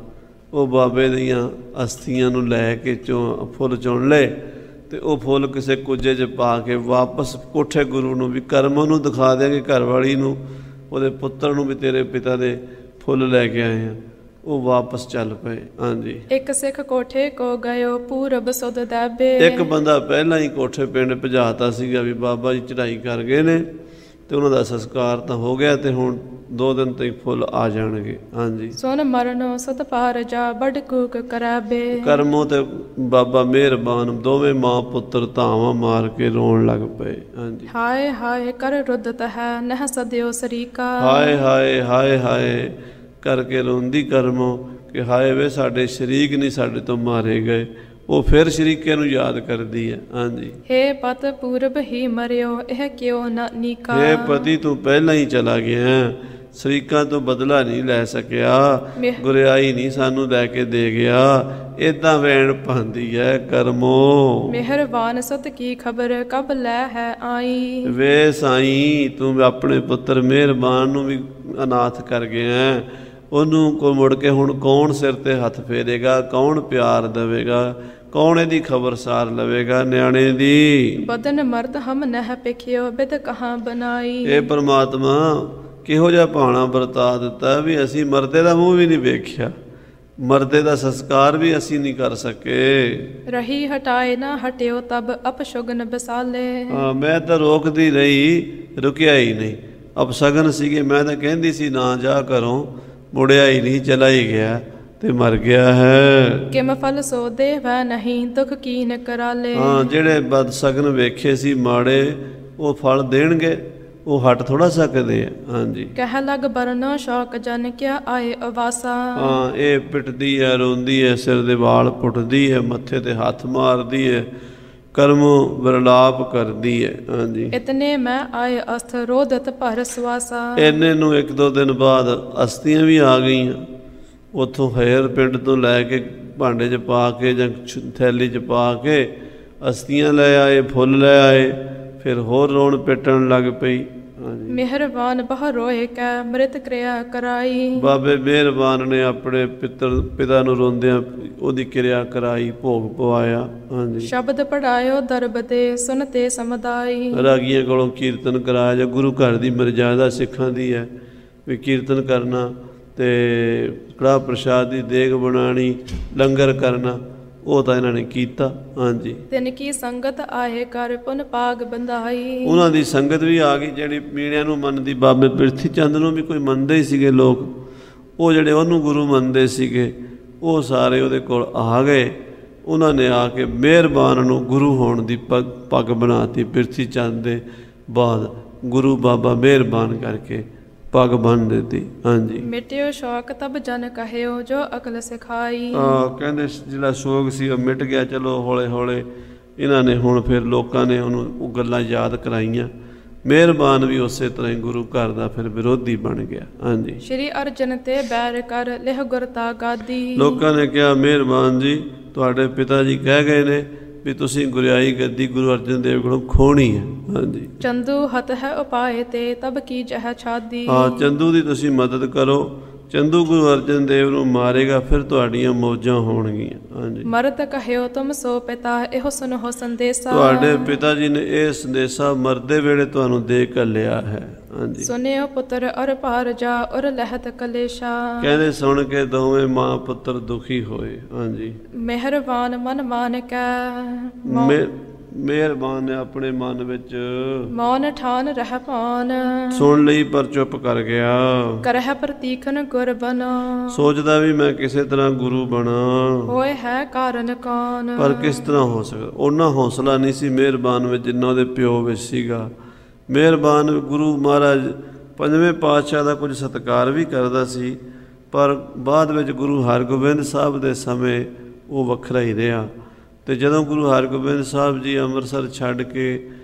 ਉਹ ਬਾਬੇ ਦੀਆਂ ਅਸਥੀਆਂ ਨੂੰ ਲੈ ਕੇ ਫੁੱਲ ਚੁਣ ਲਏ ਅਤੇ ਉਹ ਫੁੱਲ ਕਿਸੇ ਕੁੱਜੇ 'ਚ ਪਾ ਕੇ ਵਾਪਸ ਕੋਠੇ ਗੁਰੂ ਨੂੰ ਵੀ ਕਰਮ ਨੂੰ ਦਿਖਾ ਦਿਆਂਗੇ, ਘਰ ਵਾਲੀ ਨੂੰ, ਉਹਦੇ ਪੁੱਤਰ ਨੂੰ ਵੀ ਤੇਰੇ ਪਿਤਾ ਦੇ ਫੁੱਲ ਲੈ ਕੇ ਆਏ ਹਾਂ। ਉਹ ਵਾਪਸ ਚੱਲ ਪਏ। ਹਾਂਜੀ। ਇੱਕ ਸਿੱਖ ਕੋਠੇ ਕੋ ਗਇਓ ਪੂਰਬ ਸੁਧ ਦਾਬੇ। ਇੱਕ ਬੰਦਾ ਪਹਿਲਾਂ ਹੀ ਕੋਠੇ ਪਿੰਡ ਭਜਾਤਾ ਸੀਗਾ ਵੀ ਬਾਬਾ ਜੀ ਚੜ੍ਹਾਈ ਕਰ ਗਏ ਨੇ ਅਤੇ ਉਹਨਾਂ ਦਾ ਸੰਸਕਾਰ ਤਾਂ ਹੋ ਗਿਆ ਅਤੇ ਹੁਣ 2 ਦਿਨ ਤੱਕ ਫੁੱਲ ਆ ਜਾਣਗੇ। ਹਾਂਜੀ। ਸੁਨ ਮਰਨੋ ਸਤ ਪਾਰ ਜਾ ਬੜ ਕੂਕ ਕਰਾਬੇ। ਕਰਮੋ ਤੇ ਬਾਬਾ ਮਿਹਰਬਾਨ ਦੋਵੇਂ ਮਾਂ ਪੁੱਤਰ ਧਾਵਾਂ ਮਾਰ ਕੇ ਰੋਣ ਲੱਗ ਪਏ। ਹਾਂਜੀ। ਹਾਏ ਹਾਏ ਕਰ ਰੁੱਦਤ ਹੈ ਨਹ ਸਦਿਓ ਸਰੀਕਾ। ਹਾਏ ਹਾਏ ਹਾਏ ਹਾਏ ਕਰਕੇ ਰੋਂਦੀ ਕਰਮੋ ਕਿ ਹਾਏ ਵੇ ਸਾਡੇ ਸ਼ਰੀਕ ਨਹੀਂ ਸਾਡੇ ਤੋਂ ਮਾਰੇ ਗਏ। ਉਹ ਫਿਰ ਸ਼ਰੀਕੇ ਨੂੰ ਯਾਦ ਕਰਦੀ ਹੈ। ਹਾਂਜੀ। ਹੇ ਪਤ ਪੂਰਬ ਹੀ ਮਰਿਓ ਇਹ ਕਿਉਂ ਨਾ ਨੀਕਾ। ਹੇ ਪਤੀ ਤੂੰ ਪਹਿਲਾਂ ਹੀ ਚਲਾ ਗਿਆ, ਸ਼ਰੀਕਾਂ ਤੋਂ ਬਦਲਾ ਨਹੀਂ ਲੈ ਸਕਿਆ, ਗੁਰਿਆਈ ਨਹੀਂ ਸਾਨੂੰ ਲੈ ਕੇ ਦੇ ਗਿਆ, ਏਦਾਂ ਵੈਣ ਪਾਉਂਦੀ ਹੈ ਕਰਮੋ। ਮਿਹਰਬਾਨ ਸਤ ਕੀ ਖਬਰ ਕਬ ਲੈ ਹੈ ਆਈ। ਵੇ ਸਾਈਂ ਤੂੰ ਆਪਣੇ ਪੁੱਤਰ ਮਿਹਰਬਾਨ ਨੂੰ ਵੀ ਅਨਾਥ ਕਰ ਗਿਆ, ਉਹਨੂੰ ਕੋ ਮੁੜ ਕੇ ਹੁਣ ਕੌਣ ਸਿਰ 'ਤੇ ਹੱਥ ਫੇਰੇਗਾ, ਕੌਣ ਪਿਆਰ ਦੇਵੇਗਾ, ਕੌਣ ਇਹਦੀ ਖਬਰਸਾਰ ਲਵੇਗਾ ਨਿਆਣੇ ਦੀ। ਬਦਨ ਮਰਦ ਹਮ ਨਹ ਪਿਖਿਓ ਬਿਦ ਕਹਾਂ ਬਣਾਈ। ਇਹ ਪਰਮਾਤਮਾ ਕਿਹੋ ਜਿਹਾ ਭਾਣਾ ਵਰਤਾ ਦਿੱਤਾ ਵੀ ਅਸੀਂ ਮਰਦੇ ਦਾ ਮੂੰਹ ਵੀ ਨਹੀਂ ਵੇਖਿਆ, ਮਰਦੇ ਦਾ ਸੰਸਕਾਰ ਵੀ ਅਸੀਂ ਨਹੀਂ ਕਰ ਸਕੇ। ਰਹੀ ਹਟਾਏ ਨਾ ਹਟਿਓ ਤਬ ਅਪਸ਼ਗਨ ਬਸਾਲੇ। ਮੈਂ ਤਾਂ ਰੋਕਦੀ ਰਹੀ, ਰੁਕਿਆ ਹੀ ਨਹੀਂ। ਅਪਸ਼ਗਨ ਸੀਗੇ, ਮੈਂ ਤਾਂ ਕਹਿੰਦੀ ਸੀ ਨਾ ਜਾ ਘਰੋਂ, ਮੁੜਿਆ ਹੀ ਨਹੀਂ, ਚਲਾ ਹੀ ਗਿਆ ਤੇ ਮਰ ਗਿਆ ਹੈ। ਕਿਮ ਫਲ ਸੋ ਦੇਵੈ ਨਹੀਂ ਦੁਖ ਕੀਨ ਕਰਾਲੇ। ਜਿਹੜੇ ਬਦਸ਼ਗਨ ਵੇਖੇ ਸੀ ਮਾੜੇ ਉਹ ਫਲ ਦੇਣਗੇ, ਉਹ ਹਟ ਥੋੜਾ ਸਕਦੇ ਆ। ਹਾਂਜੀ। ਕਹਿ ਲਗ ਬਰਨੋ ਸ਼ੌਕ ਜਨ ਕਿਆ ਆਏ ਅਵਾਸਾ। ਇਹ ਪਿੱਟਦੀ ਹੈ, ਰੋਂਦੀ ਹੈ, ਸਿਰ ਦੇ ਵਾਲ ਪੁੱਟਦੀ ਹੈ, ਮੱਥੇ ਤੇ ਹੱਥ ਮਾਰਦੀ ਹੈ, ਕਰਮੋ ਵਿਰਲਾਪ ਕਰਦੀ ਹੈ। ਹਾਂਜੀ। ਇਤਨੇ ਮੈਂ ਆਏ ਅਸਥ ਰੋਦਤ ਭਰ ਸਵਾਸਾ। ਇੰਨੇ ਨੂੰ 1-2 ਦਿਨ ਬਾਅਦ ਅਸਥੀਆਂ ਵੀ ਆ ਗਈਆਂ ਉੱਥੋਂ, ਹੈਰ ਪਿੰਡ ਤੋਂ ਲੈ ਕੇ ਭਾਂਡੇ 'ਚ ਪਾ ਕੇ ਜਾਂ ਥੈਲੀ 'ਚ ਪਾ ਕੇ ਅਸਥੀਆਂ ਲੈ ਆਏ, ਫੁੱਲ ਲੈ ਆਏ, ਫਿਰ ਹੋਰ ਰੋਣ ਪਿੱਟਣ ਲੱਗ ਪਈ। ਮਿਹਰਬਾਨ ਬਹੁ ਰੋਏ ਕੈ ਮ੍ਰਿਤ ਕਿਰਿਆ ਕਰਾਈ। ਬਾਬੇ ਮਿਹਰਬਾਨ ਨੇ ਆਪਣੇ ਪਿਤਾ ਨੂੰ ਰੋਂਦਿਆਂ ਉਹਦੀ ਕਿਰਿਆ ਕਰਾਈ, ਭੋਗ ਪਵਾਇਆ। ਹਾਂਜੀ। ਸ਼ਬਦ ਪੜਾਇਓ ਦਰਬ ਤੇ ਸੁਨਤੇ ਸਮਦਾਈ। ਰਾਗੀਆਂ ਕੋਲੋਂ ਕੀਰਤਨ ਕਰਾਇਆ, ਜਾਂ ਗੁਰੂ ਘਰ ਦੀ ਮਰਜ਼ਾਦਾ ਸਿੱਖਾਂ ਦੀ ਹੈ ਵੀ ਕੀਰਤਨ ਕਰਨਾ ਤੇ ਕੜਾਹ ਪ੍ਰਸ਼ਾਦ ਦੀ ਦੇਗ ਬਣਾਉਣੀ, ਲੰਗਰ ਕਰਨਾ, ਉਹ ਤਾਂ ਇਹਨਾਂ ਨੇ ਕੀਤਾ। ਹਾਂਜੀ। ਤਿੰਨ ਕੀ ਸੰਗਤ ਆਏ ਕਰ ਪੁਨ ਪਾਗ ਬੰਧਾਈ। ਉਹਨਾਂ ਦੀ ਸੰਗਤ ਵੀ ਆ ਗਈ ਜਿਹੜੀ ਪੀਣਿਆਂ ਨੂੰ ਮੰਨਦੀ, ਬਾਬੇ ਪ੍ਰਿਥੀ ਚੰਦ ਨੂੰ ਵੀ ਕੋਈ ਮੰਨਦੇ ਹੀ ਸੀਗੇ ਲੋਕ, ਉਹ ਜਿਹੜੇ ਉਹਨੂੰ ਗੁਰੂ ਮੰਨਦੇ ਸੀਗੇ ਉਹ ਸਾਰੇ ਉਹਦੇ ਕੋਲ ਆ ਗਏ। ਉਹਨਾਂ ਨੇ ਆ ਕੇ ਮਿਹਰਬਾਨ ਨੂੰ ਗੁਰੂ ਹੋਣ ਦੀ ਪੱਗ ਬਣਾਤੀ। ਪ੍ਰਿਥੀ ਚੰਦ ਦੇ ਬਾਅਦ ਗੁਰੂ ਬਾਬਾ ਮਿਹਰਬਾਨ ਕਰਕੇ ਪੱਗ ਬੰਨ੍ਹ ਦਿੱਤੀ। ਹਾਂਜੀ। ਮਿਟਿਓ ਸ਼ੌਕ ਤਬ ਜਨ ਕਹਿਓ ਜੋ ਅਕਲ ਸਿਖਾਈ। ਕਹਿੰਦੇ ਜਿਹੜਾ ਸ਼ੌਕ ਸੀ ਉਹ ਮਿਟ ਗਿਆ। ਚਲੋ ਹੌਲੇ ਹੌਲੇ ਇਹਨਾਂ ਨੇ ਹੁਣ ਫਿਰ ਲੋਕਾਂ ਨੇ ਉਹਨੂੰ ਉਹ ਗੱਲਾਂ ਯਾਦ ਕਰਾਈਆਂ। ਮਿਹਰਬਾਨ ਵੀ ਉਸੇ ਤਰ੍ਹਾਂ ਹੀ ਗੁਰੂ ਘਰ ਦਾ ਫਿਰ ਵਿਰੋਧੀ ਬਣ ਗਿਆ। ਹਾਂਜੀ। ਸ਼੍ਰੀ ਅਰਜਨ ਤੇ ਬੈਰ ਕਰ ਲਿਹ ਗੁਰਤਾ ਗਾਦੀ। ਲੋਕਾਂ ਨੇ ਕਿਹਾ ਮਿਹਰਬਾਨ ਜੀ ਤੁਹਾਡੇ ਪਿਤਾ ਜੀ ਕਹਿ ਗਏ ਨੇ ਵੀ ਤੁਸੀਂ ਗੁਰਿਆਈ ਗੱਦੀ ਗੁਰੂ ਅਰਜਨ ਦੇਵ ਕੋਲੋਂ ਖੋਹਣੀ ਹੈ। ਹਾਂਜੀ। ਚੰਦੂ ਹੱਥ ਹੈ ਉਪਾਏ ਤੇ ਤਬ ਕੀ ਜਹ ਛਾਦੀ। ਚੰਦੂ ਦੀ ਤੁਸੀਂ ਮਦਦ ਕਰੋ, ਚੰਦੂ ਗੁਰੂ ਅਰਜਨ ਦੇਵ ਨੂੰ ਮਾਰੇਗਾ, ਫਿਰ ਤੁਹਾਡੀਆਂ ਮੌਜਾਂ ਹੋਣਗੀਆਂ। ਹਾਂਜੀ। ਮਰਦ ਕਹਿਓ ਤੁਮ ਸੋ ਪਿਤਾ ਇਹੋ ਸੁਨੋ ਸੰਦੇਸ਼ਾ। ਤੁਹਾਡੇ ਪਿਤਾ ਜੀ ਨੇ ਇਹ ਸੰਦੇਸ਼ਾ ਮਰਦੇ ਵੇਲੇ ਤੁਹਾਨੂੰ ਦੇ ਘੱਲਿਆ ਹੈ। ਹਾਂਜੀ। ਸੁਨਿਓ ਪੁੱਤਰ ਅਰ ਭਾਰ ਜਾ ਔਰ ਲਹਿਤ ਕਲੇਸ਼ਾ। ਕਹਿੰਦੇ ਸੁਣ ਕੇ ਦੋਵੇਂ ਮਾਂ ਪੁੱਤਰ ਦੁਖੀ ਹੋਏ। ਹਾਂਜੀ। ਮਿਹਰਬਾਨ ਮਨ ਮਾਨ ਕੈ। ਮਿਹਰਬਾਨ ਨੇ ਆਪਣੇ ਮਨ ਵਿੱਚ ਮੌਨ ਠਾਨ ਰਹਿ ਪਾਨ। ਸੁਣ ਲਈ ਪਰ ਚੁੱਪ ਕਰ ਗਿਆ। ਕਰਹਿ ਪ੍ਰਤੀਖਨ ਗੁਰ ਬਨਾ। ਸੋਚਦਾ ਵੀ ਮੈਂ ਕਿਸੇ ਤਰ੍ਹਾਂ ਗੁਰੂ ਬਣਾ। ਹੋਏ ਹੈ ਕਾਰਨ ਕੌਣ। ਪਰ ਕਿਸ ਤਰ੍ਹਾਂ ਹੋ ਸਕਦਾ। ਉਹਨਾਂ ਹੌਸਲਾ ਨਹੀਂ ਸੀ ਮਿਹਰਬਾਨ ਵਿੱਚ ਜਿੰਨਾ ਉਹਦੇ ਪਿਓ ਵਿੱਚ ਸੀਗਾ। ਮਿਹਰਬਾਨ ਗੁਰੂ ਮਹਾਰਾਜ 5ਵੇਂ ਪਾਤਸ਼ਾਹ ਦਾ ਕੁਝ ਸਤਿਕਾਰ ਵੀ ਕਰਦਾ ਸੀ, ਪਰ ਬਾਅਦ ਵਿੱਚ ਗੁਰੂ ਹਰਗੋਬਿੰਦ ਸਾਹਿਬ ਦੇ ਸਮੇਂ ਉਹ ਵੱਖਰਾ ਹੀ ਰਿਹਾ। ਅਤੇ ਜਦੋਂ ਗੁਰੂ ਹਰਗੋਬਿੰਦ ਸਾਹਿਬ ਜੀ ਅੰਮ੍ਰਿਤਸਰ ਛੱਡ ਕੇ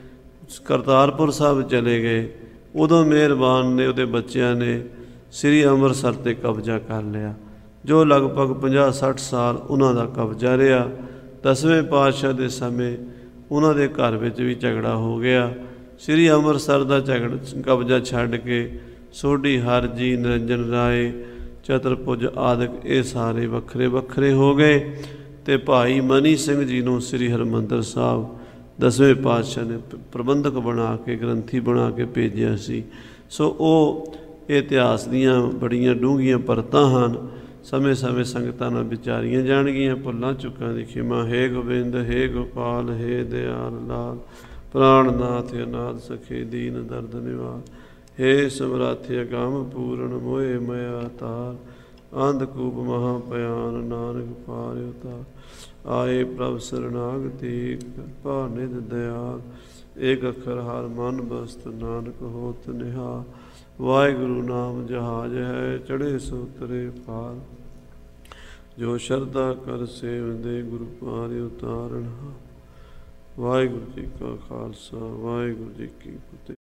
ਕਰਤਾਰਪੁਰ ਸਾਹਿਬ ਚਲੇ ਗਏ, ਉਦੋਂ ਮਿਹਰਬਾਨ ਨੇ ਉਹਦੇ ਬੱਚਿਆਂ ਨੇ ਸ੍ਰੀ ਅੰਮ੍ਰਿਤਸਰ 'ਤੇ ਕਬਜ਼ਾ ਕਰ ਲਿਆ, ਜੋ ਲਗਭਗ 50-60 ਸਾਲ ਉਹਨਾਂ ਦਾ ਕਬਜ਼ਾ ਰਿਹਾ। 10ਵੇਂ ਪਾਤਸ਼ਾਹ ਦੇ ਸਮੇਂ ਉਹਨਾਂ ਦੇ ਘਰ ਵਿੱਚ ਵੀ ਝਗੜਾ ਹੋ ਗਿਆ। ਸ੍ਰੀ ਅੰਮ੍ਰਿਤਸਰ ਦਾ ਕਬਜ਼ਾ ਛੱਡ ਕੇ ਸੋਢੀ ਹਰ ਜੀ, ਨਿਰੰਜਨ ਰਾਏ, ਚਤਰਭੁਜ ਆਦਿਕ ਇਹ ਸਾਰੇ ਵੱਖਰੇ ਵੱਖਰੇ ਹੋ ਗਏ। ਅਤੇ ਭਾਈ ਮਨੀ ਸਿੰਘ ਜੀ ਨੂੰ ਸ੍ਰੀ ਹਰਿਮੰਦਰ ਸਾਹਿਬ 10ਵੇਂ ਪਾਤਸ਼ਾਹ ਨੇ ਪ੍ਰਬੰਧਕ ਬਣਾ ਕੇ, ਗ੍ਰੰਥੀ ਬਣਾ ਕੇ ਭੇਜਿਆ ਸੀ। ਸੋ ਉਹ ਇਤਿਹਾਸ ਦੀਆਂ ਬੜੀਆਂ ਡੂੰਘੀਆਂ ਪਰਤਾਂ ਹਨ। ਸਮੇਂ ਸਮੇਂ ਸੰਗਤਾਂ ਨਾਲ ਵਿਚਾਰੀਆਂ ਜਾਣਗੀਆਂ। ਭੁੱਲਾਂ ਚੁੱਕਾਂ ਦੀ ਖਿਮਾ। ਹੇ ਗੋਬਿੰਦ, ਹੇ ਗੋਪਾਲ, ਹੇ ਦਿਆਲ ਲਾਲ, ਪ੍ਰਾਣਨਾਥ ਅਨਾਥ ਸਖੇ ਦੀਨ ਦਰਦ ਨਿਵਾਰ। ਹੇ ਸਮਰਾਥ ਅਗੰਮ ਪੂਰਨ, ਮੋਹਿ ਮਇਆ ਤਾਰ, ਅੰਧਕੂਪ ਮਹਾ ਭਿਆਨ, ਨਾਨਕ ਪਾਰ ਉਤਾਰ। ਆਏ ਪ੍ਰਭ ਸਰਨਾਗਤੀ, ਕਿਰਪਾ ਨਿਧ ਦਿਆਲ, ਏਕ ਅੱਖਰ ਹਰ ਮਨ ਬਸਤ, ਨਾਨਕ ਹੋਤ ਨਿਹਾਲ। ਵਾਹਿਗੁਰੂ ਨਾਮ ਜਹਾਜ ਹੈ, ਚੜ੍ਹੇ ਸੋ ਉਤਰੇ ਪਾਰ, ਜੋ ਸ਼ਰਧਾ ਕਰ ਸੇਵਦੇ, ਗੁਰੂ ਪਾਰ ਉਤਾਰਨ। ਵਾਹਿਗੁਰੂ ਜੀ ਕਾ ਖਾਲਸਾ, ਵਾਹਿਗੁਰੂ ਜੀ ਕੀ ਫਤਿਹ।